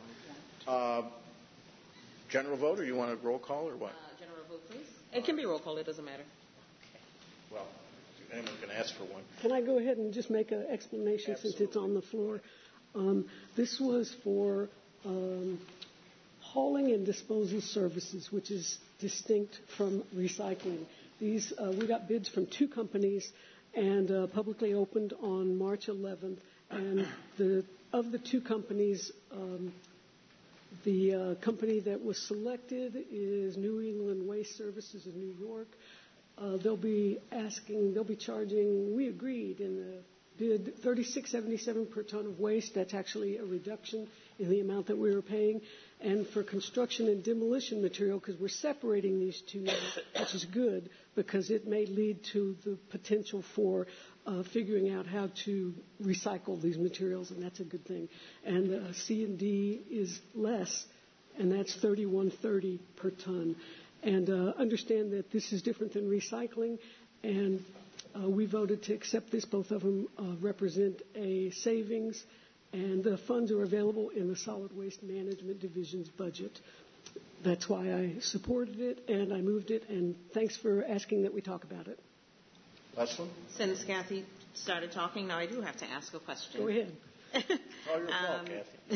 General vote, or you want a roll call, or what? General vote, please. It can be roll call. It doesn't matter. Well, anyone can ask for one. Can I go ahead and just make an explanation? Absolutely. Since it's on the floor? This was for hauling and disposal services, which is distinct from recycling. These we got bids from two companies and publicly opened on March 11th. And of the two companies, the company that was selected is New England Waste Services in New York. they'll be charging, we agreed in the bid, $36.77 per ton of waste. That's actually a reduction in the amount that we were paying. And for construction and demolition material, because we're separating these two now, which is good, because it may lead to the potential for figuring out how to recycle these materials, and that's a good thing. And C&D is less, and that's $31.30 per ton. And understand that this is different than recycling, and we voted to accept this. Both of them represent a savings, and the funds are available in the Solid Waste Management Division's budget. That's why I supported it, and I moved it, and thanks for asking that we talk about it. Leslie? Since Kathy started talking, now I do have to ask a question. Go ahead. Oh, your fault,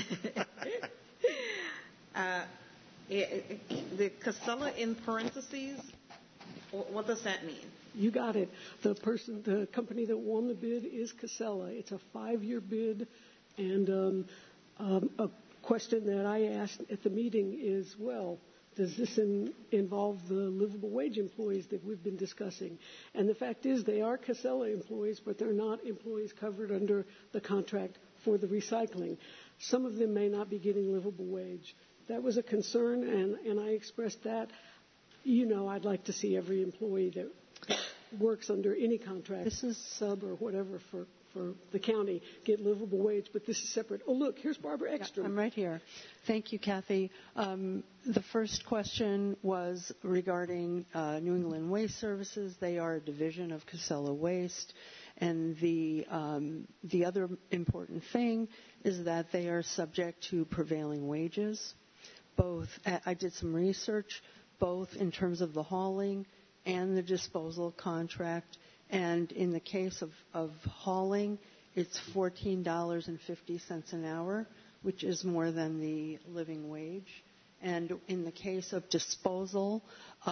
Kathy. The Casella in parentheses, what does that mean? You got it. The company that won the bid is Casella. It's a 5-year bid, and a question that I asked at the meeting is, well, does this involve the livable wage employees that we've been discussing? And the fact is they are Casella employees, but they're not employees covered under the contract for the recycling. Some of them may not be getting livable wage. That was a concern, and I expressed that. You know, I'd like to see every employee that works under any contract, this is sub or whatever for the county, get livable wage, but this is separate. Oh, look, here's Barbara Ekstrom. I'm right here. Thank you, Kathy. The first question was regarding New England Waste Services. They are a division of Casella Waste. And the other important thing is that they are subject to prevailing wages. Both, I did some research, both in terms of the hauling and the disposal contract. And in the case of hauling, it's $14.50 an hour, which is more than the living wage. And in the case of disposal,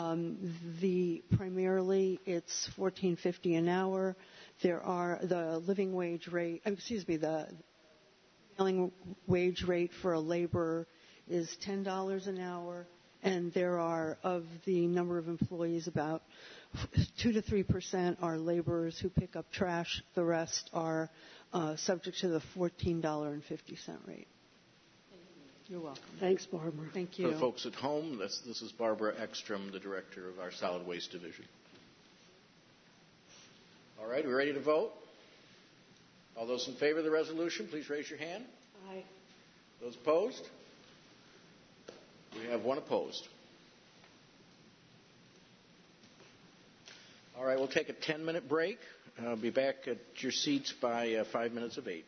primarily it's $14.50 an hour. There are the living wage rate. The prevailing wage rate for a laborer is $10 an hour, and there are, of the number of employees, about 2 to 3% are laborers who pick up trash. The rest are subject to the $14.50 rate. You're welcome. Thanks, Barbara. Thank you. For folks at home, this is Barbara Ekstrom, the director of our Solid Waste Division. All right, we ready to vote? All those in favor of the resolution, please raise your hand. Aye. Those opposed? We have one opposed. All right, we'll take a 10-minute break. Be back at your seats by 5 minutes of 8.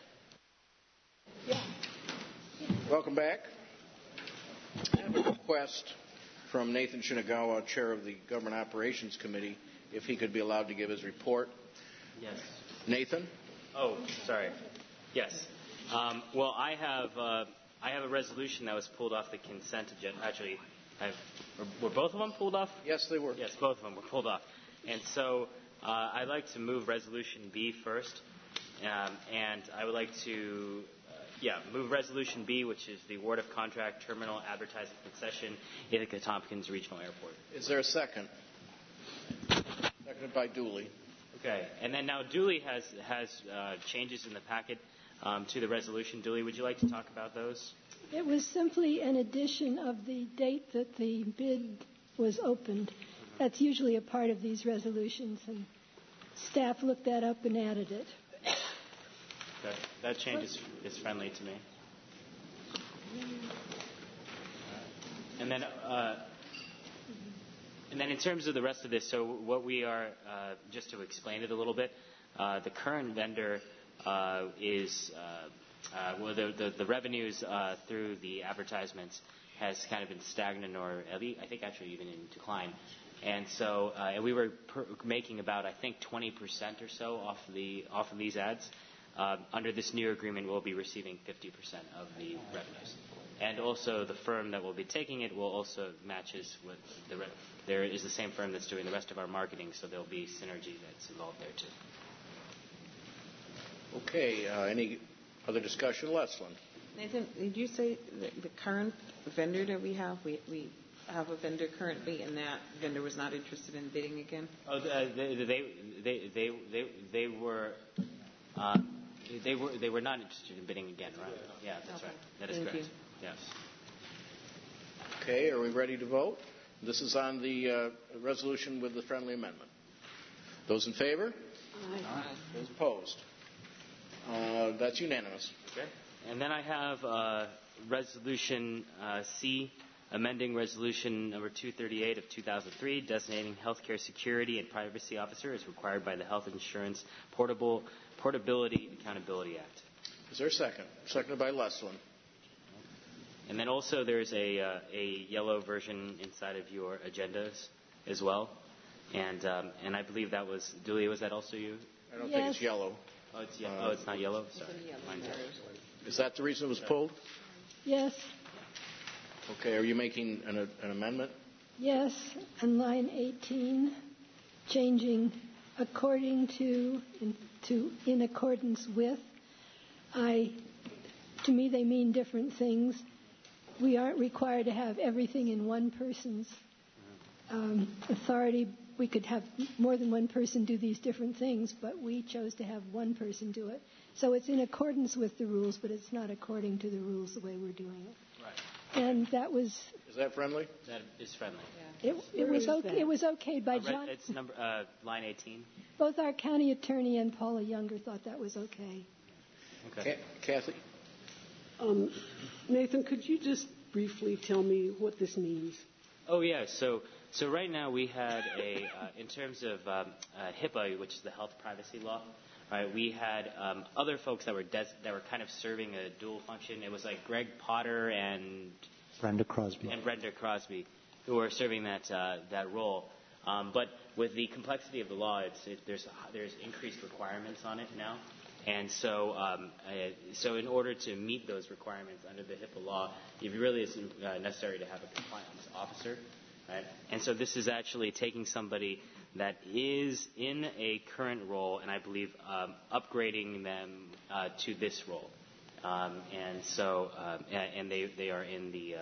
Welcome back. I have a request from Nathan Shinagawa, chair of the Government Operations Committee, if he could be allowed to give his report. Yes. Nathan? Oh, sorry. Yes. Well, I have a resolution that was pulled off the consent agenda. Actually, were both of them pulled off? Yes, they were. Yes, both of them were pulled off. And so I'd like to move Resolution B first. And I would like to move Resolution B, which is the award of contract terminal advertising concession, Ithaca Tompkins Regional Airport. Is there a second? Seconded by Dooley. Okay. And then now Dooley has changes in the packet to the resolution. Dooley, would you like to talk about those? It was simply an addition of the date that the bid was opened. That's usually a part of these resolutions, and staff looked that up and added it. Okay. That change is friendly to me. And then in terms of the rest of this, so what we are, just to explain it a little bit, the current vendor is, the revenues through the advertisements has kind of been stagnant, or at least, I think actually even in decline. And so and we were making about, I think, 20% or so off of these ads. Under this new agreement, we'll be receiving 50% of the revenues. And also the firm that will be taking it will also matches with there is the same firm that's doing the rest of our marketing, so there'll be synergy that's involved there too. Okay. Any other discussion? Leslin? Nathan, did you say the current vendor that we have, have a vendor currently, and that vendor was not interested in bidding again? Oh, they were not interested in bidding again, right? Yeah, that's right. That is correct. Yes. Okay, are we ready to vote? This is on the resolution with the friendly amendment. Those in favor? Aye. Those opposed? That's unanimous. Okay. And then I have Resolution C, amending Resolution number 238 of 2003, designating healthcare security and privacy officer as required by the Health Insurance Portability and Accountability Act. Is there a second? Seconded by Leslin. And then also there's a yellow version inside of your agendas as well. And I believe that was, Julia, was that also you? I don't think it's yellow. Oh, it's yellow. It's not yellow? Sorry. Mine's yellow. Is that the reason it was pulled? Yes. Okay, are you making an amendment? Yes, on line 18, changing according to in accordance with. To me, they mean different things. We aren't required to have everything in one person's authority. We could have more than one person do these different things, but we chose to have one person do it. So it's in accordance with the rules, but it's not according to the rules the way we're doing it. Right. And that was. Is that friendly? That is friendly. Yeah. It was okay. It was okay by John. It's number line 18. Both our county attorney and Paula Younger thought that was okay. Okay. Kathy? Nathan, could you just briefly tell me what this means? Oh, yeah. So right now we had in terms of HIPAA, which is the health privacy law, right? We had other folks that were kind of serving a dual function. It was like Greg Potter and Brenda Crosby. Who were serving that role. But with the complexity of the law, there's increased requirements on it now. And so in order to meet those requirements under the HIPAA law, it really is necessary to have a compliance officer. Right? And so this is actually taking somebody that is in a current role, and I believe upgrading them to this role. And so and they are in the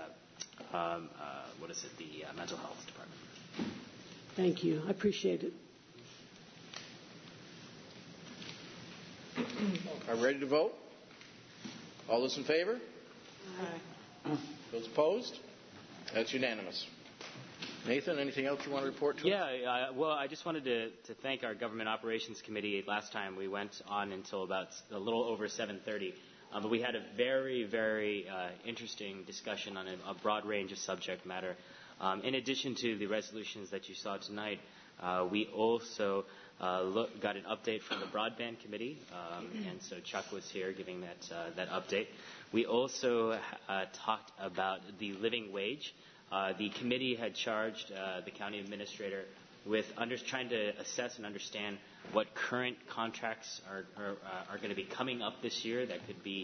the mental health department. Thank you. I appreciate it. Are we ready to vote? All those in favor? Aye. Those opposed? That's unanimous. Nathan, anything else you want to report to us? Yeah, well, I just wanted to thank our Government Operations Committee. Last time we went on until about a little over 7:30, but we had a very, very interesting discussion on a broad range of subject matter. In addition to the resolutions that you saw tonight, we also got an update from the Broadband Committee, and so Chuck was here giving that update. We also talked about the living wage. The committee had charged the county administrator with trying to assess and understand what current contracts are going to be coming up this year that could be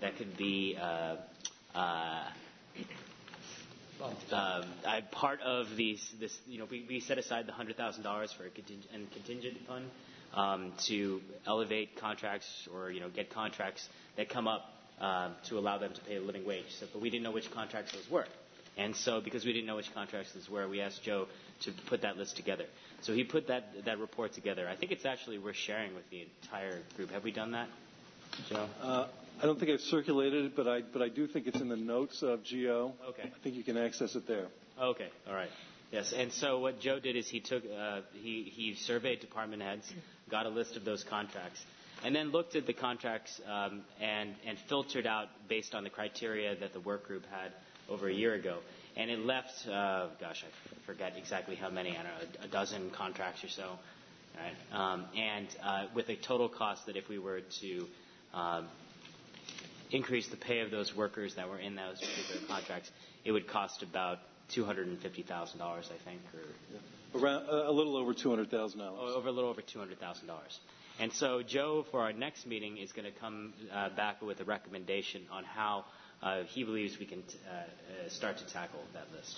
part of this. We set aside the $100,000 for a contingent fund to elevate contracts or get contracts that come up to allow them to pay a living wage. But we didn't know which contracts those were. And so because we didn't know which contracts those were, we asked Joe to put that list together. So he put that report together. I think it's actually worth sharing with the entire group. Have we done that, Joe? I don't think I've circulated it, but I do think it's in the notes of GO. Okay. I think you can access it there. Okay. All right. Yes. And so what Joe did is he took he surveyed department heads, got a list of those contracts, and then looked at the contracts and filtered out based on the criteria that the work group had over a year ago. And it left, I forget exactly how many, I don't know, a dozen contracts or so. Right? With a total cost that if we were to increase the pay of those workers that were in those particular contracts, it would cost about $250,000, I think. Around a little over $200,000. Over a little over $200,000. And so Joe, for our next meeting, is going to come back with a recommendation on how he believes we can start to tackle that list.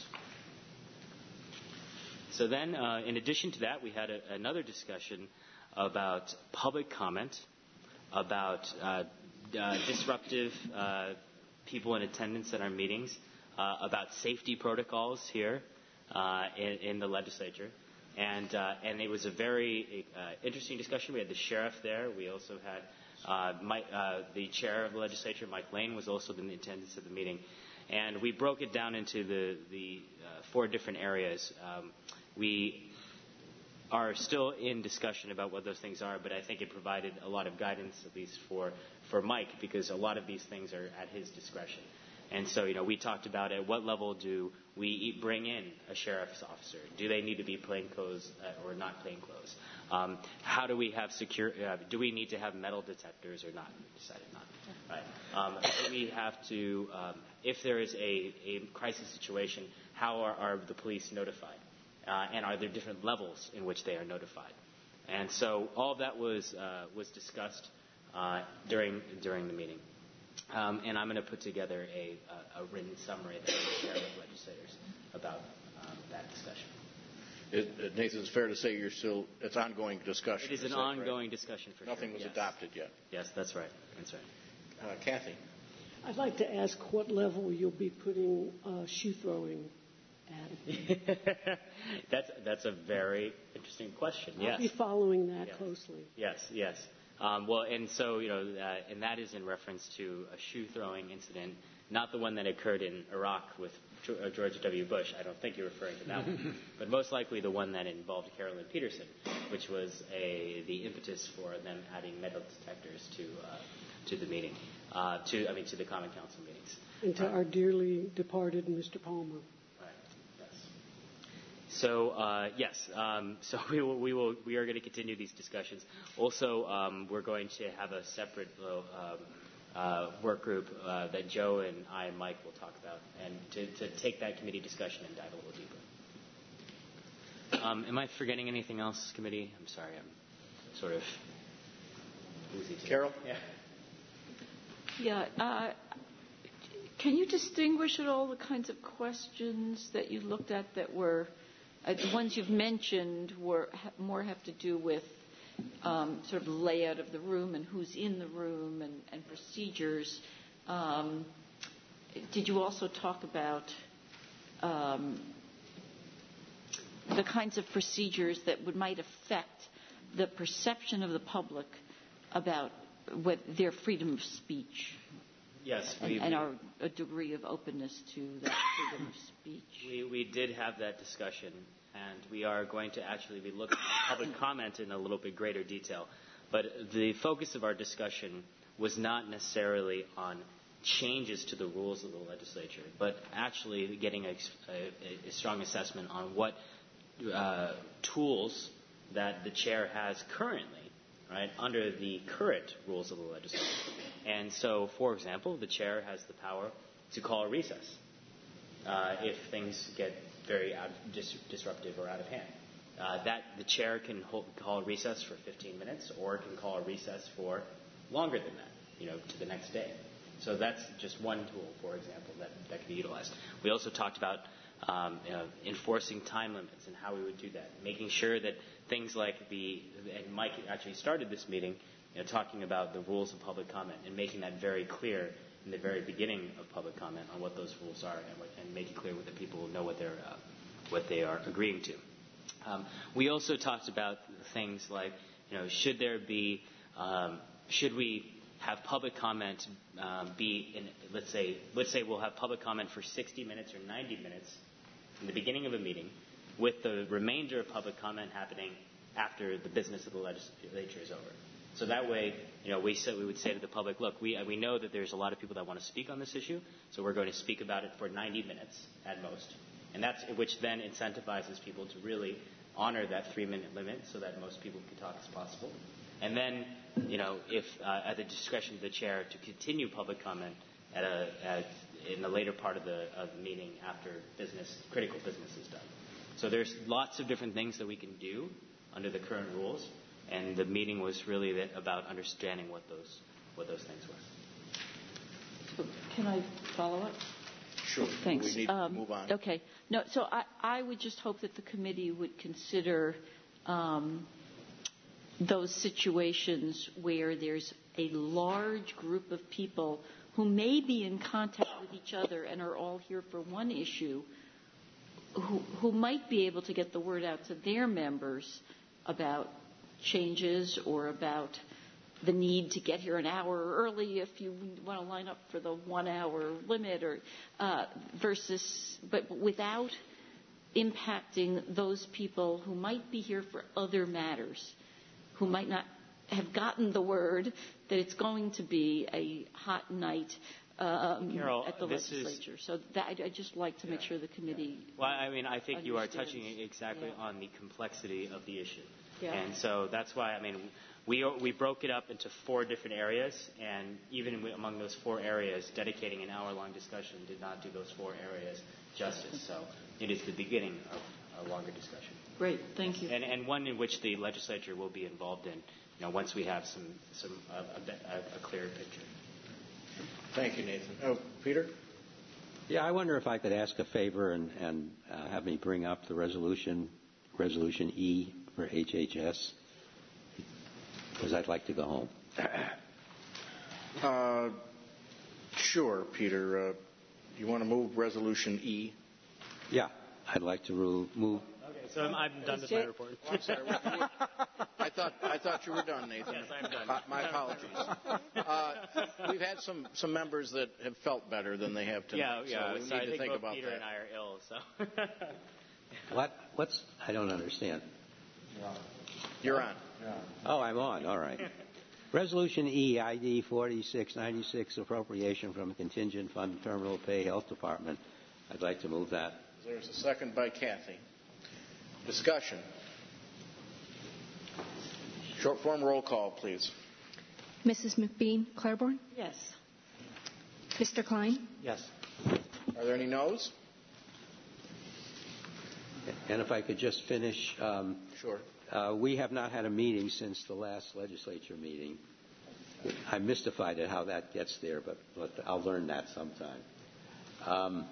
So then, in addition to that, we had another discussion about public comment, about disruptive people in attendance at our meetings, about safety protocols here, in the legislature. And it was a very interesting discussion. We had the sheriff there. We also had the chair of the legislature, Mike Lane, was also in attendance at the meeting. And we broke it down into the 4 different areas. We are still in discussion about what those things are, but I think it provided a lot of guidance, at least for Mike, because a lot of these things are at his discretion. And so, we talked about at what level do we bring in a sheriff's officer? Do they need to be plainclothes or not plainclothes? How do we have do we need to have metal detectors or not? We decided not. Right. Do we have to, if there is a crisis situation, how are the police notified? And are there different levels in which they are notified? And so all of that was discussed during the meeting. And I'm going to put together a written summary that I will share with legislators about that discussion. Nathan, it's fair to say it's ongoing discussion. It is an ongoing discussion for Nothing sure. was adopted yet. Yes, that's right. That's right. Kathy. I'd like to ask what level you'll be putting shoe throwing at. That's a very interesting question. I'll be following that closely. Yes. And so, and that is in reference to a shoe throwing incident, not the one that occurred in Iraq with George W. Bush. I don't think you're referring to that one, but most likely the one that involved Carolyn Peterson, which was the impetus for them adding metal detectors to the meeting, to the Common Council meetings. And to our dearly departed Mr. Palmer. So yes, so we are going to continue these discussions. Also, we're going to have a separate work group that Joe and I and Mike will talk about, and to take that committee discussion and dive a little deeper. Am I forgetting anything else, committee? I'm sorry, I'm sort of woozy. Carol? Yeah. Can you distinguish at all the kinds of questions that you looked at that were the ones you've mentioned more have to do with sort of layout of the room and who's in the room and procedures. Did you also talk about the kinds of procedures that might affect the perception of the public about their freedom of speech? Yes. And our a degree of openness to that freedom of speech. We did have that discussion, and we are going to actually be looking at public comment in a little bit greater detail. But the focus of our discussion was not necessarily on changes to the rules of the legislature, but actually getting a strong assessment on what tools that the chair has currently, right, under the current rules of the legislature. And so, for example, the chair has the power to call a recess if things get very disruptive or out of hand. That the chair can call a recess for 15 minutes or can call a recess for longer than that, to the next day. So that's just one tool, for example, that can be utilized. We also talked about enforcing time limits and how we would do that, making sure that things like and Mike actually started this meeting talking about the rules of public comment and making that very clear in the very beginning of public comment on what those rules are and make it clear with the people who know what they are agreeing to. We also talked about things like, should we have public comment be in, let's say we'll have public comment for 60 minutes or 90 minutes in the beginning of a meeting, with the remainder of public comment happening after the business of the legislature is over. So that way, we would say to the public, look, we know that there's a lot of people that want to speak on this issue, so we're going to speak about it for 90 minutes at most. And that's which then incentivizes people to really honor that 3-minute limit so that most people can talk as possible. And then, if at the discretion of the chair to continue public comment in the later part of the meeting after critical business is done. So there's lots of different things that we can do under the current rules, and the meeting was really about understanding what those things were. Can I follow up? Sure. Thanks. We need to move on. Okay. No, so I would just hope that the committee would consider those situations where there's a large group of people who may be in contact with each other and are all here for one issue, who might be able to get the word out to their members about changes or about the need to get here an hour early if you want to line up for the 1 hour limit, or but without impacting those people who might be here for other matters, who might not have gotten the word that it's going to be a hot night Carol, at the legislature. So I'd just like to make sure the committee. Well, I mean, I think you are touching exactly on the complexity of the issue. Yeah. And so that's why, I mean, we broke it up into 4 different areas, and even among those 4 areas, dedicating an hour-long discussion did not do those 4 areas justice. So it is the beginning of a longer discussion. Great, thank you. And one in which the legislature will be involved in, once we have a clearer picture. Thank you, Nathan. Oh, Peter? Yeah, I wonder if I could ask a favor and have me bring up the resolution E for HHS, because I'd like to go home. Sure, Peter. You want to move Resolution E? Yeah, I'd like to move. Okay, so I'm done with my report. Oh, I'm sorry. I thought you were done, Nathan. Yes, I'm done. My apologies. We've had some members that have felt better than they have tonight. Yeah. So we So need I to think think both about Peter that. and I are ill. So. What's? I don't understand. You're on. Oh, I'm on. All right. Resolution E, ID 4696, appropriation from contingent fund terminal pay health department. I'd like to move that. There's a second by Kathy. Discussion. Short form roll call, please. Mrs. McBean Claiborne? Yes. Mr. Klein? Yes. Are there any no's? And if I could just finish. Sure. We have not had a meeting since the last legislature meeting. I'm mystified at how that gets there, but I'll learn that sometime.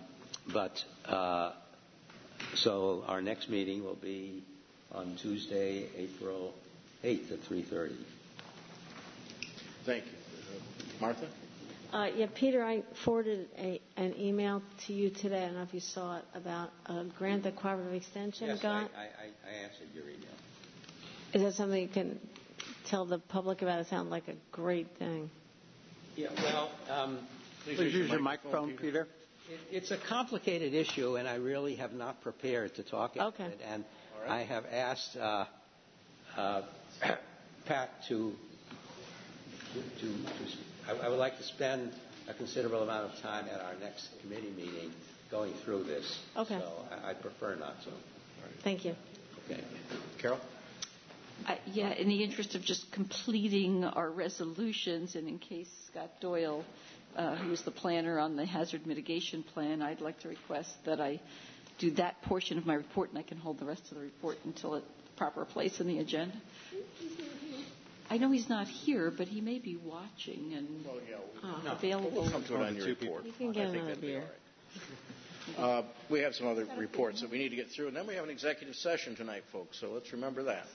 So our next meeting will be on Tuesday, April 8th at 3:30. Thank you. Martha? Yeah, Peter, I forwarded an email to you today. I don't know if you saw it, about a grant that Cooperative Extension got. I answered your email. Is that something you can tell the public about? It sounds like a great thing. Yeah, well, please use your microphone, Peter. It's a complicated issue, and I really have not prepared to talk about it. And I have asked Pat to I would like to spend a considerable amount of time at our next committee meeting going through this. Okay. So I prefer not to. Thank you. Okay. Carol? Yeah, in the interest of just completing our resolutions, and in case Scott Doyle, who is the planner on the hazard mitigation plan, I'd like to request that I do that portion of my report, and I can hold the rest of the report until a proper place in the agenda. I know he's not here, but he may be watching and available. We'll come to it on your report. You can get another beer. We have some other reports that we need to get through, and then we have an executive session tonight, folks, so let's remember that.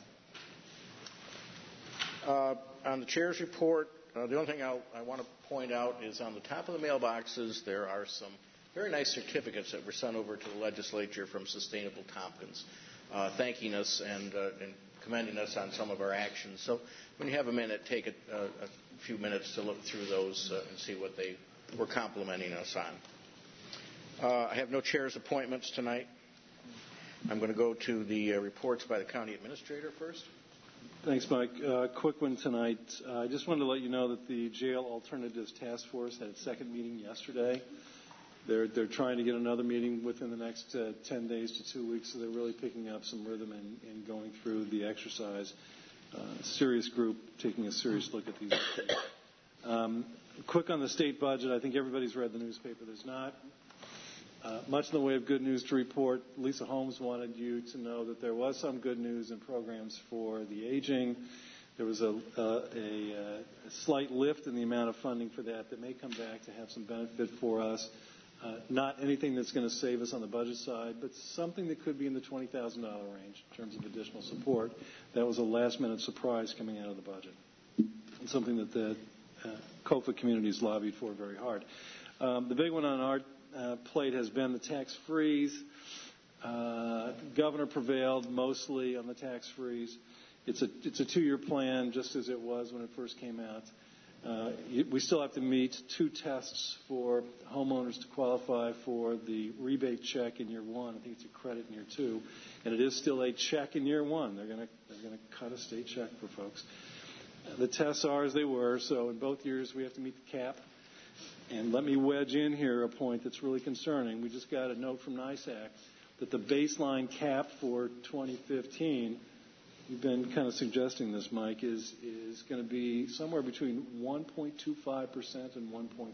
On the chair's report, the only thing I want to point out is on the top of the mailboxes there are some very nice certificates that were sent over to the legislature from Sustainable Tompkins, thanking us and commending us on some of our actions. So when you have a minute, take a few minutes to look through those and see what they were complimenting us on. I have no chair's appointments tonight. I'm going to go to the reports by the county administrator first. Thanks, Mike. Quick one tonight. I just wanted to let you know that the Jail Alternatives Task Force had its second meeting yesterday. They're trying to get another meeting within the next 10 days to 2 weeks, so they're really picking up some rhythm in going through the exercise. Serious group taking a serious look at these issues. Quick on the state budget. I think everybody's read the newspaper. There's not much in the way of good news to report. Lisa Holmes wanted you to know that there was some good news in programs for the aging. There was a slight lift in the amount of funding for that may come back to have some benefit for us. Not anything that's going to save us on the budget side, but something that could be in the $20,000 range in terms of additional support. That was a last-minute surprise coming out of the budget, and something that the COFA community's lobbied for very hard. The big one on our plate has been the tax freeze. Governor prevailed mostly on the tax freeze. It's a 2-year plan, just as it was when it first came out. We still have to meet 2 tests for homeowners to qualify for the rebate check in year 1. I think it's a credit in year 2, and it is still a check in year 1. They're going to cut a state check for folks. The tests are as they were, so in both years we have to meet the cap. And let me wedge in here a point that's really concerning. We just got a note from NISAC that the baseline cap for 2015, you've been kind of suggesting this, Mike, is going to be somewhere between 1.25% and 1.5%.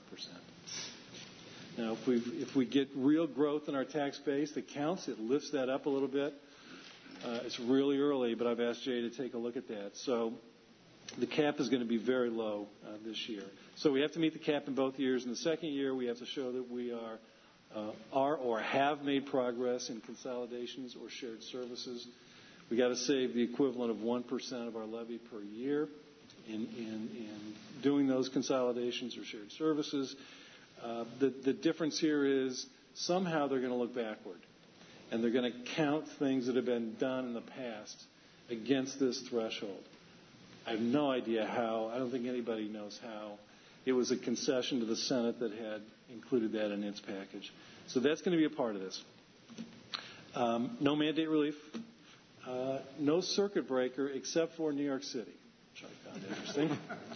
Now, if we get real growth in our tax base that counts, it lifts that up a little bit. It's really early, but I've asked Jay to take a look at that. So the cap is going to be very low this year. So we have to meet the cap in both years. In the second year, we have to show that we are or have made progress in consolidations or shared services. We got to save the equivalent of 1% of our levy per year in doing those consolidations or shared services. The difference here is somehow they're going to look backward, and they're going to count things that have been done in the past against this threshold. I have no idea how. I don't think anybody knows how. It was a concession to the Senate that had included that in its package. So that's going to be a part of this. No mandate relief. No circuit breaker except for New York City, which I found interesting.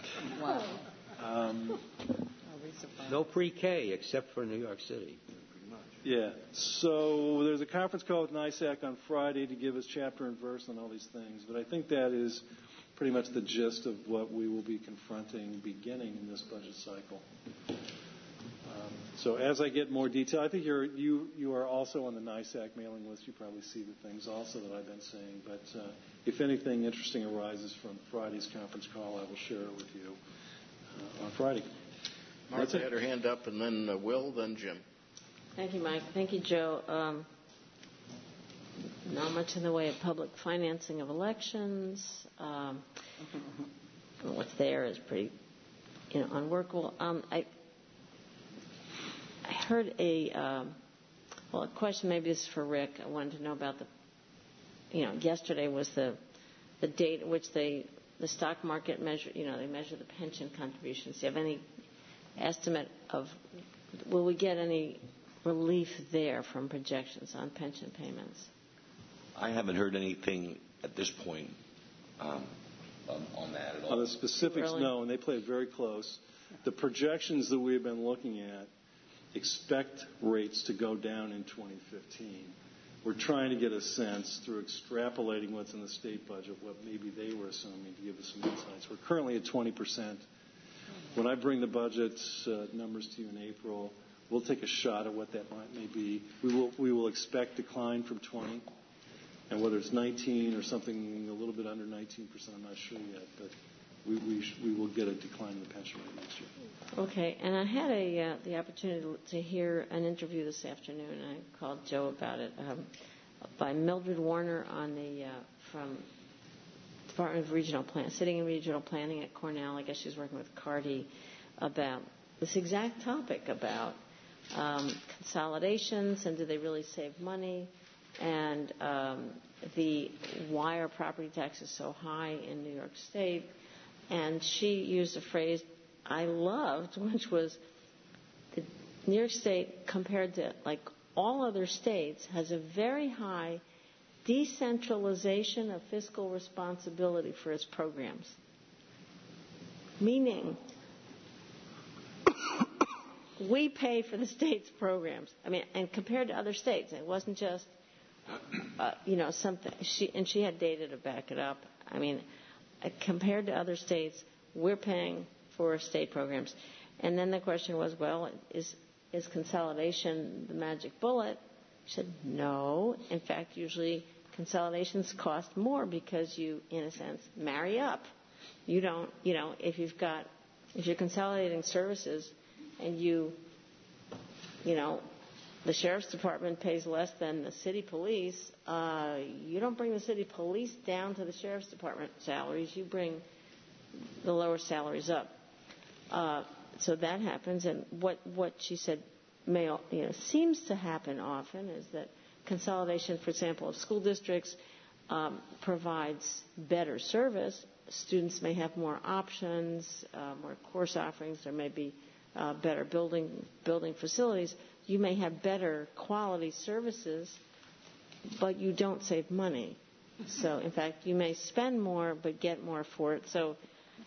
Wow. No pre-K except for New York City. Yeah. So there's a conference call with NISAC on Friday to give us chapter and verse on all these things. But I think that is pretty much the gist of what we will be confronting beginning in this budget cycle. So as I get more detail, I think you are also on the NISAC mailing list. You probably see the things also that I've been saying. But if anything interesting arises from Friday's conference call, I will share it with you on Friday. Martha had her hand up, and then Will, then Jim. Thank you, Mike. Thank you, Joe. Not much in the way of public financing of elections. What's there is pretty, unworkable. I heard a question. Maybe this is for Rick. I wanted to know about yesterday was the date at which the stock market measure. They measure the pension contributions. Do you have any estimate of will we get any relief there from projections on pension payments? I haven't heard anything at this point on that at all. On the specifics, really? No, and they play it very close. The projections that we've been looking at expect rates to go down in 2015. We're trying to get a sense through extrapolating what's in the state budget, what maybe they were assuming, to give us some insights. We're currently at 20%. When I bring the budget numbers to you in April, we'll take a shot at what that may be. We will expect decline from 20, and whether it's 19 or something a little bit under 19%, I'm not sure yet. But we will get a decline in the pension rate next year. Okay, and I had the opportunity to hear an interview this afternoon, and I called Joe about it, by Mildred Warner on from Department of Regional Planning, sitting in Regional Planning at Cornell. I guess she's working with Carty about this exact topic about consolidations and do they really save money, and why are property taxes so high in New York State. And she used a phrase I loved, which was New York State, compared to like all other states, has a very high decentralization of fiscal responsibility for its programs. Meaning, we pay for the state's programs. I mean, and compared to other states, it wasn't just, something. She had data to back it up. I mean, compared to other states, we're paying for state programs. And then the question was, well, is consolidation the magic bullet? She said, no. In fact, usually consolidations cost more because you, in a sense, marry up. You don't, if you're consolidating services and the sheriff's department pays less than the city police, you don't bring the city police down to the sheriff's department salaries. You bring the lower salaries up. So that happens. And what she said seems to happen often is that consolidation, for example, of school districts provides better service. Students may have more options, more course offerings. There may be better building facilities. You may have better quality services, but you don't save money. So, in fact, you may spend more but get more for it. So,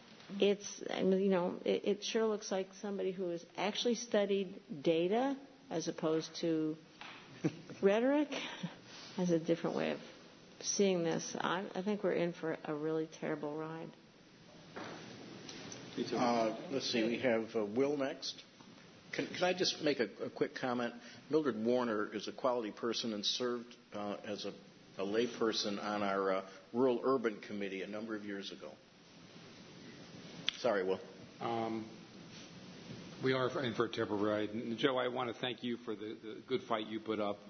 it sure looks like somebody who has actually studied data as opposed to rhetoric has a different way of seeing this. I think we're in for a really terrible ride. Let's see, we have Will next. Can I just make a quick comment? Mildred Warner is a quality person and served as a layperson on our Rural Urban Committee a number of years ago. Sorry, Will. We are in for a terrible ride. And Joe, I want to thank you for the good fight you put up.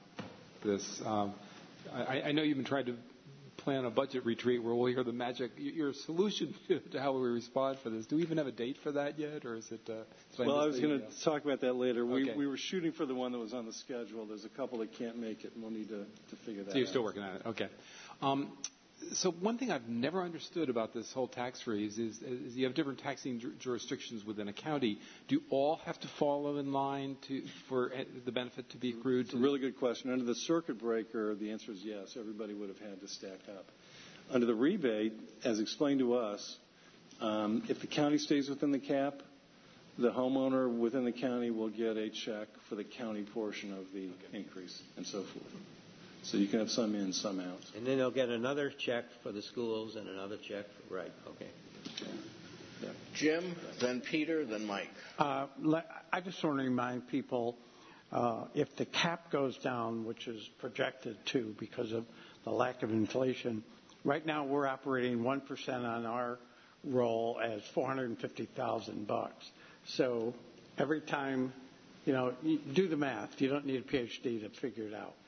I know you've been trying to plan a budget retreat where we'll hear the magic, your solution to how we respond for this. Do we even have a date for that yet, or is it? I was going to talk about that later. Okay. We were shooting for the one that was on the schedule. There's a couple that can't make it, and we'll need to figure that out. So you're still working on it. Okay. So one thing I've never understood about this whole tax raise is you have different taxing jurisdictions within a county. Do all have to follow in line for the benefit to be accrued? It's a really good question. Under the circuit breaker, the answer is yes. Everybody would have had to stack up. Under the rebate, as explained to us, if the county stays within the cap, the homeowner within the county will get a check for the county portion of the increase and so forth. So you can have some in, some out. And then they'll get another check for the schools and another check. Right, okay. Yeah. Jim, then Peter, then Mike. I just want to remind people, if the cap goes down, which is projected to because of the lack of inflation, right now we're operating 1% on our roll as $450,000. So every time, you do the math. You don't need a PhD to figure it out.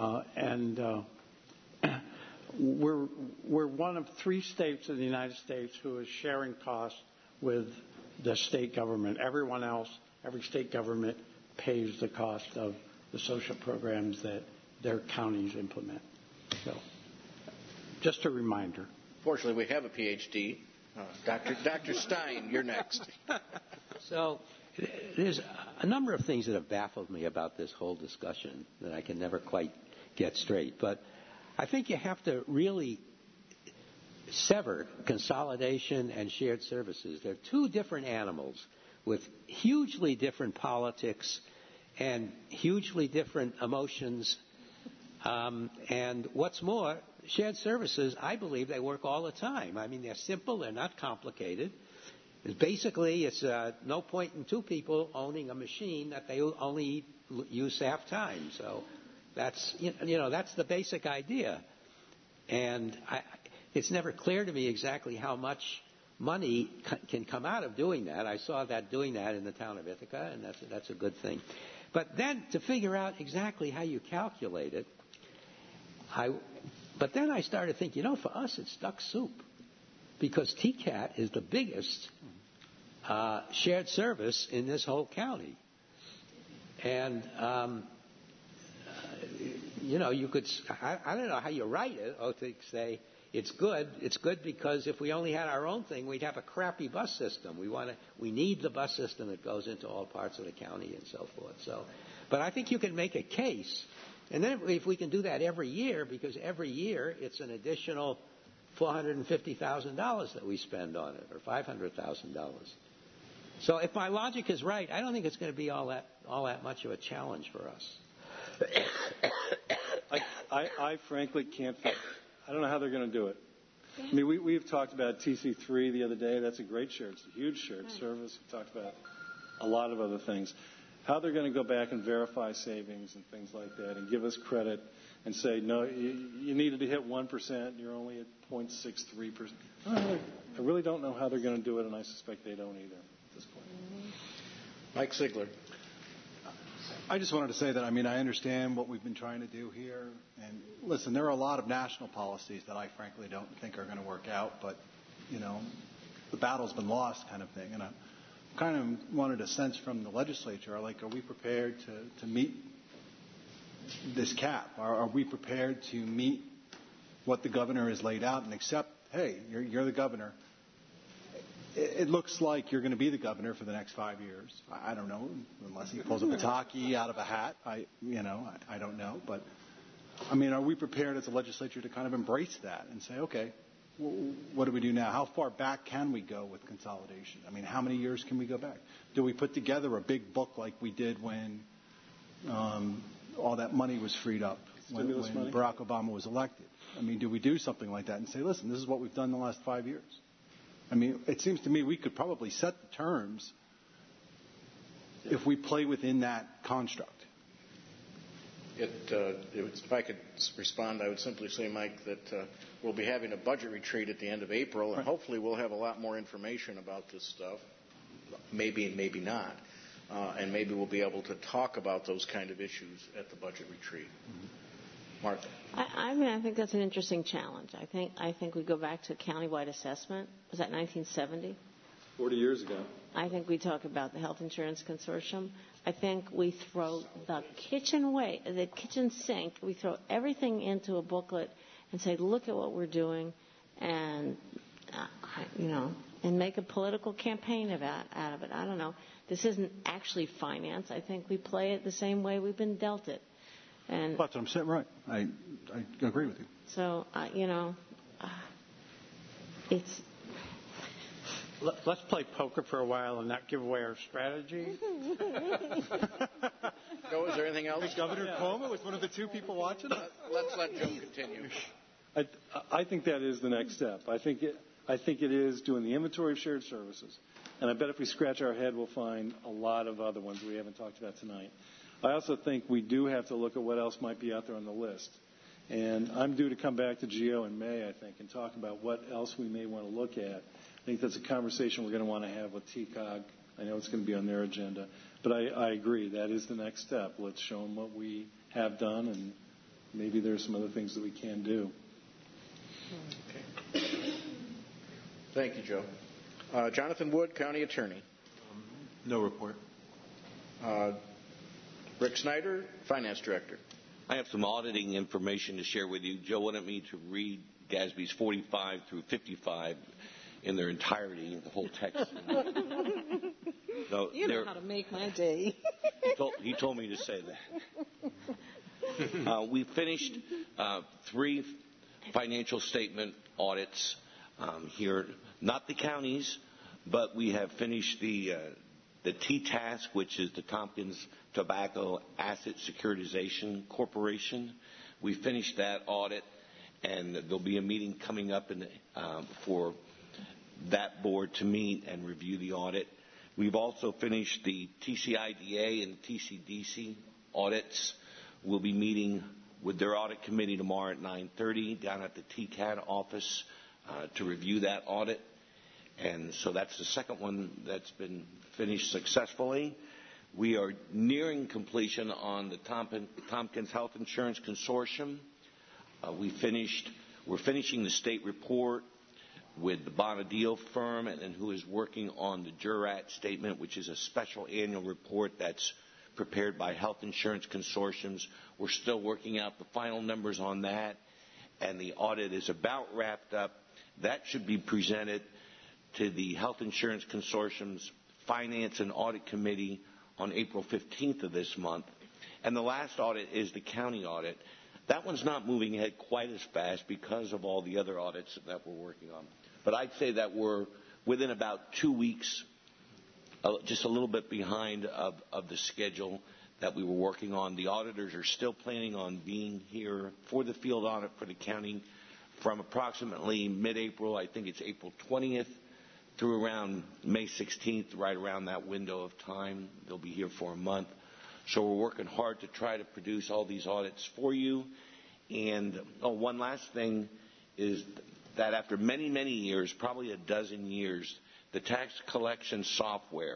We're one of 3 states in the United States who is sharing costs with the state government. Everyone else, every state government pays the cost of the social programs that their counties implement. So, just a reminder. Fortunately, we have a PhD. Dr. Stein, you're next. So, there's a number of things that have baffled me about this whole discussion that I can never quite get straight. But I think you have to really sever consolidation and shared services. They're 2 different animals with hugely different politics and hugely different emotions. And what's more, shared services, I believe they work all the time. I mean, they're simple, they're not complicated. Basically, it's no point in 2 people owning a machine that they only use half time. So that's that's the basic idea. And it's never clear to me exactly how much money can come out of doing that. I saw doing that in the town of Ithaca, and that's a good thing. But then to figure out exactly how you calculate it, but then I started thinking, for us it's duck soup. Because TCAT is the biggest shared service in this whole county. And, you could, I don't know how you write it, to say it's good. It's good because if we only had our own thing, we'd have a crappy bus system. We need the bus system that goes into all parts of the county and so forth. So, but I think you can make a case. And then if we can do that every year, because every year it's an additional $450,000 that we spend on it, or $500,000. So if my logic is right, I don't think it's going to be all that much of a challenge for us. I frankly can't. I don't know how they're going to do it. I mean, we've talked about TC3 the other day. That's a great shared, it's a huge shared service. We've talked about a lot of other things. How they're going to go back and verify savings and things like that, and give us credit. And say, no, you needed to hit 1%, and you're only at 0.63%. I really don't know how they're going to do it, and I suspect they don't either at this point. Mike Ziegler. I just wanted to say that, I understand what we've been trying to do here. And listen, there are a lot of national policies that I frankly don't think are going to work out, but, the battle's been lost kind of thing. And I kind of wanted a sense from the legislature, are we prepared to meet this cap? Are we prepared to meet what the governor has laid out and accept, hey, you're the governor. It looks like you're going to be the governor for the next 5 years. I don't know, unless he pulls a Pataki out of a hat. I don't know. But, I mean, are we prepared as a legislature to kind of embrace that and say, okay, what do we do now? How far back can we go with consolidation? I mean, how many years can we go back? Do we put together a big book like we did when all that money was freed up, when Barack Obama was elected? I mean, do we do something like that and say, listen, this is what we've done the last 5 years? I mean, it seems to me we could probably set the terms if we play within that construct. If I could respond, I would simply say, Mike, that we'll be having a budget retreat at the end of April, and hopefully we'll have a lot more information about this stuff. Maybe and maybe not. And maybe we'll be able to talk about those kind of issues at the budget retreat. Martha. I think that's an interesting challenge. I think we go back to a countywide assessment. Was that 1970? 40 years ago. I think we talk about the Health Insurance Consortium. I think we throw the kitchen sink, we throw everything into a booklet and say, look at what we're doing, and, and make a political campaign out of it. I don't know. This isn't actually finance. I think we play it the same way we've been dealt it. And that's what I'm saying, right. I agree with you. So, it's... Let's play poker for a while and not give away our strategy. Joe, is there anything else? Governor Cuomo was one of the two people watching. Let's let Joe continue. I think that is the next step. I think it is doing the inventory of shared services. And I bet if we scratch our head, we'll find a lot of other ones we haven't talked about tonight. I also think we do have to look at what else might be out there on the list. And I'm due to come back to GO in May, I think, and talk about what else we may want to look at. I think that's a conversation we're going to want to have with TCOG. I know it's going to be on their agenda. But I agree. That is the next step. Let's show them what we have done, and maybe there's some other things that we can do. Okay. Thank you, Joe. Jonathan Wood, County Attorney. No report. Rick Snyder, Finance Director. I have some auditing information to share with you. Joe wanted me to read GASB's 45 through 55 in their entirety, the whole text. So you know how to make my day. He told me to say that. We finished 3 financial statement audits here, not the counties, but we have finished the TTASC, which is the Tompkins Tobacco Asset Securitization Corporation. We finished that audit, and there'll be a meeting coming up for that board to meet and review the audit. We've also finished the TCIDA and TCDC audits. We'll be meeting with their audit committee tomorrow at 9:30 down at the TCAD office to review that audit. And so that's the second one that's been finished successfully. We are nearing completion on the Tompkins Health Insurance Consortium. We're finishing the state report with the Bonadil firm, and who is working on the Jurat statement, which is a special annual report that's prepared by Health Insurance Consortiums. We're still working out the final numbers on that, and the audit is about wrapped up. That should be presented to the Health Insurance Consortium's Finance and Audit Committee on April 15th of this month. And the last audit is the county audit. That one's not moving ahead quite as fast because of all the other audits that we're working on. But I'd say that we're within about 2 weeks, just a little bit behind of the schedule that we were working on. The auditors are still planning on being here for the field audit for the county from approximately mid-April, I think it's April 20th, through around May 16th, right around that window of time. They'll be here for a month. So we're working hard to try to produce all these audits for you. And one last thing is that after many, many years, probably a dozen years, the tax collection software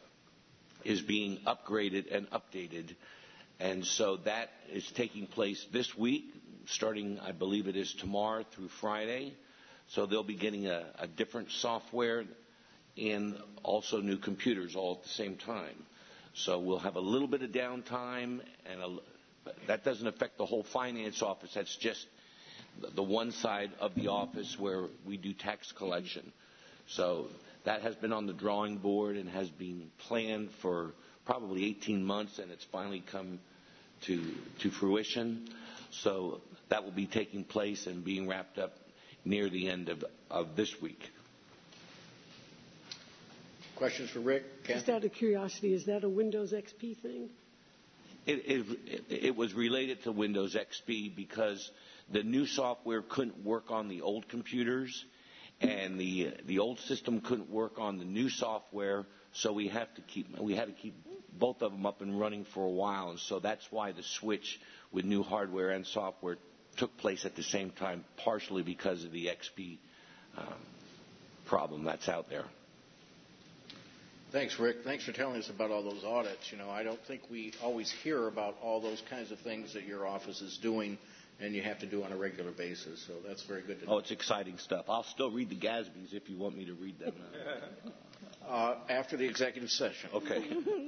is being upgraded and updated. And so that is taking place this week, starting, I believe it is tomorrow through Friday. So they'll be getting a different software and also new computers all at the same time. So we'll have a little bit of downtime, that doesn't affect the whole finance office. That's just the one side of the office where we do tax collection. So that has been on the drawing board and has been planned for probably 18 months, and it's finally come to fruition. So that will be taking place and being wrapped up near the end of this week. Questions for Rick? Just out of curiosity, is that a Windows XP thing? It was related to Windows XP because the new software couldn't work on the old computers, and the old system couldn't work on the new software. So we had to keep both of them up and running for a while, and so that's why the switch with new hardware and software took place at the same time, partially because of the XP problem that's out there. Thanks, Rick. Thanks for telling us about all those audits. I don't think we always hear about all those kinds of things that your office is doing and you have to do on a regular basis. So that's very good to know. Oh, it's exciting stuff. I'll still read the GASBs if you want me to read them. After the executive session. Okay.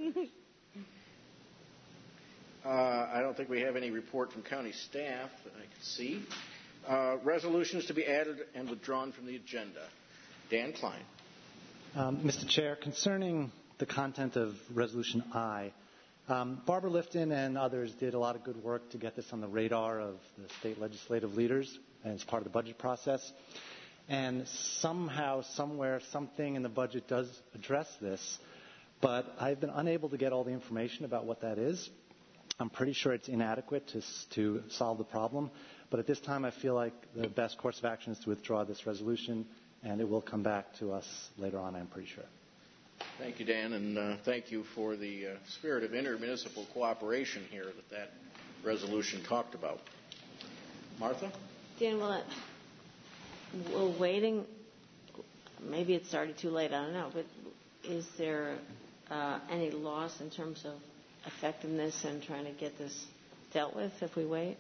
I don't think we have any report from county staff that I can see. Resolutions to be added and withdrawn from the agenda. Dan Klein. Mr. Chair, concerning the content of Resolution I, Barbara Lifton and others did a lot of good work to get this on the radar of the state legislative leaders as part of the budget process. And somehow, somewhere, something in the budget does address this, but I've been unable to get all the information about what that is. I'm pretty sure it's inadequate to solve the problem, but at this time I feel like the best course of action is to withdraw this resolution, and it will come back to us later on, I'm pretty sure. Thank you, Dan, and thank you for the spirit of intermunicipal cooperation here that resolution talked about. Martha? Dan, will waiting, maybe it's already too late, I don't know, but is there any loss in terms of effectiveness in trying to get this dealt with if we wait?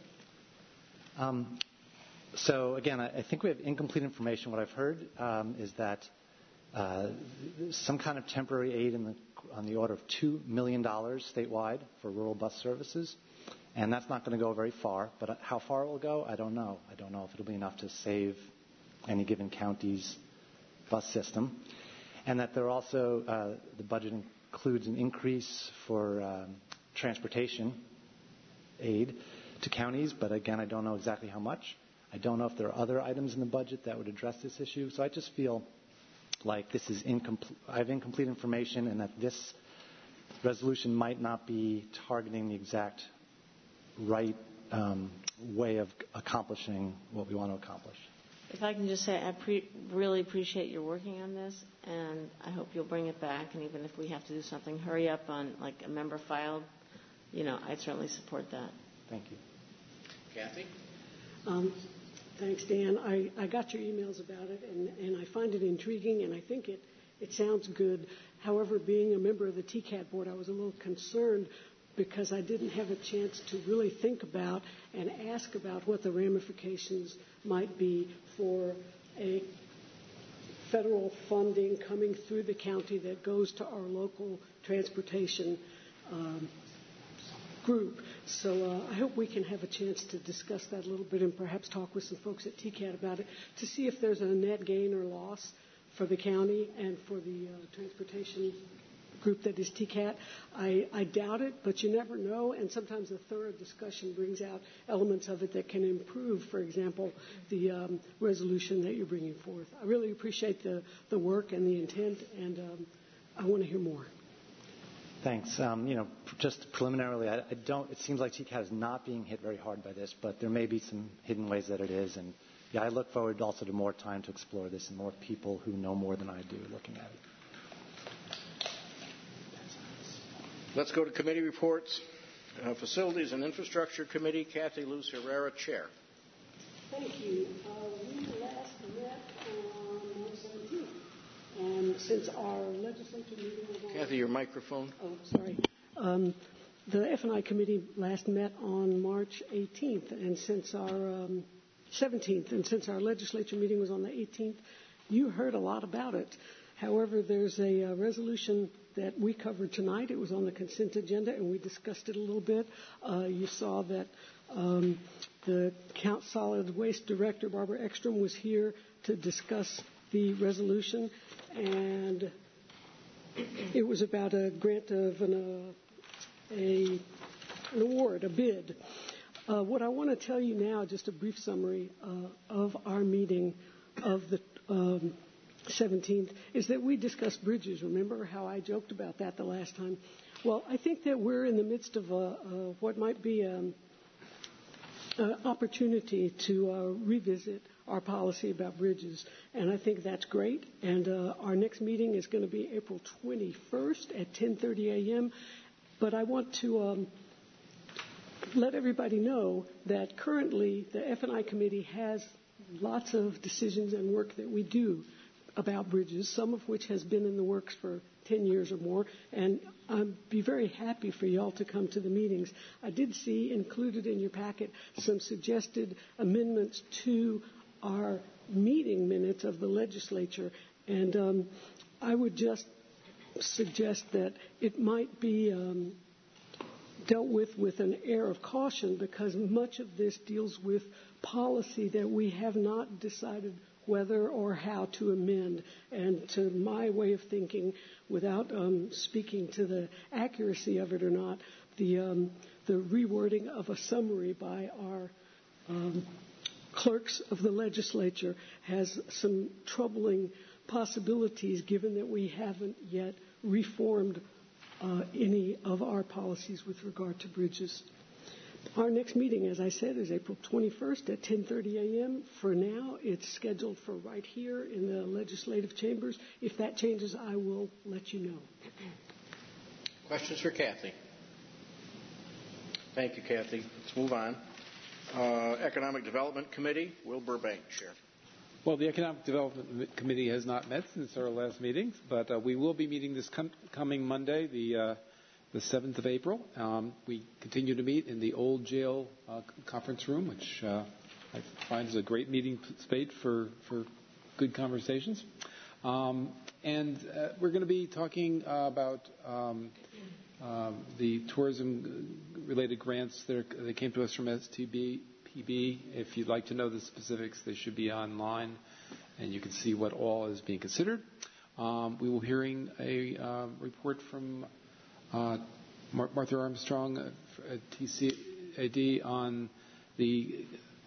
So, again, I think we have incomplete information. What I've heard is that some kind of temporary aid on the order of $2 million statewide for rural bus services. And that's not going to go very far. But how far it will go, I don't know. I don't know if it'll be enough to save any given county's bus system. And that there also, the budget includes an increase for transportation aid to counties. But again, I don't know exactly how much. I don't know if there are other items in the budget that would address this issue. So I just feel like this is I have incomplete information, and that this resolution might not be targeting the exact right way of accomplishing what we want to accomplish. If I can just say, I really appreciate your working on this, and I hope you'll bring it back. And even if we have to do something, hurry up on like a member filed, I'd certainly support that. Thank you. Kathy? Thanks, Dan. I got your emails about it, and I find it intriguing, and I think it sounds good. However, being a member of the TCAT board, I was a little concerned because I didn't have a chance to really think about and ask about what the ramifications might be for a federal funding coming through the county that goes to our local transportation group. So I hope we can have a chance to discuss that a little bit and perhaps talk with some folks at TCAT about it to see if there's a net gain or loss for the county and for the transportation group that is TCAT. I doubt it, but you never know, and sometimes a thorough discussion brings out elements of it that can improve, for example, the resolution that you're bringing forth. I really appreciate the work and the intent, and I want to hear more. Thanks. Just preliminarily, it seems like TCAT is not being hit very hard by this, but there may be some hidden ways that it is. And I look forward also to more time to explore this and more people who know more than I do looking at it. Let's go to committee reports. Facilities and Infrastructure Committee, Kathy Luz Herrera, Chair. Thank you. We last met on March 17th. And since our legislature meeting was on... Kathy, your microphone. Oh, sorry. The F&I committee last met on March 18th, and since our 17th, and since our legislature meeting was on the 18th, you heard a lot about it. However, there's a resolution that we covered tonight. It was on the consent agenda, and we discussed it a little bit. You saw that the Solid Waste Director, Barbara Ekstrom, was here to discuss the resolution, and it was about a grant of an award, a bid. What I want to tell you now, just a brief summary of our meeting of the 17th, is that we discussed bridges. Remember how I joked about that the last time? Well, I think that we're in the midst of what might be an opportunity to revisit our policy about bridges, and I think that's great. And our next meeting is going to be April 21st at 10:30 a.m., but I want to let everybody know that currently the F&I committee has lots of decisions and work that we do about bridges, some of which has been in the works for 10 years or more, and I'd be very happy for y'all to come to the meetings. I did see included in your packet some suggested amendments to our meeting minutes of the legislature, and I would just suggest that it might be dealt with an air of caution, because much of this deals with policy that we have not decided whether or how to amend. And to my way of thinking, without speaking to the accuracy of it or not, the rewording of a summary by our clerks of the legislature has some troubling possibilities, given that we haven't yet reformed any of our policies with regard to bridges. Our next meeting, as I said, is April 21st at 10:30 a.m. For now, it's scheduled for right here in the legislative chambers. If that changes, I will let you know. Questions for Kathy? Thank you, Kathy. Let's move on. Economic Development Committee, Will Burbank, Chair. Well, the Economic Development Committee has not met since our last meeting, but we will be meeting this coming Monday, the 7th of April. We continue to meet in the old jail conference room, which I find is a great meeting space for good conversations. And we're going to be talking about the tourism-related grants that came to us from STB. If you'd like to know the specifics, they should be online, and you can see what all is being considered. We will be hearing a report from Martha Armstrong at TCAD on the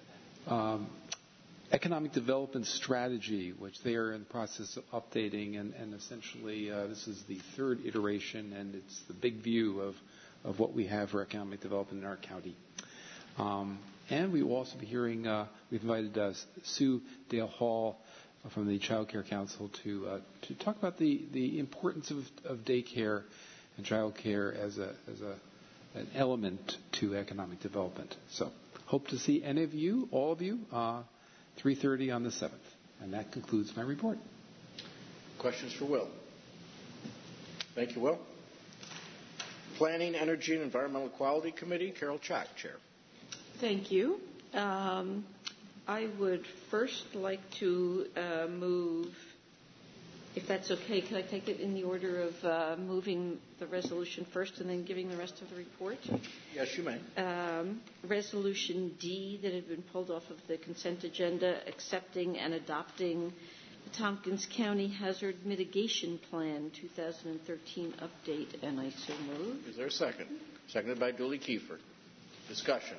economic development strategy, which they are in the process of updating, and essentially this is the third iteration, and it's the big view of what we have for economic development in our county. And we will also be hearing, we've invited Sue Dale Hall from the Child Care Council to talk about the importance of daycare and child care as an element to economic development. So hope to see any of you, all of you, 3:30 on the 7th. And that concludes my report. Questions for Will? Thank you, Will. Planning, Energy, and Environmental Quality Committee, Carol Chalk, Chair. Thank you. I would first like to move, if that's okay, can I take it in the order of moving the resolution first and then giving the rest of the report? Yes, you may. Resolution D that had been pulled off of the consent agenda, accepting and adopting the Tompkins County Hazard Mitigation Plan 2013 update, and I so move. Is there a second? Seconded by Julie Kiefer. Discussion.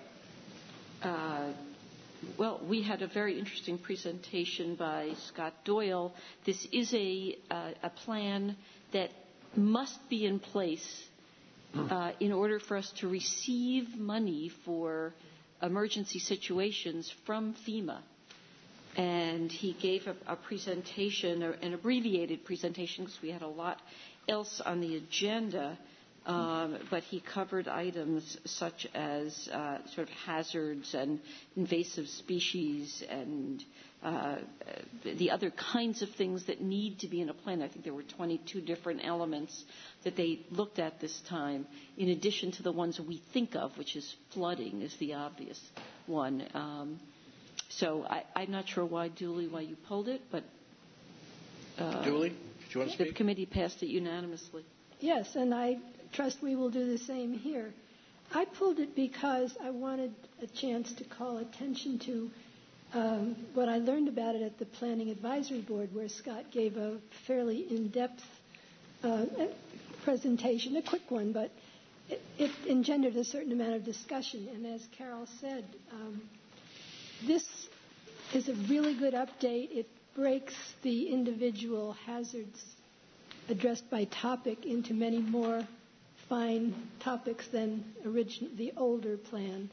Well, we had a very interesting presentation by Scott Doyle. This is a plan that must be in place in order for us to receive money for emergency situations from FEMA. And he gave a presentation, an abbreviated presentation, because we had a lot else on the agenda. But he covered items such as sort of hazards and invasive species and the other kinds of things that need to be in a plan. I think there were 22 different elements that they looked at this time, in addition to the ones we think of, which is flooding is the obvious one. So I'm not sure why you pulled it, but Julie, did you want to speak? The committee passed it unanimously. Yes, and I trust we will do the same here. I pulled it because I wanted a chance to call attention to what I learned about it at the Planning Advisory Board, where Scott gave a fairly in-depth presentation, a quick one, but it engendered a certain amount of discussion. And as Carol said, this is a really good update. It breaks the individual hazards addressed by topic into many more fine topics than the older plan.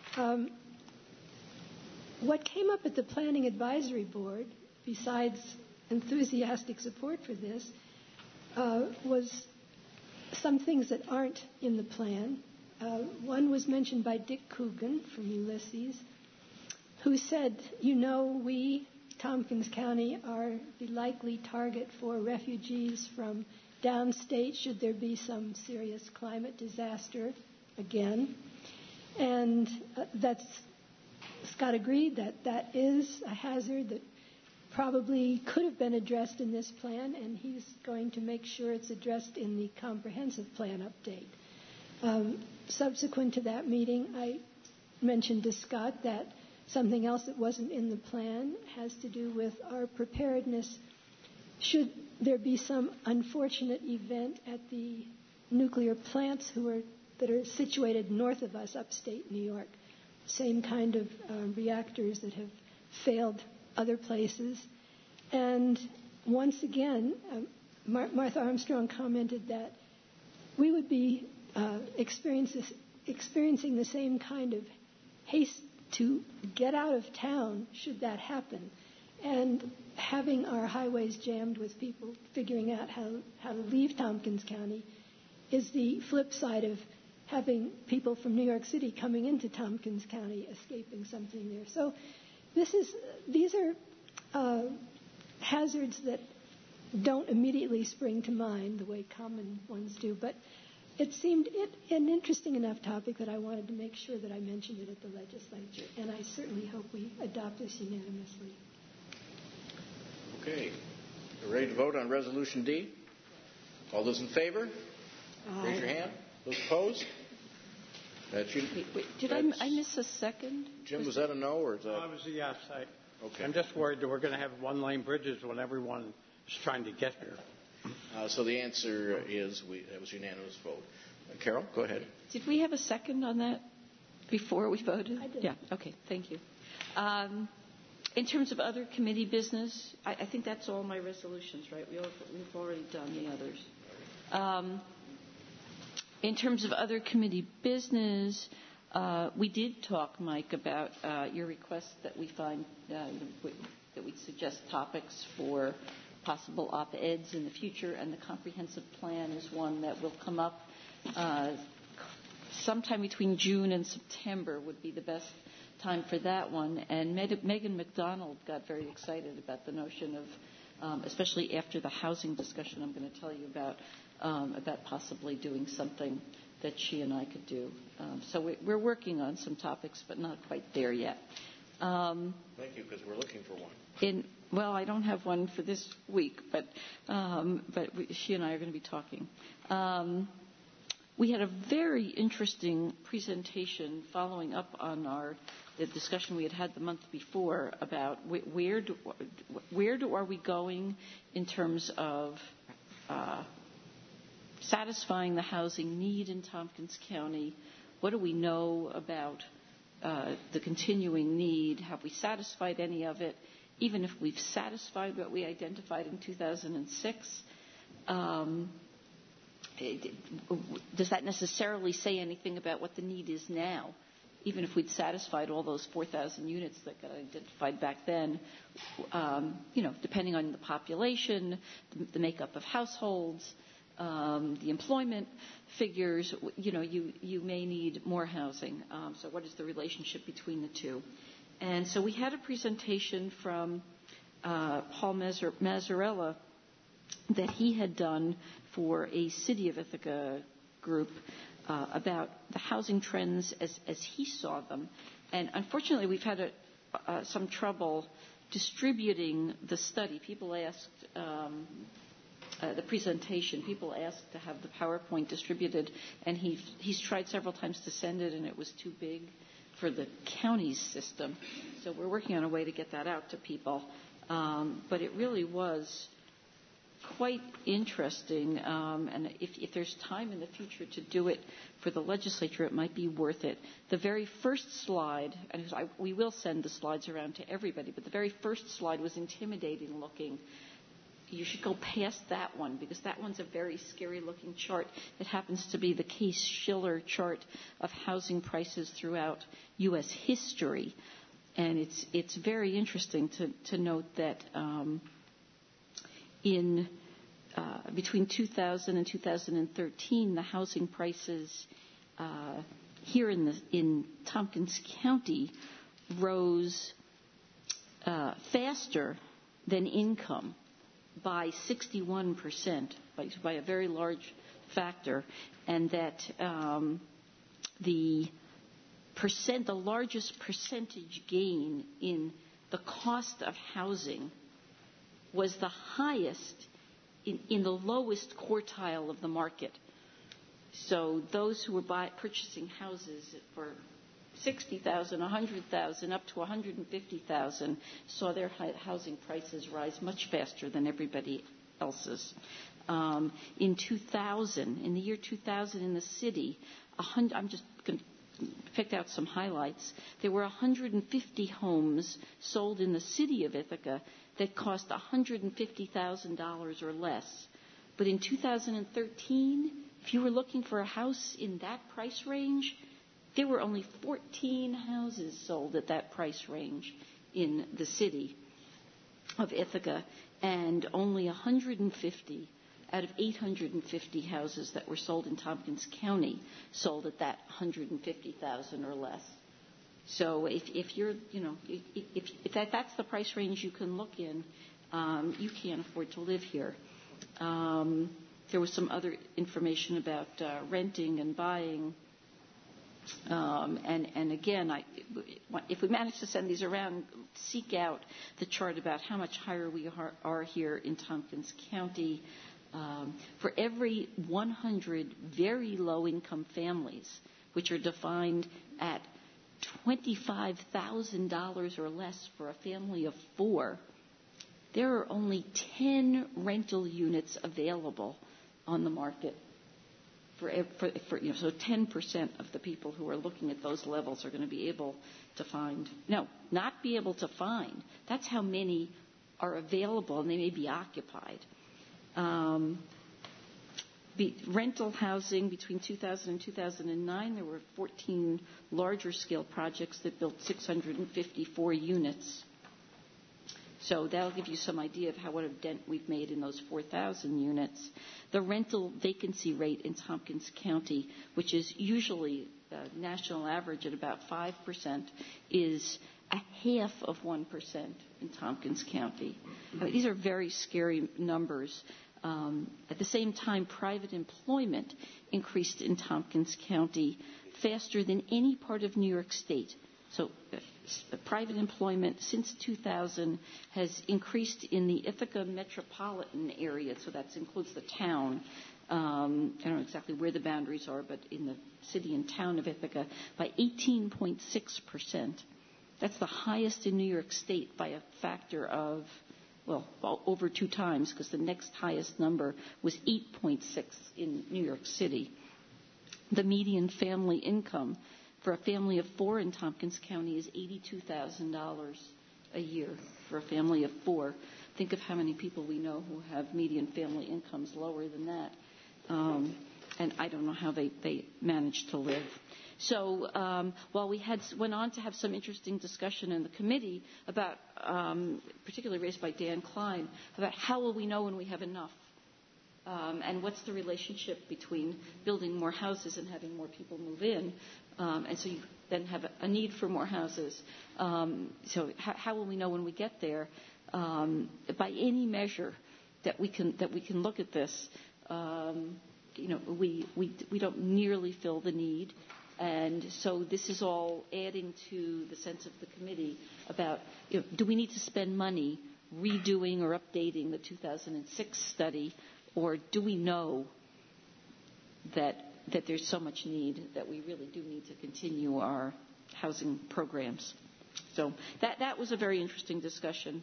What came up at the Planning Advisory Board, besides enthusiastic support for this, was some things that aren't in the plan. One was mentioned by Dick Coogan from Ulysses, who said, we, Tompkins County, are the likely target for refugees from downstate should there be some serious climate disaster again. And Scott agreed that is a hazard that probably could have been addressed in this plan, and he's going to make sure it's addressed in the comprehensive plan update. Subsequent to that meeting, I mentioned to Scott that something else that wasn't in the plan has to do with our preparedness should there be some unfortunate event at the nuclear plants that are situated north of us, upstate New York. Same kind of reactors that have failed other places. And once again, Martha Armstrong commented that we would be experiencing the same kind of haste to get out of town should that happen. And having our highways jammed with people figuring out how to leave Tompkins County is the flip side of having people from New York City coming into Tompkins County escaping something there. So these are hazards that don't immediately spring to mind the way common ones do, but it seemed an interesting enough topic that I wanted to make sure that I mentioned it at the legislature, and I certainly hope we adopt this unanimously. Okay. We're ready to vote on Resolution D? All those in favor? Aye. Raise your hand. Those opposed? That's you. Wait, did I miss a second? Jim, was that a no or is that? I was a yes. Okay. I'm just worried that we're going to have one-lane bridges when everyone is trying to get here. So the answer is that was a unanimous vote. Carol, go ahead. Did we have a second on that before we voted? I did. Yeah. Okay. Thank you. In terms of other committee business, I think that's all my resolutions, right? We've already done the others. In terms of other committee business, we did talk, Mike, about your request that we find that we suggest topics for possible op-eds in the future, and the comprehensive plan is one that will come up sometime between June and September would be the best time for that one. And Megan McDonald got very excited about the notion of, especially after the housing discussion I'm going to tell you about possibly doing something that she and I could do. So we're working on some topics, but not quite there yet. Thank you, because we're looking for one. Well, I don't have one for this week, but she and I are going to be talking. We had a very interesting presentation following up on the discussion we had the month before about where are we going in terms of satisfying the housing need in Tompkins County. What do we know about the continuing need? Have we satisfied any of it? Even if we've satisfied what we identified in 2006, does that necessarily say anything about what the need is now? Even if we'd satisfied all those 4,000 units that got identified back then, depending on the population, the makeup of households, the employment figures, you may need more housing. So what is the relationship between the two? And so we had a presentation from Paul Mazzarella that he had done for a City of Ithaca group about the housing trends as he saw them. And unfortunately, we've had some trouble distributing the study. People asked the presentation. People asked to have the PowerPoint distributed, and he's tried several times to send it, and it was too big for the county's system. So we're working on a way to get that out to people. But it really was quite interesting, and if there's time in the future to do it for the legislature, it might be worth it. The very first slide, and we will send the slides around to everybody, but the very first slide was intimidating looking. You should go past that one, because that one's a very scary looking chart. It happens to be the Case-Shiller chart of housing prices throughout U.S. history. And it's very interesting to note that between 2000 and 2013, the housing prices here in Tompkins County rose faster than income by 61%, by a very large factor, and that the largest percentage gain in the cost of housing was the highest in the lowest quartile of the market. So those who were purchasing houses for $60,000, $100,000, up to $150,000 saw their housing prices rise much faster than everybody else's. In the year 2000 in the city, I'm just going to pick out some highlights. There were 150 homes sold in the city of Ithaca that cost $150,000 or less. But in 2013, if you were looking for a house in that price range, there were only 14 houses sold at that price range in the city of Ithaca, and only 150 out of 850 houses that were sold in Tompkins County sold at that $150,000 or less. So if you're, if that's the price range you can look in, you can't afford to live here. There was some other information about renting and buying. And again, if we manage to send these around, seek out the chart about how much higher we are here in Tompkins County. For every 100 very low-income families, which are defined at $25,000 or less for a family of 4, there are only 10 rental units available on the market. So 10% of the people who are looking at those levels are going to be able to find. No, not be able to find. That's how many are available, and they may be occupied. Rental housing between 2000 and 2009, there were 14 larger scale projects that built 654 units. So that'll give you some idea of what a dent we've made in those 4,000 units. The rental vacancy rate in Tompkins County, which is usually national average at about 5%, is 0.5% in Tompkins County. These are very scary numbers. At the same time, private employment increased in Tompkins County faster than any part of New York State. So private employment since 2000 has increased in the Ithaca metropolitan area, so that includes the town. I don't know exactly where the boundaries are, but in the city and town of Ithaca, by 18.6%. That's the highest in New York State by a factor of, over 2 times, because the next highest number was 8.6 in New York City. The median family income for a family of 4 in Tompkins County is $82,000 a year for a family of 4. Think of how many people we know who have median family incomes lower than that. And I don't know how they manage to live. So while we went on to have some interesting discussion in the committee about, particularly raised by Dan Klein, about how will we know when we have enough? And what's the relationship between building more houses and having more people move in? And so you then have a need for more houses. So how will we know when we get there? By any measure that we can look at this, we don't nearly fill the need. And so this is all adding to the sense of the committee about, do we need to spend money redoing or updating the 2006 study, or do we know that there's so much need that we really do need to continue our housing programs? So that was a very interesting discussion,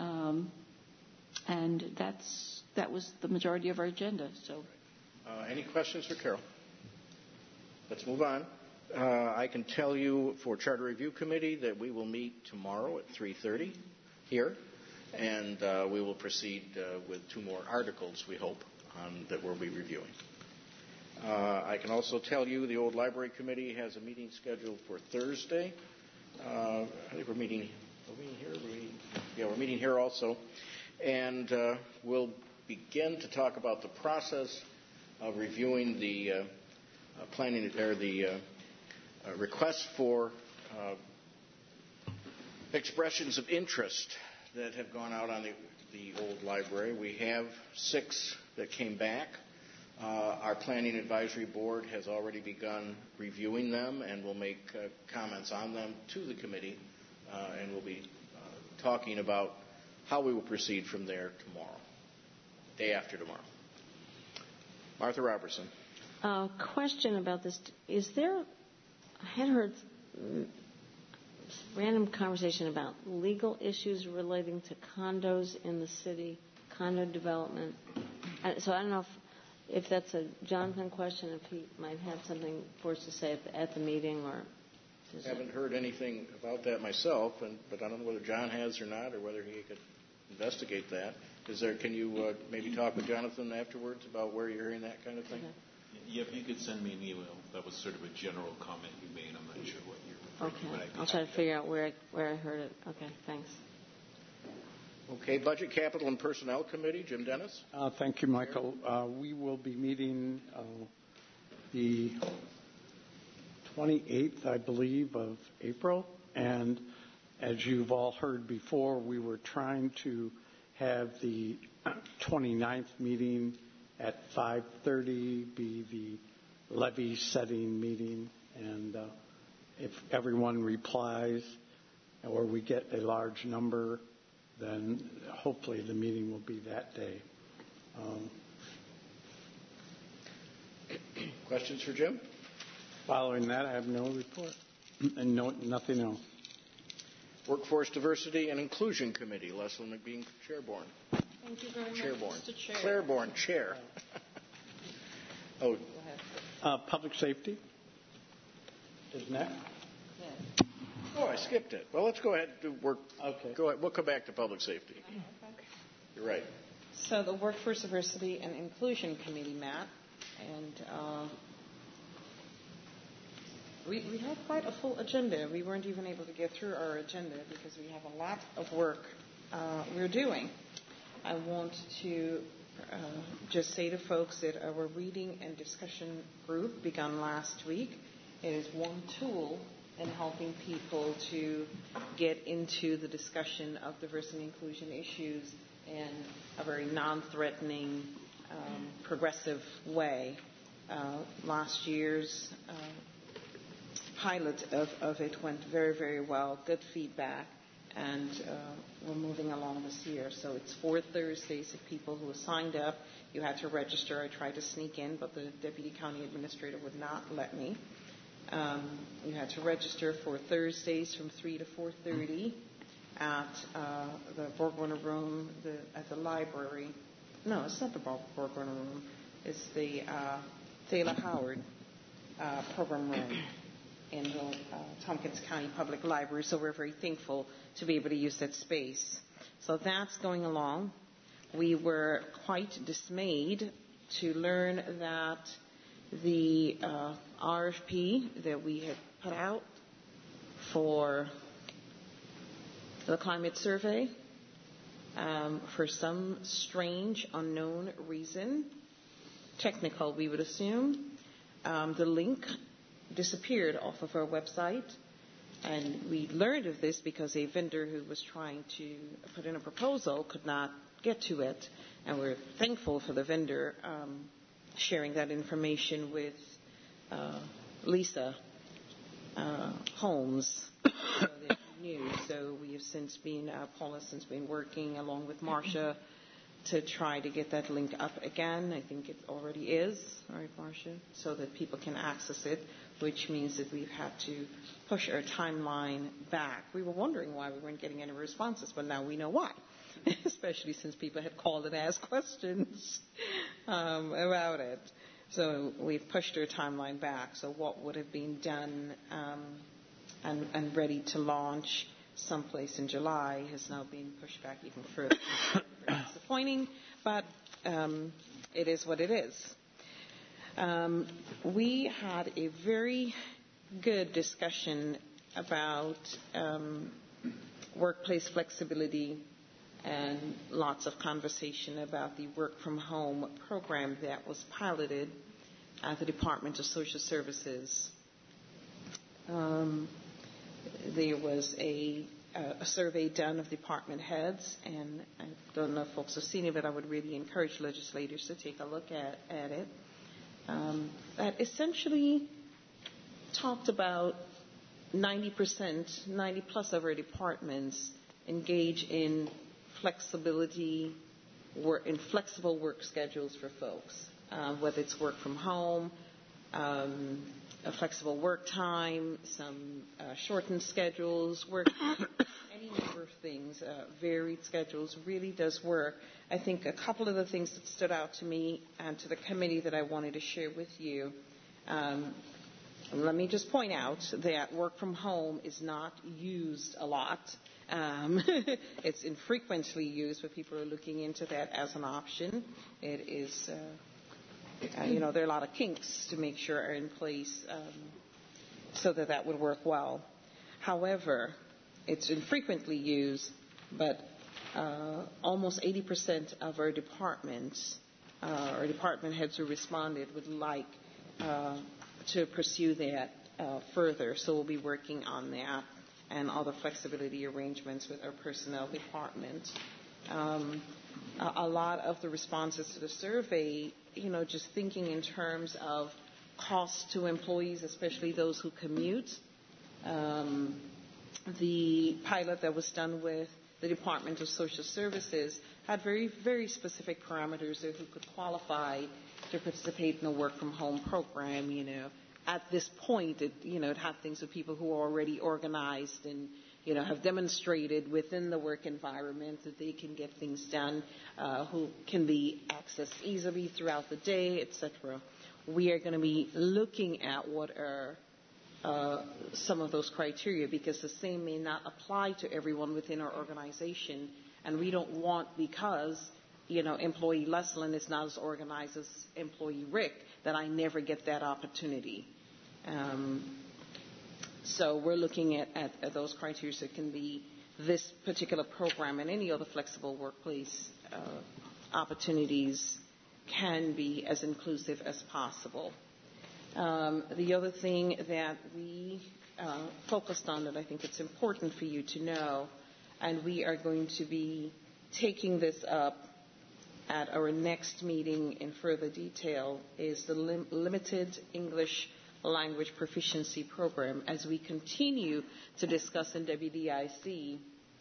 and that was the majority of our agenda. So, any questions for Carol? Let's move on. I can tell you for Charter Review Committee that we will meet tomorrow at 3:30 here, and we will proceed with 2 more articles, we hope, that we'll be reviewing. I can also tell you the Old Library Committee has a meeting scheduled for Thursday. I think we're meeting here. We're meeting here also, and we'll begin to talk about the process of reviewing the planning or the requests for expressions of interest that have gone out on the old library. We have 6 that came back. Our Planning Advisory Board has already begun reviewing them and will make comments on them to the committee, and we'll be talking about how we will proceed from there tomorrow, day after tomorrow. Martha Robertson. Question about this. I had heard random conversation about legal issues relating to condos in the city, condo development. So I don't know if that's a Jonathan question, if he might have something for us to say at the meeting, or. I haven't heard anything about that myself, but I don't know whether John has or not, or whether he could investigate that. Can you maybe talk with Jonathan afterwards about where you're hearing that kind of thing? Okay. Yeah, if you could send me an email. That was sort of a general comment you made. I'm not sure what you're referring to. Okay. I'll try to figure out where I heard it. Okay, thanks. Okay, Budget, Capital, and Personnel Committee, Jim Dennis. Thank you, Michael. We will be meeting the 28th, I believe, of April. And as you've all heard before, we were trying to have the 29th meeting at 5:30 be the levy setting meeting. And if everyone replies or we get a large number, then hopefully the meeting will be that day. Questions for Jim? Following that, I have no report and nothing else. Workforce Diversity and Inclusion Committee, Leslie McBean, Chairborne. Thank you very Chairborne. much, Mr. Chair. Clairborne, Chair. Go ahead. Public safety is next. Yeah. Oh, I skipped it. Well, let's go ahead and do work. Okay. Go ahead. We'll come back to public safety. Okay. You're right. So the Workforce Diversity and Inclusion Committee met, and we had quite a full agenda. We weren't even able to get through our agenda because we have a lot of work we're doing. I want to just say to folks that our reading and discussion group began last week. It is one tool in helping people to get into the discussion of diversity and inclusion issues in a very non-threatening, progressive way. Last year's pilot of it went very, very well, good feedback, and we're moving along this year. So it's 4 Thursdays. If people who signed up, you had to register. I tried to sneak in, but the Deputy County Administrator would not let me. You had to register for Thursdays from 3 to 4:30 at the Borgwarner Room at the library. No, it's not the Borgwarner Room. It's the Thaler Howard Program Room in the Tompkins County Public Library. So we're very thankful to be able to use that space. So that's going along. We were quite dismayed to learn that the RFP that we had put out for the climate survey, for some strange, unknown reason, technical we would assume, the link disappeared off of our website. And we learned of this because a vendor who was trying to put in a proposal could not get to it. And we're thankful for the vendor sharing that information with Lisa Holmes, so that we knew. So we have since been, Paul has since been working along with Marcia to try to get that link up again. I think it already is, right, Marcia? So that people can access it, which means that we've had to push our timeline back. We were wondering why we weren't getting any responses, but now we know why, especially since people had called and asked questions about it. So we've pushed our timeline back. So what would have been done and ready to launch someplace in July has now been pushed back even further. Very disappointing, but it is what it is. We had a very good discussion about workplace flexibility and lots of conversation about the work from home program that was piloted at the Department of Social Services. There was a survey done of department heads, and I don't know if folks have seen it, but I would really encourage legislators to take a look at it, that essentially talked about 90%, 90 plus of our departments engage in flexibility, in flexible work schedules for folks, whether it's work from home, a flexible work time, some shortened schedules, any number of things, varied schedules really does work. I think a couple of the things that stood out to me and to the committee that I wanted to share with you. Let me just point out that work from home is not used a lot. It's infrequently used, but people are looking into that as an option. It is, there are a lot of kinks to make sure are in place so that would work well. However, it's infrequently used, but almost 80% of our departments, or department heads who responded, would like to pursue that further. So we'll be working on that and other flexibility arrangements with our personnel department. A lot of the responses to the survey, just thinking in terms of cost to employees, especially those who commute. The pilot that was done with the Department of Social Services had very, very specific parameters of who could qualify to participate in a work from home program. At this point, it had things with people who are already organized and, have demonstrated within the work environment that they can get things done, who can be accessed easily throughout the day, etc. We are going to be looking at what are some of those criteria, because the same may not apply to everyone within our organization, and we don't want, because employee Leslin is not as organized as employee Rick, that I never get that opportunity. So we're looking at those criteria that can be this particular program and any other flexible workplace opportunities can be as inclusive as possible. The other thing that we focused on that I think it's important for you to know, and we are going to be taking this up at our next meeting in further detail, is the limited English language proficiency program. As we continue to discuss in WDIC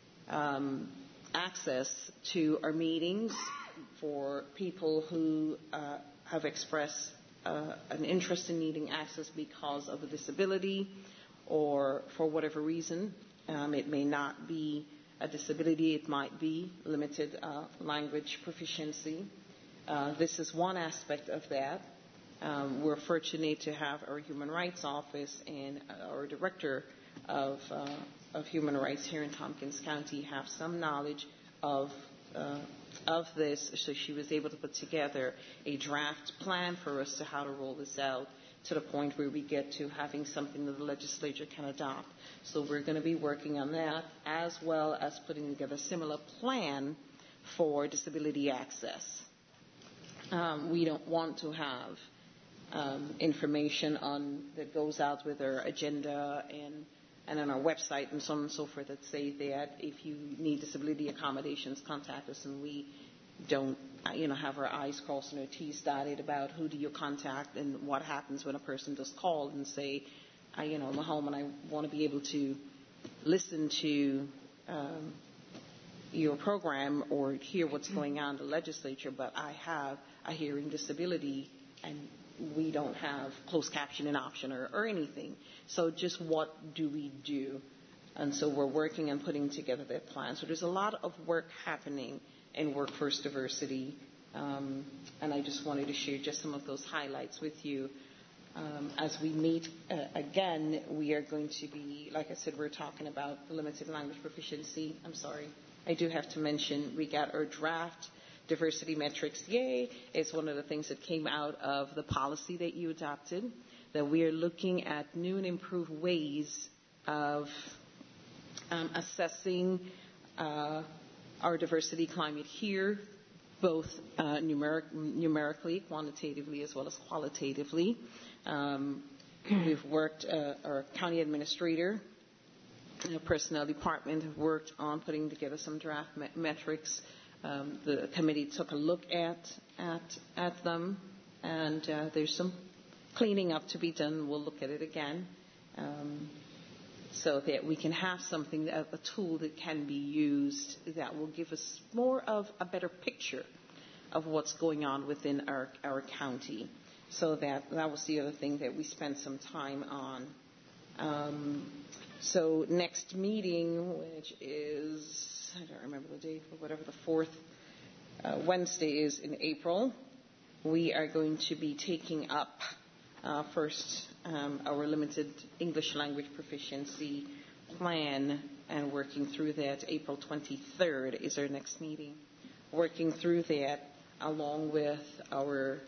access to our meetings for people who have expressed an interest in needing access because of a disability or for whatever reason. It may not be a disability, it might be limited language proficiency. This is one aspect of that. We're fortunate to have our Human Rights Office and our Director of Human Rights here in Tompkins County have some knowledge of this, so she was able to put together a draft plan for us to how to roll this out to the point where we get to having something that the legislature can adopt. So we're going to be working on that, as well as putting together a similar plan for disability access. We don't want to have information that goes out with our agenda and on our website and so on and so forth that say that if you need disability accommodations, contact us, and we don't, have our I's crossed and our T's dotted about who do you contact and what happens when a person does call and say, I'm home and I want to be able to listen to your program or hear what's going on in the legislature, but I have a hearing disability and we don't have closed captioning option or anything. So just what do we do? And so we're working on putting together that plan. So there's a lot of work happening in workforce diversity. And I just wanted to share just some of those highlights with you. As we meet again, we are going to be, like I said, we're talking about the limited language proficiency. I'm sorry. I do have to mention we got our draft diversity metrics. Yay. It's one of the things that came out of the policy that you adopted, that we are looking at new and improved ways of assessing our diversity climate here, both numerically, quantitatively, as well as qualitatively. We've worked, our county administrator and the personnel department have worked on putting together some draft metrics. The committee took a look at them, and there's some cleaning up to be done. We'll look at it again. So that we can have something, a tool that can be used that will give us more of a better picture of what's going on within our county. So that was the other thing that we spent some time on. So next meeting, which is, I don't remember the date, but whatever the fourth Wednesday is in April, we are going to be taking up first our limited English language proficiency plan and working through that. April 23rd is our next meeting. Working through that along with our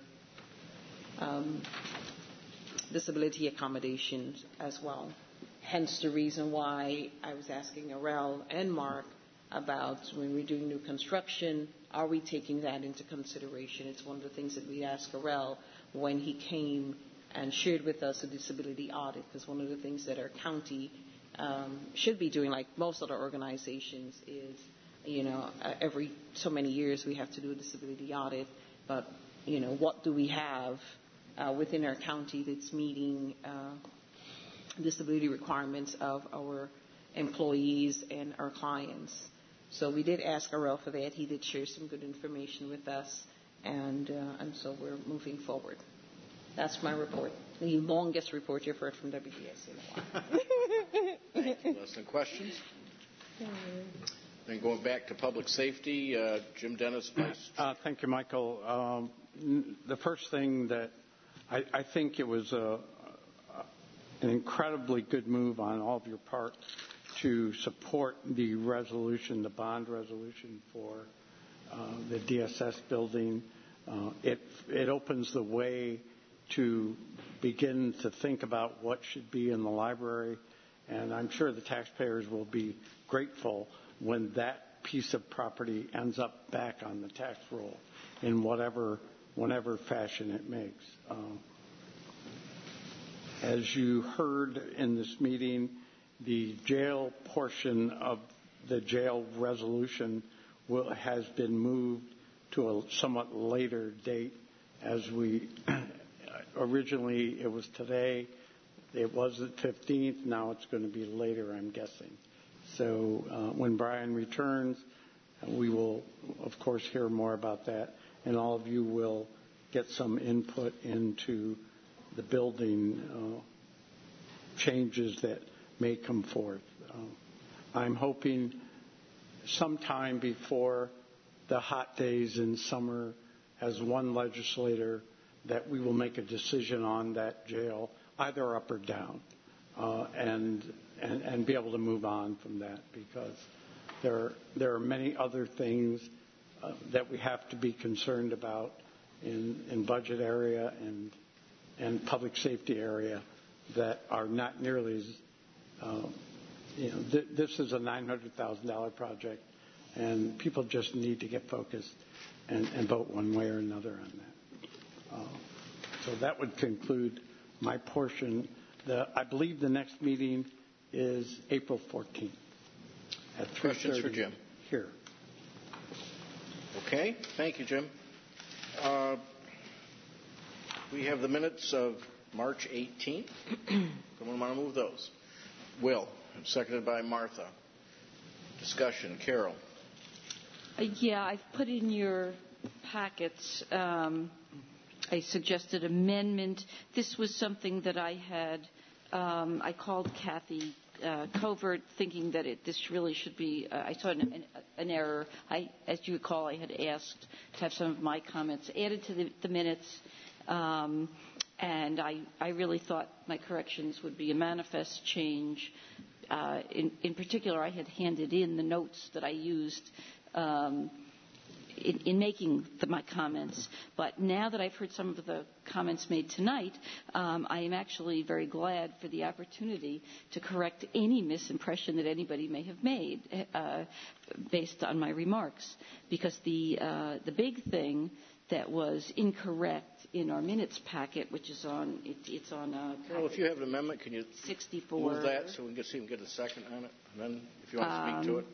disability accommodations as well. Hence the reason why I was asking Arel and Mark about when we're doing new construction, are we taking that into consideration? It's one of the things that we asked Arel when he came and shared with us a disability audit, because one of the things that our county should be doing, like most other organizations, is, every so many years we have to do a disability audit, but, what do we have within our county that's meeting disability requirements of our employees and our clients? So we did ask Arel for that. He did share some good information with us, and so we're moving forward. That's my report. The longest report you've heard from WDS in a while. Thank you, Leslie. Questions? Then going back to public safety, Jim Dennis, Vice. Thank you, Michael. The first thing that I think it was an incredibly good move on all of your part to support the resolution, the bond resolution for the DSS building. It opens the way to begin to think about what should be in the library, and I'm sure the taxpayers will be grateful when that piece of property ends up back on the tax roll in whatever fashion it makes. As you heard in this meeting, the jail portion of the jail resolution has been moved to a somewhat later date. As we originally, it was today. It was the 15th. Now it's going to be later, I'm guessing. So when Brian returns, we will, of course, hear more about that, and all of you will get some input into the building changes that may come forth. I'm hoping sometime before the hot days in summer, as one legislator, that we will make a decision on that jail, either up or down, and be able to move on from that, because there are many other things that we have to be concerned about in budget area and public safety area that are not nearly as, this is a $900,000 project, and people just need to get focused and vote one way or another on that. So that would conclude my portion. I believe the next meeting is April 14th at 3:30. Questions for Jim? Here. Okay. Thank you, Jim. We have the minutes of March 18th. Someone want to move those? Will. Seconded by Martha. Discussion. Carol. Yeah, I've put in your packets a suggested amendment. This was something that I had, I called Kathy Covert thinking that this really should be, I saw an error. As you recall, I had asked to have some of my comments added to the minutes, and I really thought my corrections would be a manifest change. In particular, I had handed in the notes that I used in making my comments. But now that I've heard some of the comments made tonight, I am actually very glad for the opportunity to correct any misimpression that anybody may have made based on my remarks. Because the big thing that was incorrect in our minutes packet, which is on, it's on. Carol, if you have an amendment, can you 64. Move that so we can see if we can get a second on it, and then if you want to speak to it.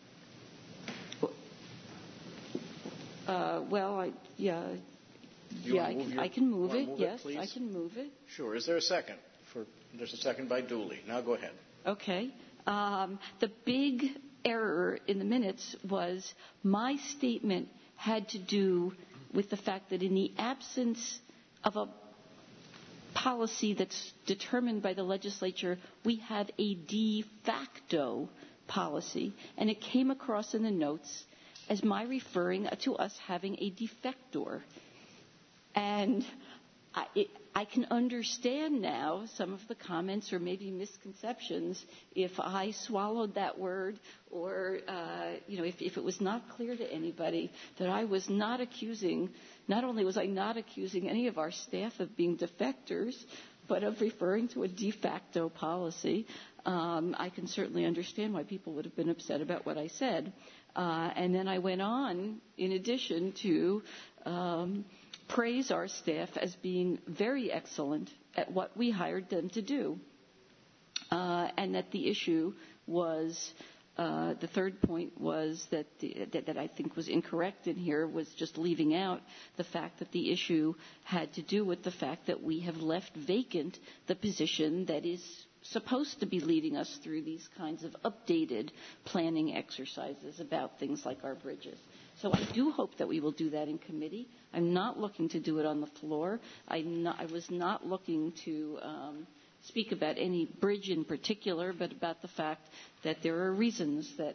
I can move it. Yes, please? I can move it. Sure. Is there a second? There's a second by Dooley. Now go ahead. Okay. The big error in the minutes was my statement had to do with the fact that in the absence of a policy that's determined by the legislature, we have a de facto policy, and it came across in the notes as my referring to us having a defector. And I can understand now some of the comments or maybe misconceptions if I swallowed that word or, if it was not clear to anybody that I was not accusing, not only was I not accusing any of our staff of being defectors, but of referring to a de facto policy. I can certainly understand why people would have been upset about what I said. And then I went on, in addition, to praise our staff as being very excellent at what we hired them to do. And that the issue was, the third point was that I think was incorrect in here was just leaving out the fact that the issue had to do with the fact that we have left vacant the position that is supposed to be leading us through these kinds of updated planning exercises about things like our bridges. So I do hope that we will do that in committee. I'm not looking to do it on the floor. I was not looking to speak about any bridge in particular, but about the fact that there are reasons that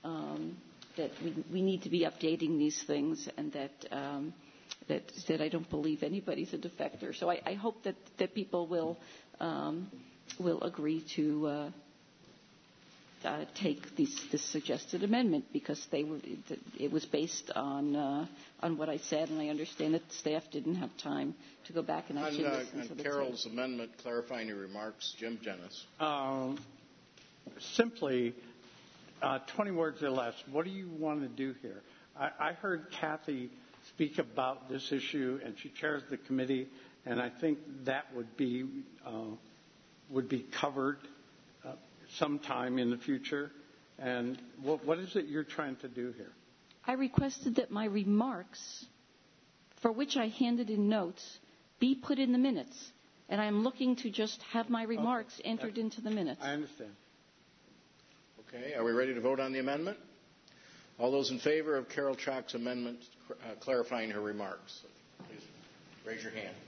we need to be updating these things, and that I don't believe anybody's a defector. So I hope that people will agree to take this suggested amendment, because it was based on what I said, and I understand that the staff didn't have time to go back and actually listen to the Carol's tape. amendment, clarifying your remarks, Jim Jennis. Simply, 20 words or less. What do you want to do here? I heard Kathy speak about this issue, and she chairs the committee, and I think that would be covered sometime in the future. And what is it you're trying to do here? I requested that my remarks, for which I handed in notes, be put in the minutes. And I'm looking to just have my remarks entered into the minutes. I understand. Okay. Are we ready to vote on the amendment? All those in favor of Carol Chalk's amendment clarifying her remarks, please raise your hand.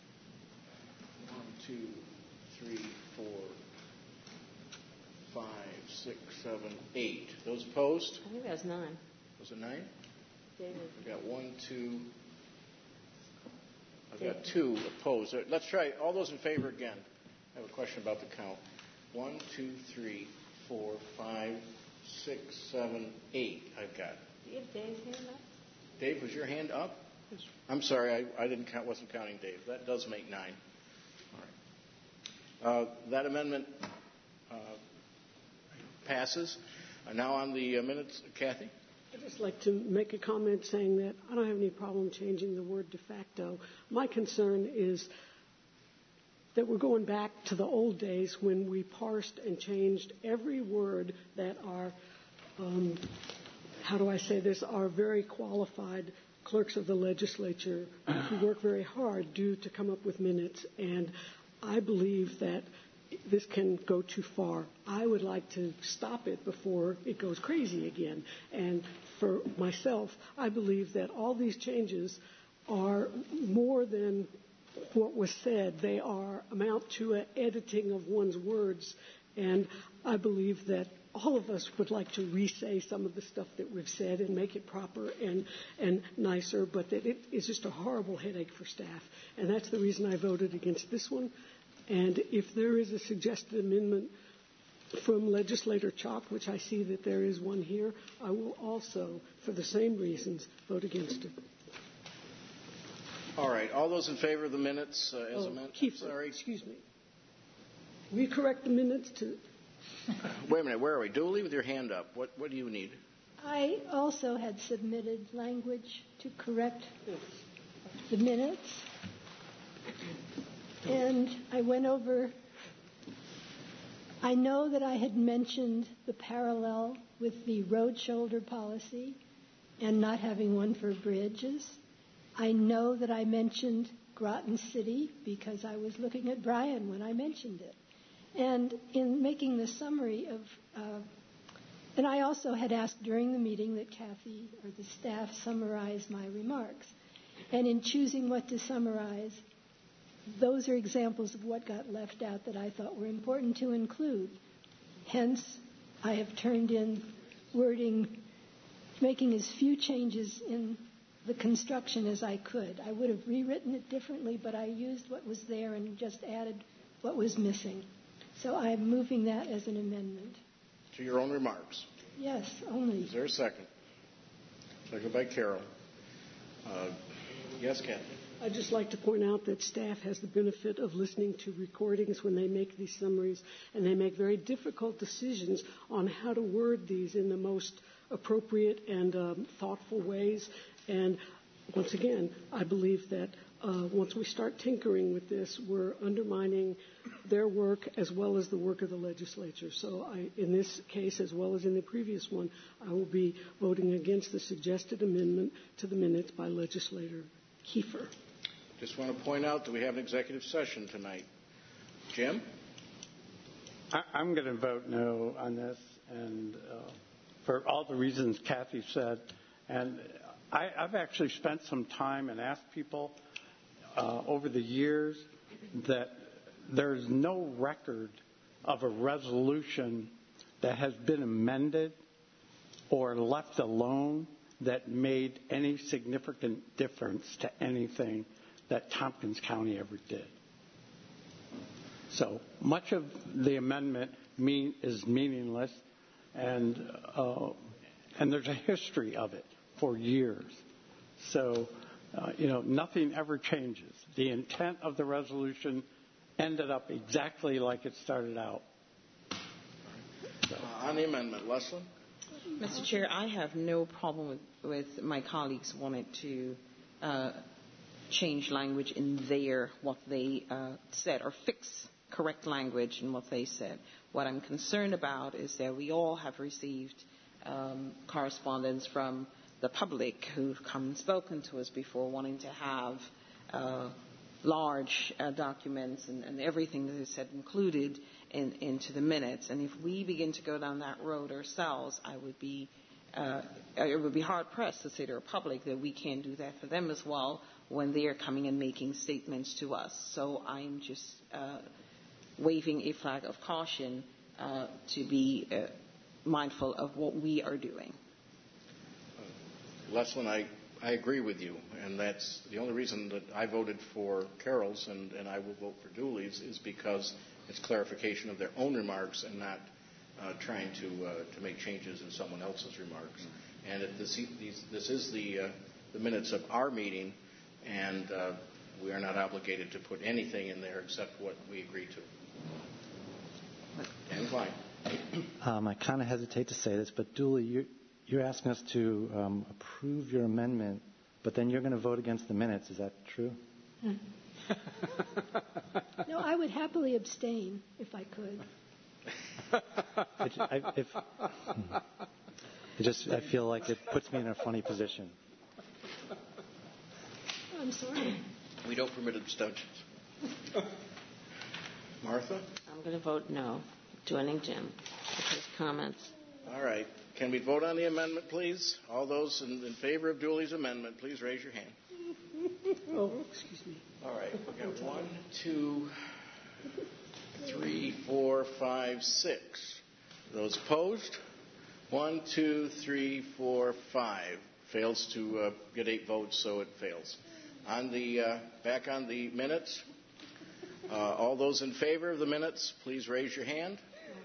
1, 2, 3, 4, 5, 6, 7, 8. Those opposed? I think that was 9. Was it 9? David. I've got 1, 2. I've got 2 opposed. Let's try all those in favor again. I have a question about the count. 1, 2, 3, 4, 5, 6, 7, 8. I've got. Do you have Dave's hand up? Dave, was your hand up? I'm sorry, I didn't count. Wasn't counting Dave. That does make 9. All right. That amendment passes. Now on the minutes, Kathy. I'd just like to make a comment saying that I don't have any problem changing the word de facto. My concern is that we're going back to the old days when we parsed and changed every word that our, our very qualified clerks of the legislature who work very hard do to come up with minutes. And I believe that this can go too far. I would like to stop it before it goes crazy again. And for myself, I believe that all these changes are more than what was said. They amount to an editing of one's words, and I believe that all of us would like to re-say some of the stuff that we've said and make it proper and nicer, but that it is just a horrible headache for staff. And that's the reason I voted against this one. And if there is a suggested amendment from Legislator Chalk, which I see that there is one here, I will also, for the same reasons, vote against it. All right. All those in favor of the minutes as amended? Kiefer, excuse me. Will you correct the minutes to... Wait a minute. Where are we? Dooley, with your hand up. What do you need? I also had submitted language to correct the minutes. And I went over... I know that I had mentioned the parallel with the road shoulder policy and not having one for bridges. I know that I mentioned Groton City because I was looking at Brian when I mentioned it. And in making the summary of, and I also had asked during the meeting that Kathy or the staff summarize my remarks. And in choosing what to summarize, those are examples of what got left out that I thought were important to include. Hence, I have turned in wording, making as few changes in the construction as I could. I would have rewritten it differently, but I used what was there and just added what was missing. So I'm moving that as an amendment. To your own remarks? Yes, only. Is there a second? Second by Carol. Yes, Kathy? I'd just like to point out that staff has the benefit of listening to recordings when they make these summaries, and they make very difficult decisions on how to word these in the most appropriate and thoughtful ways. And once again, I believe that once we start tinkering with this, we're undermining their work as well as the work of the legislature. So in this case, as well as in the previous one, I will be voting against the suggested amendment to the minutes by Legislator Kiefer. Just want to point out that we have an executive session tonight. Jim? I'm going to vote no on this, and for all the reasons Kathy said. And I've actually spent some time and asked people over the years that there's no record of a resolution that has been amended or left alone that made any significant difference to anything that Tompkins County ever did. So much of the amendment is meaningless, and there's a history of it for years. So, nothing ever changes. The intent of the resolution ended up exactly like it started out. On the amendment, Leslie? Mr. Chair, I have no problem with my colleagues wanting to change language in what they said, or fix correct language in what they said. What I'm concerned about is that we all have received correspondence from the public who've come and spoken to us before, wanting to have large documents and everything that is said included into the minutes. And if we begin to go down that road ourselves, it would be hard pressed to say to our public that we can't do that for them as well when they are coming and making statements to us. So I'm just waving a flag of caution to be mindful of what we are doing. Leslin, I agree with you, and that's the only reason that I voted for Carol's and I will vote for Dooley's is because it's clarification of their own remarks and not trying to make changes in someone else's remarks. And this is the minutes of our meeting, and we are not obligated to put anything in there except what we agreed to. Dan Klein. I kind of hesitate to say this, but Dooley, you're asking us to approve your amendment, but then you're going to vote against the minutes. Is that true? No, I would happily abstain if I could. I feel like it puts me in a funny position. I'm sorry. We don't permit abstentions. Martha? I'm going to vote no, joining Jim with his comments. All right. Can we vote on the amendment, please? All those in favor of Dooley's amendment, please raise your hand. Oh, excuse me. All right, we've got 1, 2, 3, 4, 5, 6. Those opposed? 1, 2, 3, 4, 5. Fails to get 8 votes, so it fails. Back on the minutes. All those in favor of the minutes, please raise your hand.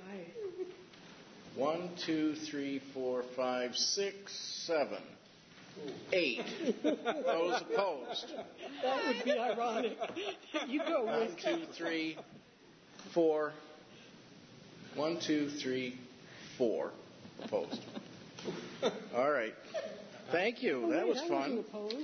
1, 2, 3, 4, 5, 6, 7, 8. Those opposed? That would be ironic. You go 1, with 2, 3, 4. 1, 2, 3, 4 opposed. All right. Thank you. That was fun.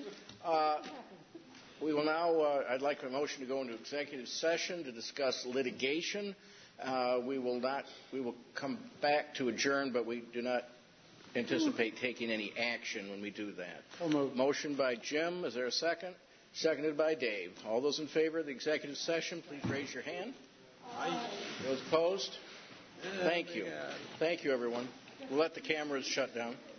We will now, I'd like a motion to go into executive session to discuss litigation. We will come back to adjourn, but we do not anticipate taking any action when we do that. Motion by Jim. Is there a second? Seconded by Dave. All those in favor of the executive session, please raise your hand. Aye. Those opposed? Thank you. Thank you, everyone. We'll let the cameras shut down.